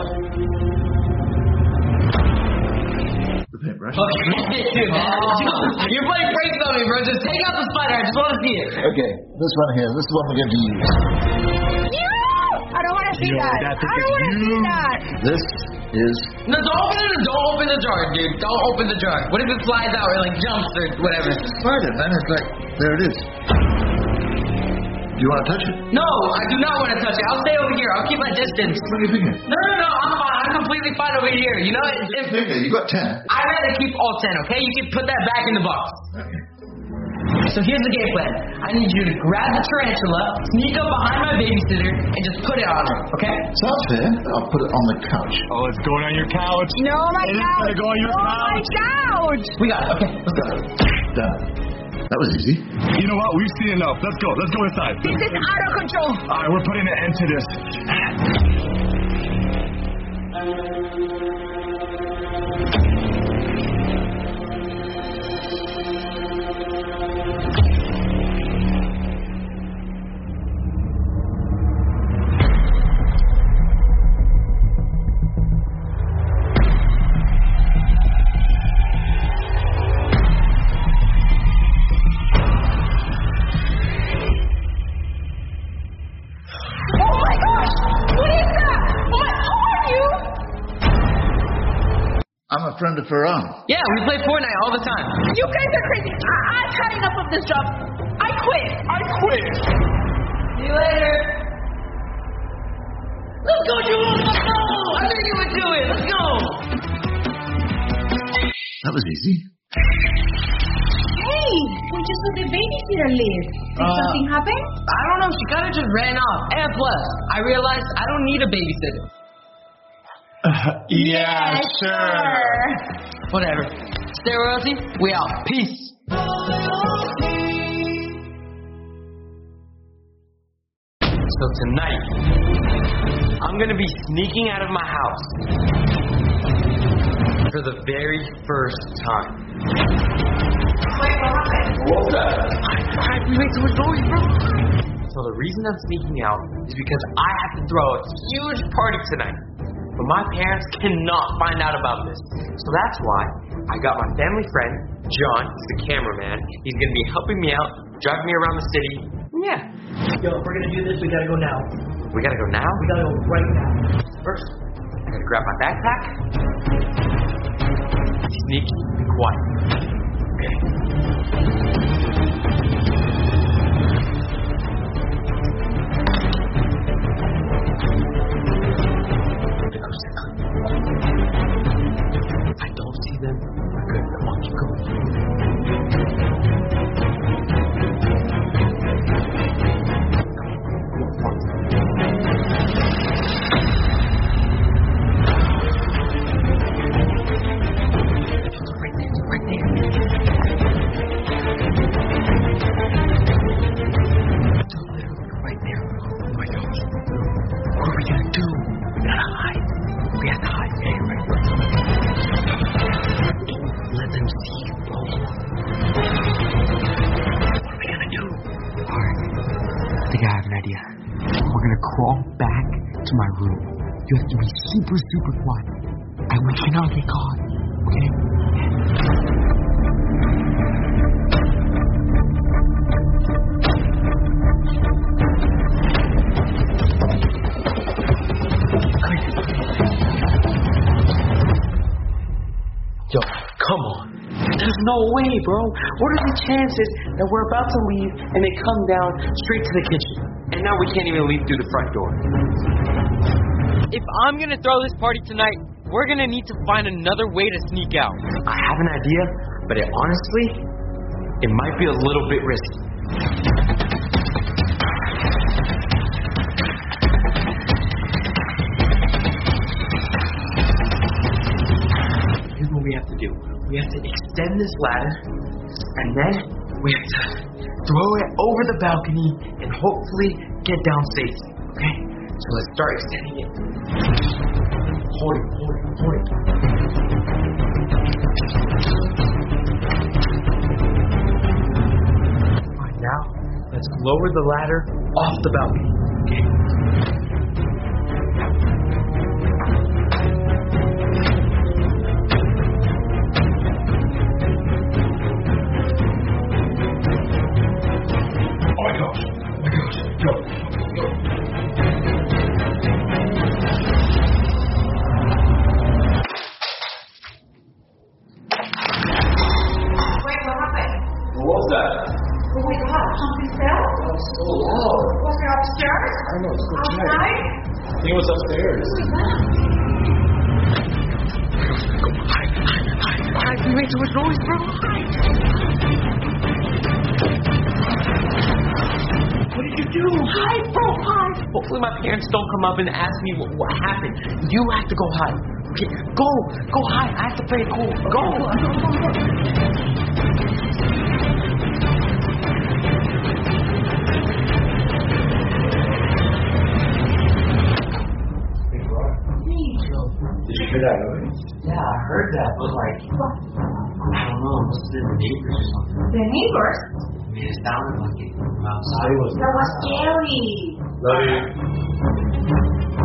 The paintbrush. Okay, dude. Oh. You're playing pranks on me, bro. Just take out the spider. I just want to see it. Okay, this one here. This is what we're going to use. I don't want to see Yo, that. that I thing don't is want to see huge. that. This is. No, don't open it. Don't open the jar, dude. Don't open the jar. What if it flies out or like jumps or whatever? Spider, man. It's like, there it is. Do you want to touch it? No, I do not want to touch it. I'll stay over here. I'll keep my distance. What are you thinking? No, no, no. I'm fine. I'm completely fine over here. You know, if, if Okay, you got ten. I'd rather keep all ten, okay? You can put that back in the box. Okay. So here's the game plan. I need you to grab the tarantula, sneak up behind my babysitter, and just put it on her, okay? Sounds fair. I'll put it on the couch. Oh, it's going on your couch. No, my It is couch. gonna go on your no, couch. my couch. We got it. Okay, let's go. Done. That was easy. You know what? We've seen enough. Let's go. Let's go inside. This is out of control. All right, we're putting an end to this. Oh my gosh! What is that? What? Who are you? I'm a friend of Ferran. Yeah, we play Fortnite all the time. You guys are crazy. I- I've had enough of this job. I quit. I quit. See you later. Let's go, Jules. Let's go. I knew you would do it. Let's go. That was easy. Hey, we just saw the babysitter leave. Did Uh, something happen? I don't know. She kind of just ran off. And plus, I realized I don't need a babysitter. Yeah, sure. Whatever. Stay royalty. We out. Peace. So tonight, I'm gonna be sneaking out of my house for the very first time. Wait, what happened? What's that? I have to wait till it's going, bro. So the reason I'm sneaking out is because I have to throw a huge party tonight. But my parents cannot find out about this. So that's why I got my family friend, John, he's the cameraman. He's gonna be helping me out, driving me around the city. Yeah. Yo, if we're gonna do this, we gotta go now. We gotta go now? We gotta go right now. First, I gotta grab my backpack. Sneak, be quiet. Okay. I don't see them. We're good. Come on, keep going. You have to be super, super quiet. And we cannot get caught, okay? Yo, come on. There's no way, bro. What are the chances that we're about to leave and they come down straight to the kitchen? And now we can't even leave through the front door. If I'm gonna throw this party tonight, we're gonna need to find another way to sneak out. I have an idea, but it, honestly, it might be a little bit risky. Here's what we have to do. We have to extend this ladder, and then we have to throw it over the balcony and hopefully get down safely, okay? So let's start extending it. Hold it, hold it, hold it. Alright, now let's lower the ladder off the balcony, okay? Hopefully my parents don't come up and ask me what, what happened. You have to go hide. Okay, go, go hide. I have to play it cool. Go. Did you hear that noise? Yeah, I heard that, but like, I don't know, it must have been the neighbors or something. The neighbors? I mean, it sounded like it from outside. It was That was scary. Love you.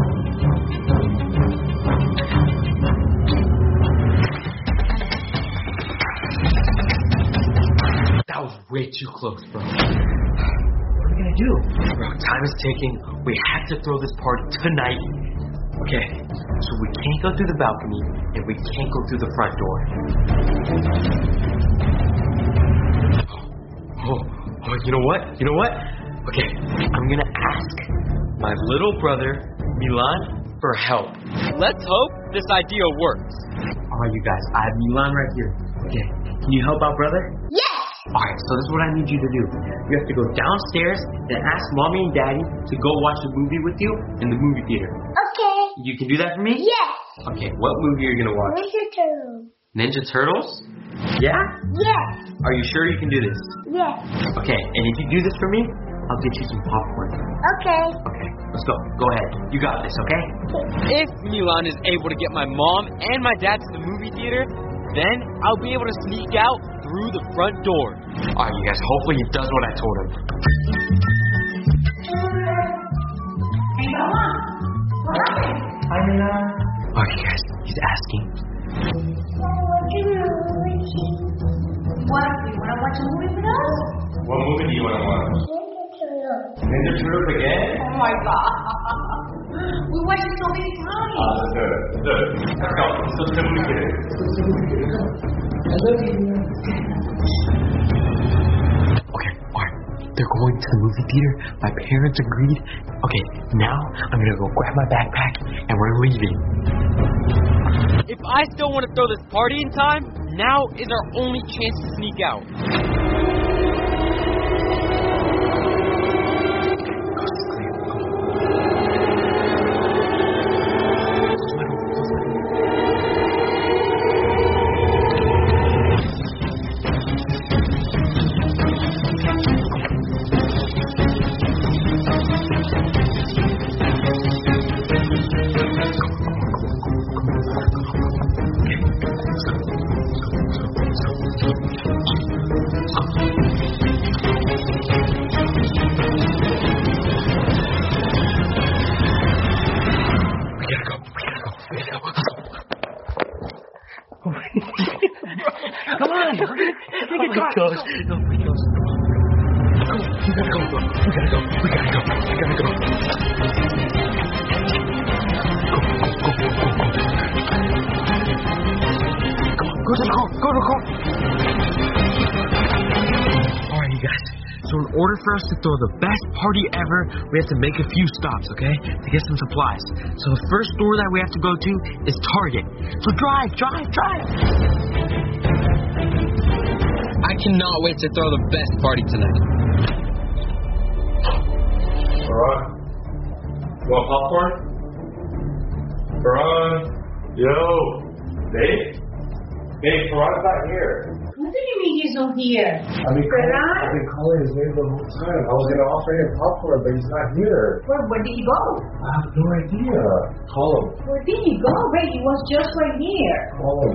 That was way too close, bro. What are we gonna do? Bro, time is ticking. We have to throw this party tonight. Okay, so we can't go through the balcony, and we can't go through the front door. Oh, oh, you know what? You know what? Okay, I'm gonna ask my little brother, Milan, for help. Let's hope this idea works. Alright, you guys, I have Milan right here. Okay, can you help out, brother? Yes! Alright, so this is what I need you to do. You have to go downstairs and ask mommy and daddy to go watch a movie with you in the movie theater. Okay. You can do that for me? Yes. Okay, what movie are you gonna watch? Ninja Turtles. Ninja Turtles? Yeah? Yes. Are you sure you can do this? Yes. Okay, and if you do this for me, I'll get you some popcorn. Okay. Okay, let's go. Go ahead. You got this, okay? If Milan is able to get my mom and my dad to the movie theater, then I'll be able to sneak out through the front door. Alright, you guys, hopefully he does what I told him. Hey, Mama. What happened? Hi, Milan. Alright, guys, he's asking. What do you What? Do you want to watch a movie with us? What movie do you want to watch? Ninja Turtles. Ninja Turtles again? Oh my god. We watched it so many times. Ah, let's do it. Let's do it. Let's go. Let's go to the movie theater. I love you. Okay, alright. They're going to the movie theater. My parents agreed. Okay, now I'm gonna go grab my backpack and we're leaving. If I still want to throw this party in time, now is our only chance to sneak out. Come on. We're gonna take it caught. Goes. Nobody goes. Go. We gotta go, bro. We gotta go. We gotta go. We gotta go. Go, go, go, go, go. Go, go to the car. Go to the car. All right, you guys. So in order for us to throw the best party ever, we have to make a few stops, okay? To get some supplies. So the first store that we have to go to is Target. So drive, drive, drive. I cannot wait to throw the best party tonight. Alright. You want popcorn? Faran? Yo. Dave? Dave, Faran's not here. What do you mean he's not here? I've been, calling, I've been calling his name the whole time. I was going to offer him popcorn, but he's not here. Where, where did he go? I have no idea. Call him. Where did he go? Wait, he was just right here. Call him.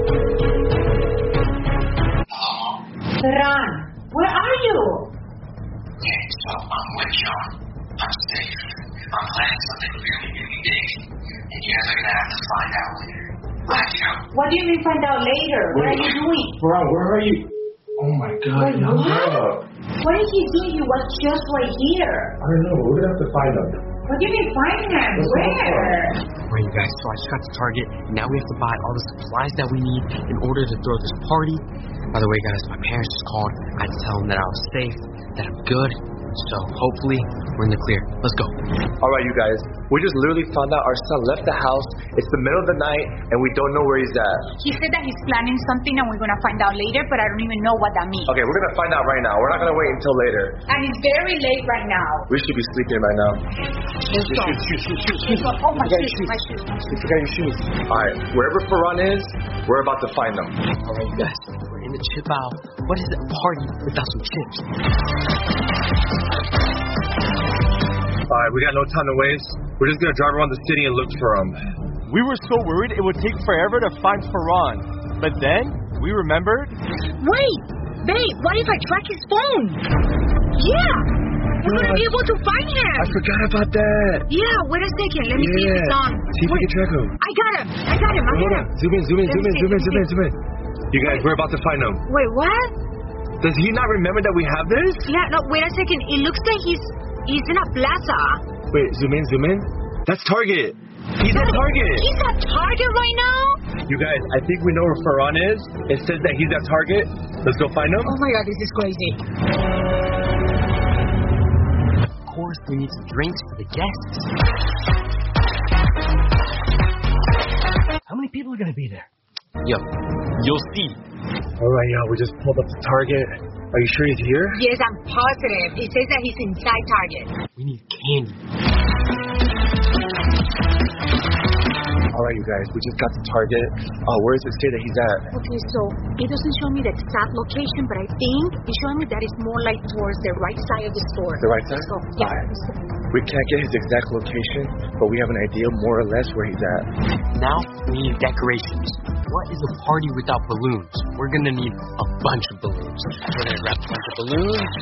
Ferran, where are you? Okay, so I'm with John. I'm safe. I'm planning something really, really big. And you guys are going to have to find out later. Let's go. What do you mean find out later? What are you doing? Faran, where are you? Oh my God, Wait, young what? girl. What is he doing? He was just right here. I don't know. We're going to have to find him. What do you mean find him? Let's go Where? Alright, you guys, so I just got to Target, and now we have to buy all the supplies that we need in order to throw this party. By the way, guys, my parents just called. I had to tell them that I was safe, that I'm good, so hopefully we're in the clear. Let's go. Alright, you guys, we just literally found out our son left the house. It's the middle of the night, and we don't know where he's at. He said that he's planning something and we're going to find out later, but I don't even know what that means. Okay, we're going to find out right now. We're not going to wait until later. And it's very late right now. We should be sleeping right now. Let's go. Shoes, shoes, shoes, shoes, shoes. Oh, my You got shoes, your my shoes. You forgot your shoes. Alright, wherever Faran is, we're about to find him. Alright, you guys, we're in the chip aisle. What is a party without some chips? Alright, we got no time to waste. We're just going to drive around the city and look for him. We were so worried it would take forever to find Faran. But then, we remembered... Wait, babe, what if I track his phone? Yeah, we're going to be able to find him. I forgot about that. Yeah, wait a second. Let me see if it's on. See if we can track him. I got him. I got him. I Hold got on. him. Zoom in, zoom in, Let zoom me in, see, zoom in, let zoom me in, zoom in. You guys, we're about to find him. Wait, what? Does he not remember that we have this? Yeah, no, wait a second. It looks like he's he's in a plaza. Wait, zoom in, zoom in. That's Target. He's at Target. He's at Target right now? You guys, I think we know where Faran is. It says that he's at Target. Let's go find him. Oh my God, this is crazy. Of course, we need some drinks for the guests. How many people are going to be there? Yo, you'll see. Alright, yo, we just pulled up to Target. Are you sure he's here? Yes, I'm positive. It says that he's inside Target. We need candy. Alright, you guys, we just got to Target. Uh, where does it say that he's at? Okay, so it doesn't show me the exact location, but I think it's showing me that it's more like towards the right side of the store. The right side? Let's go. Yeah. Alright. We can't get his exact location, but we have an idea more or less where he's at. Now, we need decorations. What is a party without balloons? We're gonna need a bunch of balloons. We're gonna grab a bunch of balloons.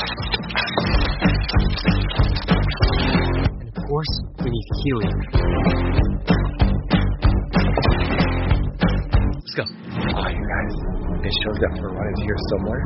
And of course, we need helium. Let's go. Oh, you guys, it shows that Faran is here somewhere.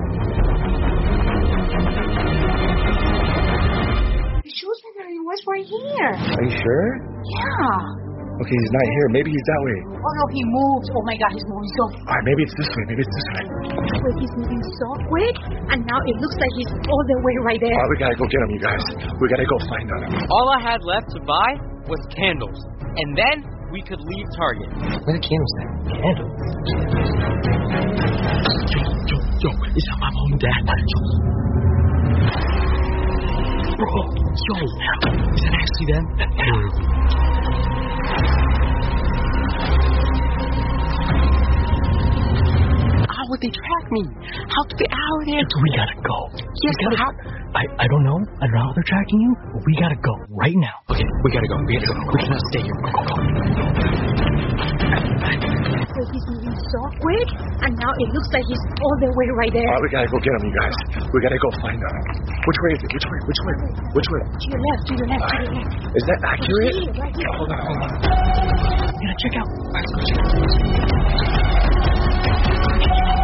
It shows me that he was right here. Are you sure? Yeah. Okay, he's not here. Maybe he's that way. Oh no, he moves. Oh my God, he's moving so fast. Alright, maybe it's this way. Maybe it's this way. Wait, he's moving so quick, and now it looks like he's all the way right there. Alright, we gotta go get him, you guys. We gotta go find him. All I had left to buy was candles. And then we could leave Target. Where are the candles at? Candles? Yo, yo, yo, is that my mom and dad? Bro, yo, is that actually them? How would they track me? How could they out there? We gotta go. Yes, but how? I, I don't know. I don't know how they're tracking you, but we gotta go right now. Okay, we gotta go. We gotta go. We cannot stay here. Go, go, go. Wait, he's moving so quick, and now it looks like he's all the way right there. Alright, we gotta go get him, you guys. We gotta go find him. Which way is it? Which way? Which way? Which way? To your left, to your left, to your left. Is that accurate? Right here, right here. Hold on, hold on. We gotta check out. Let's go check out.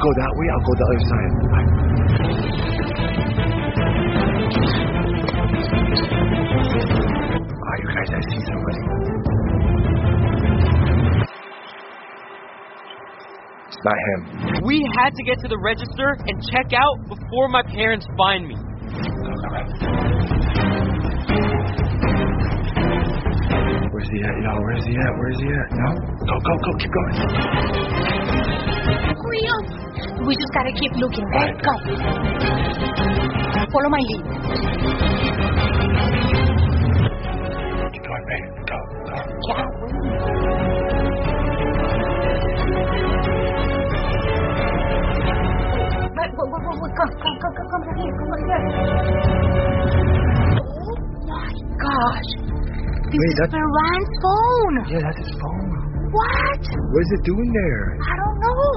go that way, I'll go the other side. Right. Ah, you guys, I see somebody. It's not him. We had to get to the register and check out before my parents find me. Where's he at, y'all? Where's he at? Where's he at? No? Go, go, go, keep going. Hurry up. We just gotta keep looking, okay? Go. Follow my lead. Keep going, babe. Go, go. Yeah, wait. Wait, wait, wait, wait. Come, come, come, come, come here. Come here. Oh, my gosh. This Wait, is that's... Ferran's phone. Yeah, that's his phone. What? What is it doing there? I don't know.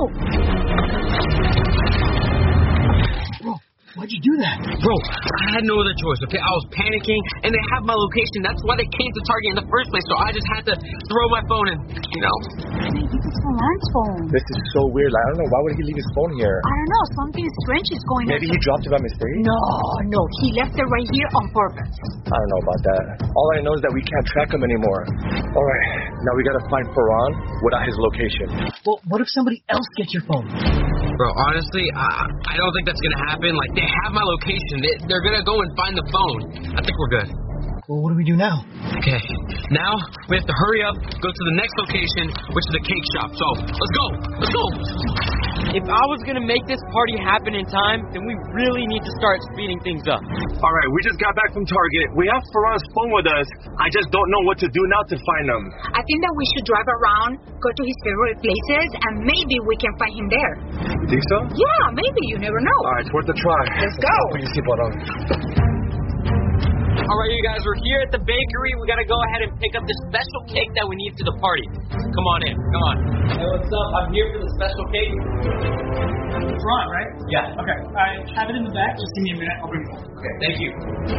Bro, why'd you do that? Bro, I had no other choice, okay? I was panicking, and they have my location. That's why they came to Target in the first place, so I just had to throw my phone in, you know. Maybe it's Ferran's phone. This is so weird. Like, I don't know. Why would he leave his phone here? I don't know. Something strange is going on. Maybe he dropped it by mistake? No, no. He left it right here on purpose. I don't know about that. All I know is that we can't track him anymore. All right, now we gotta find Ferran without his location. Well, what if somebody else gets your phone? Bro, honestly, I, I don't think that's gonna happen. Like, they have my location. They, they're gonna go and find the phone. I think we're good. Well, what do we do now? Okay, now we have to hurry up, go to the next location, which is the cake shop. So, let's go! Let's go! If I was gonna make this party happen in time, then we really need to start speeding things up. All right, we just got back from Target. We have Ferran's phone with us. I just don't know what to do now to find him. I think that we should drive around, go to his favorite places, and maybe we can find him there. You think so? Yeah, maybe. You never know. All right, it's worth a try. Let's go. Put your seatbelt on. All right, you guys, we're here at the bakery. We gotta go ahead and pick up the special cake that we need for the party. Come on in. Come on. Hey, what's up? I'm here for the special cake. It's Ron, right? Yeah. Okay. I have it in the back. Just give me a minute. I'll bring it. Okay. Thank you.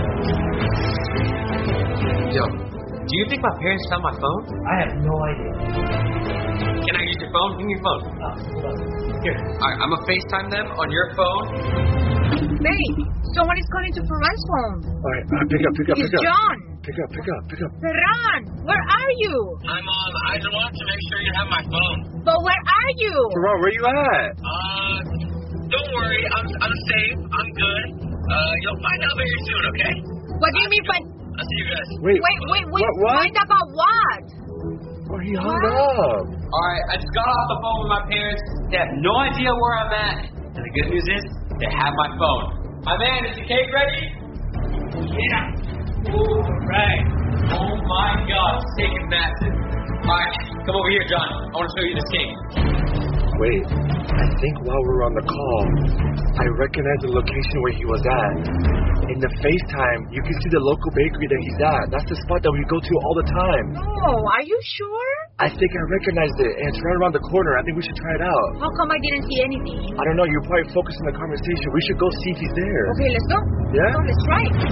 Yo, do you think my parents found my phone? I have no idea. Can I use your phone? Give me your phone. Oh, hold on. Here. All right, I'm gonna FaceTime them on your phone. Hey, someone is calling to Ferran's phone. All right, uh, pick up, pick up, It's pick up. John. Pick up, pick up, pick up. Ferran, where are you? I'm on. I just wanted to make sure you have my phone. But where are you? Ferran, where you at? Uh, don't worry. I'm I'm safe. I'm good. Uh, you'll find out very soon, okay? What do you mean by... I'll see you guys. Wait, Wait, wait, wait. What, what? Find about what? Oh, he hung up. All right, I just got off the phone with my parents. They have no idea where I'm at. And the good news is, they have my phone. My man, is the cake ready? Yeah. All right. Oh my God, this cake is massive. All right, come over here, John. I want to show you this cake. Wait, I think while we were on the call, I recognized the location where he was at. In the FaceTime, you can see the local bakery that he's at. That's the spot that we go to all the time. Oh, are you sure? I think I recognized it, and it's right around the corner. I think we should try it out. How come I didn't see anything? I don't know. You're probably focused on the conversation. We should go see if he's there. Okay, let's go. Yeah? Let's go, let's try it.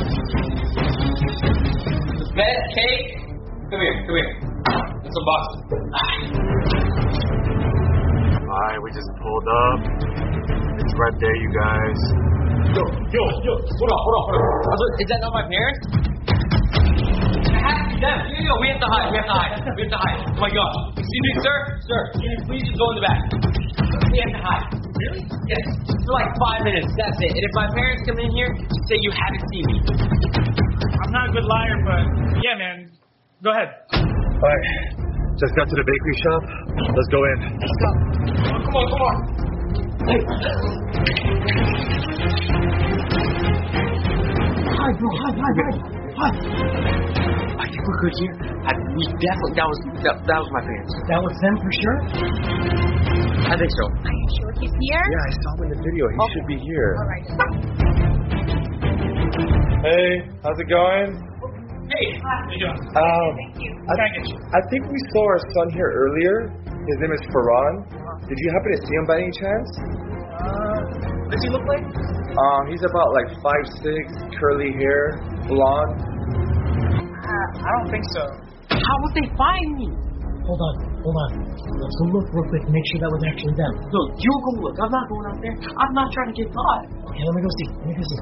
Best cake. Come here, come here. Let's unbox it. Alright, we just pulled up. It's right there, you guys. Yo, yo, yo. Hold on, hold on, hold on. Is that not my parents? It has to be them. Yo, yo, we have to hide. We have to hide. We have to hide. Oh my God. Excuse me, sir. Sir, can you please just go in the back? We have to hide. Really? Yes. For like five minutes. That's it. And if my parents come in here, just say you haven't seen me. I'm not a good liar, but yeah, man. Go ahead. Alright. Just got to the bakery shop. Let's go in. Let's go. Oh, come on, come on. Hey. Hi, bro. Hi, hi, hi. Hi. I think we're good here. I, we definitely, that was, that, that was my parents. That was them for sure? I think so. Are you sure he's here? Yeah, I saw him in the video. He Oh. should be here. All right. Hey, how's it going? Hey, how you doing? Um, I, Can I get you? I think we saw our son here earlier. His name is Ferran. Did you happen to see him by any chance? Uh, what does he look like? Um, he's about like five six, curly hair, blonde. Uh, I don't think so. How would they find me? hold on, hold on. Let's go look real quick, make sure that was actually them. No, you go look. I'm not going out there. I'm not trying to get caught. Okay, let me go see. Let me go see.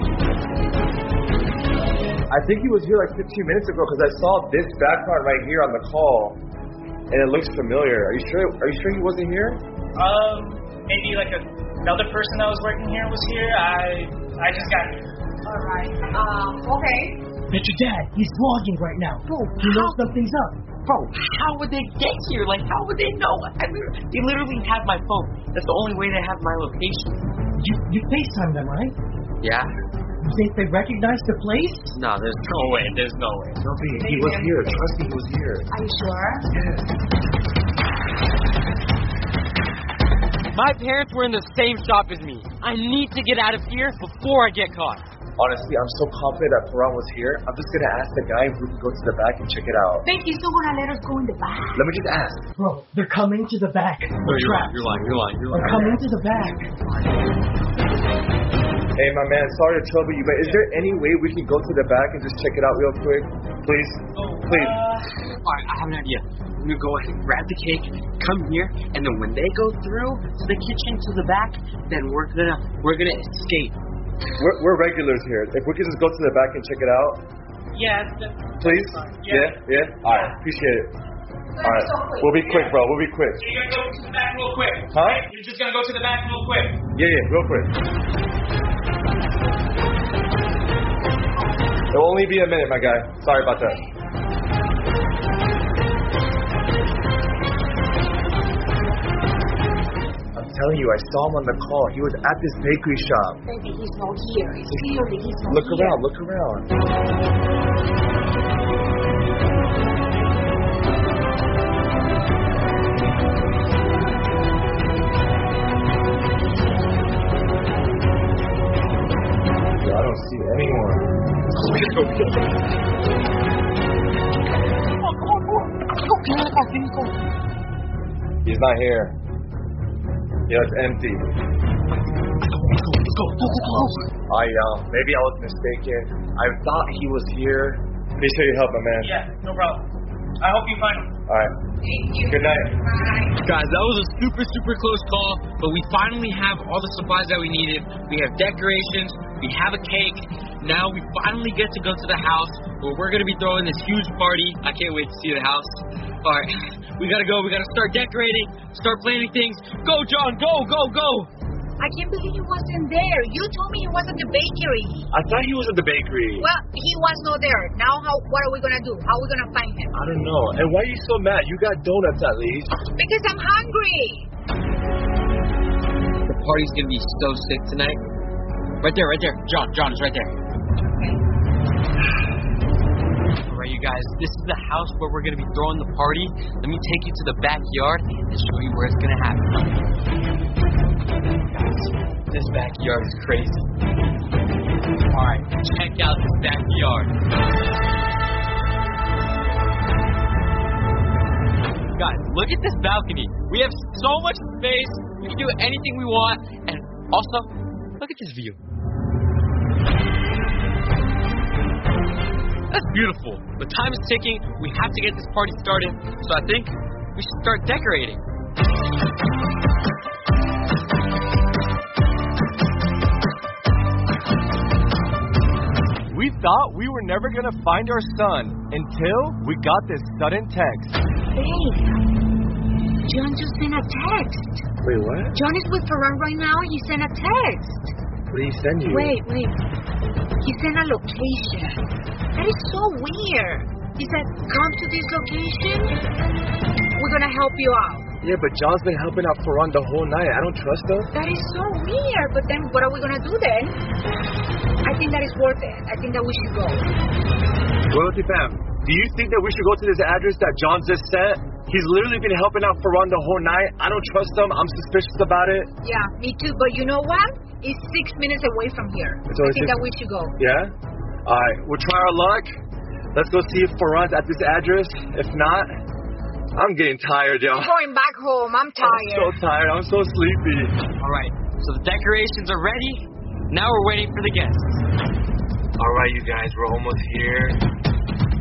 I think he was here like fifteen minutes ago because I saw this background right here on the call, and it looks familiar. Are you sure? Are you sure he wasn't here? Um, maybe like a, another person that was working here was here. I I just got here. All right. Um. Okay. That's your dad. He's vlogging right now. Bro, he knows something's up. Bro, how would they get here? Like, how would they know? I mean, they literally have my phone. That's the only way they have my location. You you FaceTime them, right? Yeah. You think they recognize the place? No, there's no way. There's no way. No, he, he was here. Trust me, he was here. Are you sure? My parents were in the same shop as me. I need to get out of here before I get caught. Honestly, I'm so confident that Farhan was here. I'm just gonna ask the guy if we can go to the back and check it out. Think he's still gonna let us go in the back? Let me just ask. Bro, they're coming to the back. No, you're lying. You're lying. You're lying. You're lying. They're coming to the back. Hey, my man, sorry to trouble you, but is there any way we can go to the back and just check it out real quick? Please? Please. Uh, Alright, I have an idea. I'm gonna go ahead and grab the cake, come here, and then when they go through to the kitchen to the back, then we're gonna we're gonna escape. We're, we're regulars here. If we could just go to the back and check it out. Yeah. Please? Yeah. Yeah? Yeah? Alright, appreciate it. Alright, we'll be quick, bro. We'll be quick. So you're gonna go to the back real quick. Huh? Right? You're just gonna go to the back real quick. Yeah, yeah, real quick. It'll only be a minute, my guy. Sorry about that. I'm telling you, I saw him on the call. He was at this bakery shop. Baby, he's not here. It's clearly he's not Look here. around, look around. I don't see anyone. He's not here. Yeah, it's empty. I uh, maybe I was mistaken. I thought he was here. Appreciate your help, my man. Yeah, no problem. I hope you find him. All right. Good night. Guys, that was a super, super close call, but we finally have all the supplies that we needed. We have decorations, we have a cake. Now we finally get to go to the house where we're going to be throwing this huge party. I can't wait to see the house. All right, we got to go. We got to start decorating, start planning things. Go, John, go, go, go. I can't believe he wasn't there. You told me he was at the bakery. I thought he was at the bakery. Well, he was not there. Now, how? What are we gonna do? How are we gonna find him? I don't know. And why are you so mad? You got donuts at least. Because I'm hungry. The party's going to be so sick tonight. Right there, right there. John, John is right there. Okay. All right, you guys, this is the house where we're going to be throwing the party. Let me take you to the backyard and show you where it's going to happen. Guys, this backyard is crazy. All right, check out this backyard. Guys, look at this balcony. We have so much space. We can do anything we want. And also, look at this view. That's beautiful. The time is ticking. We have to get this party started. So I think we should start decorating. We thought we were never going to find our son until we got this sudden text. Babe, John just sent a text. Wait, what? John is with Farhan right now. He sent a text. What did he send you? Wait, wait. He sent a location. That is so weird. He said, come to this location. We're going to help you out. Yeah, but John's been helping out Farhan the whole night. I don't trust him. That is so weird. But then what are we going to do then? I think that is worth it. I think that we should go. Royalty fam, do you think that we should go to this address that John just sent? He's literally been helping out Farhan the whole night. I don't trust him. I'm suspicious about it. Yeah, me too. But you know what? It's six minutes away from here. It's I only think six- that we should go. Yeah? All right, we'll try our luck. Let's go see if Farhan's at this address. If not, I'm getting tired, y'all. I'm going back home. I'm tired. I'm so tired. I'm so sleepy. All right, so the decorations are ready. Now we're waiting for the guests. All right, you guys, we're almost here.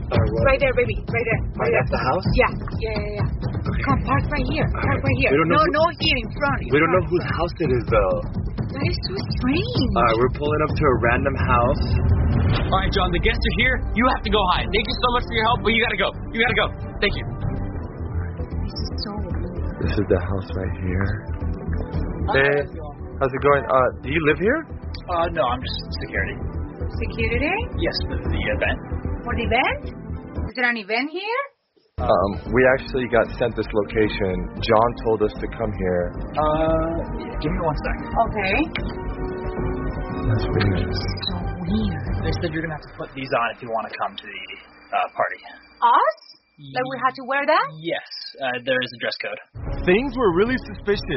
Right there, baby. Right there. Right at the house? Yeah. Yeah, yeah, yeah. Come, park right here. Park right here. We don't know No, who- no here in front. In We don't know front. whose house it is, though. That is so strange. Alright, we're pulling up to a random house. All right, John, the guests are here. You have to go hide. Thank you so much for your help, but you gotta go. You gotta go. Thank you. So weird. This is the house right here. Hey, how's it going? Uh, do you live here? Uh, no, I'm just security. Security? Yes, the, the event. For the event? Is there an event here? Um, we actually got sent this location. John told us to come here. Uh, give me one second. Okay. That's weird. So weird. They said you're gonna have to put these on if you want to come to the uh, party. Us? Like we had to wear that? Yes, uh, there is a dress code. Things were really suspicious.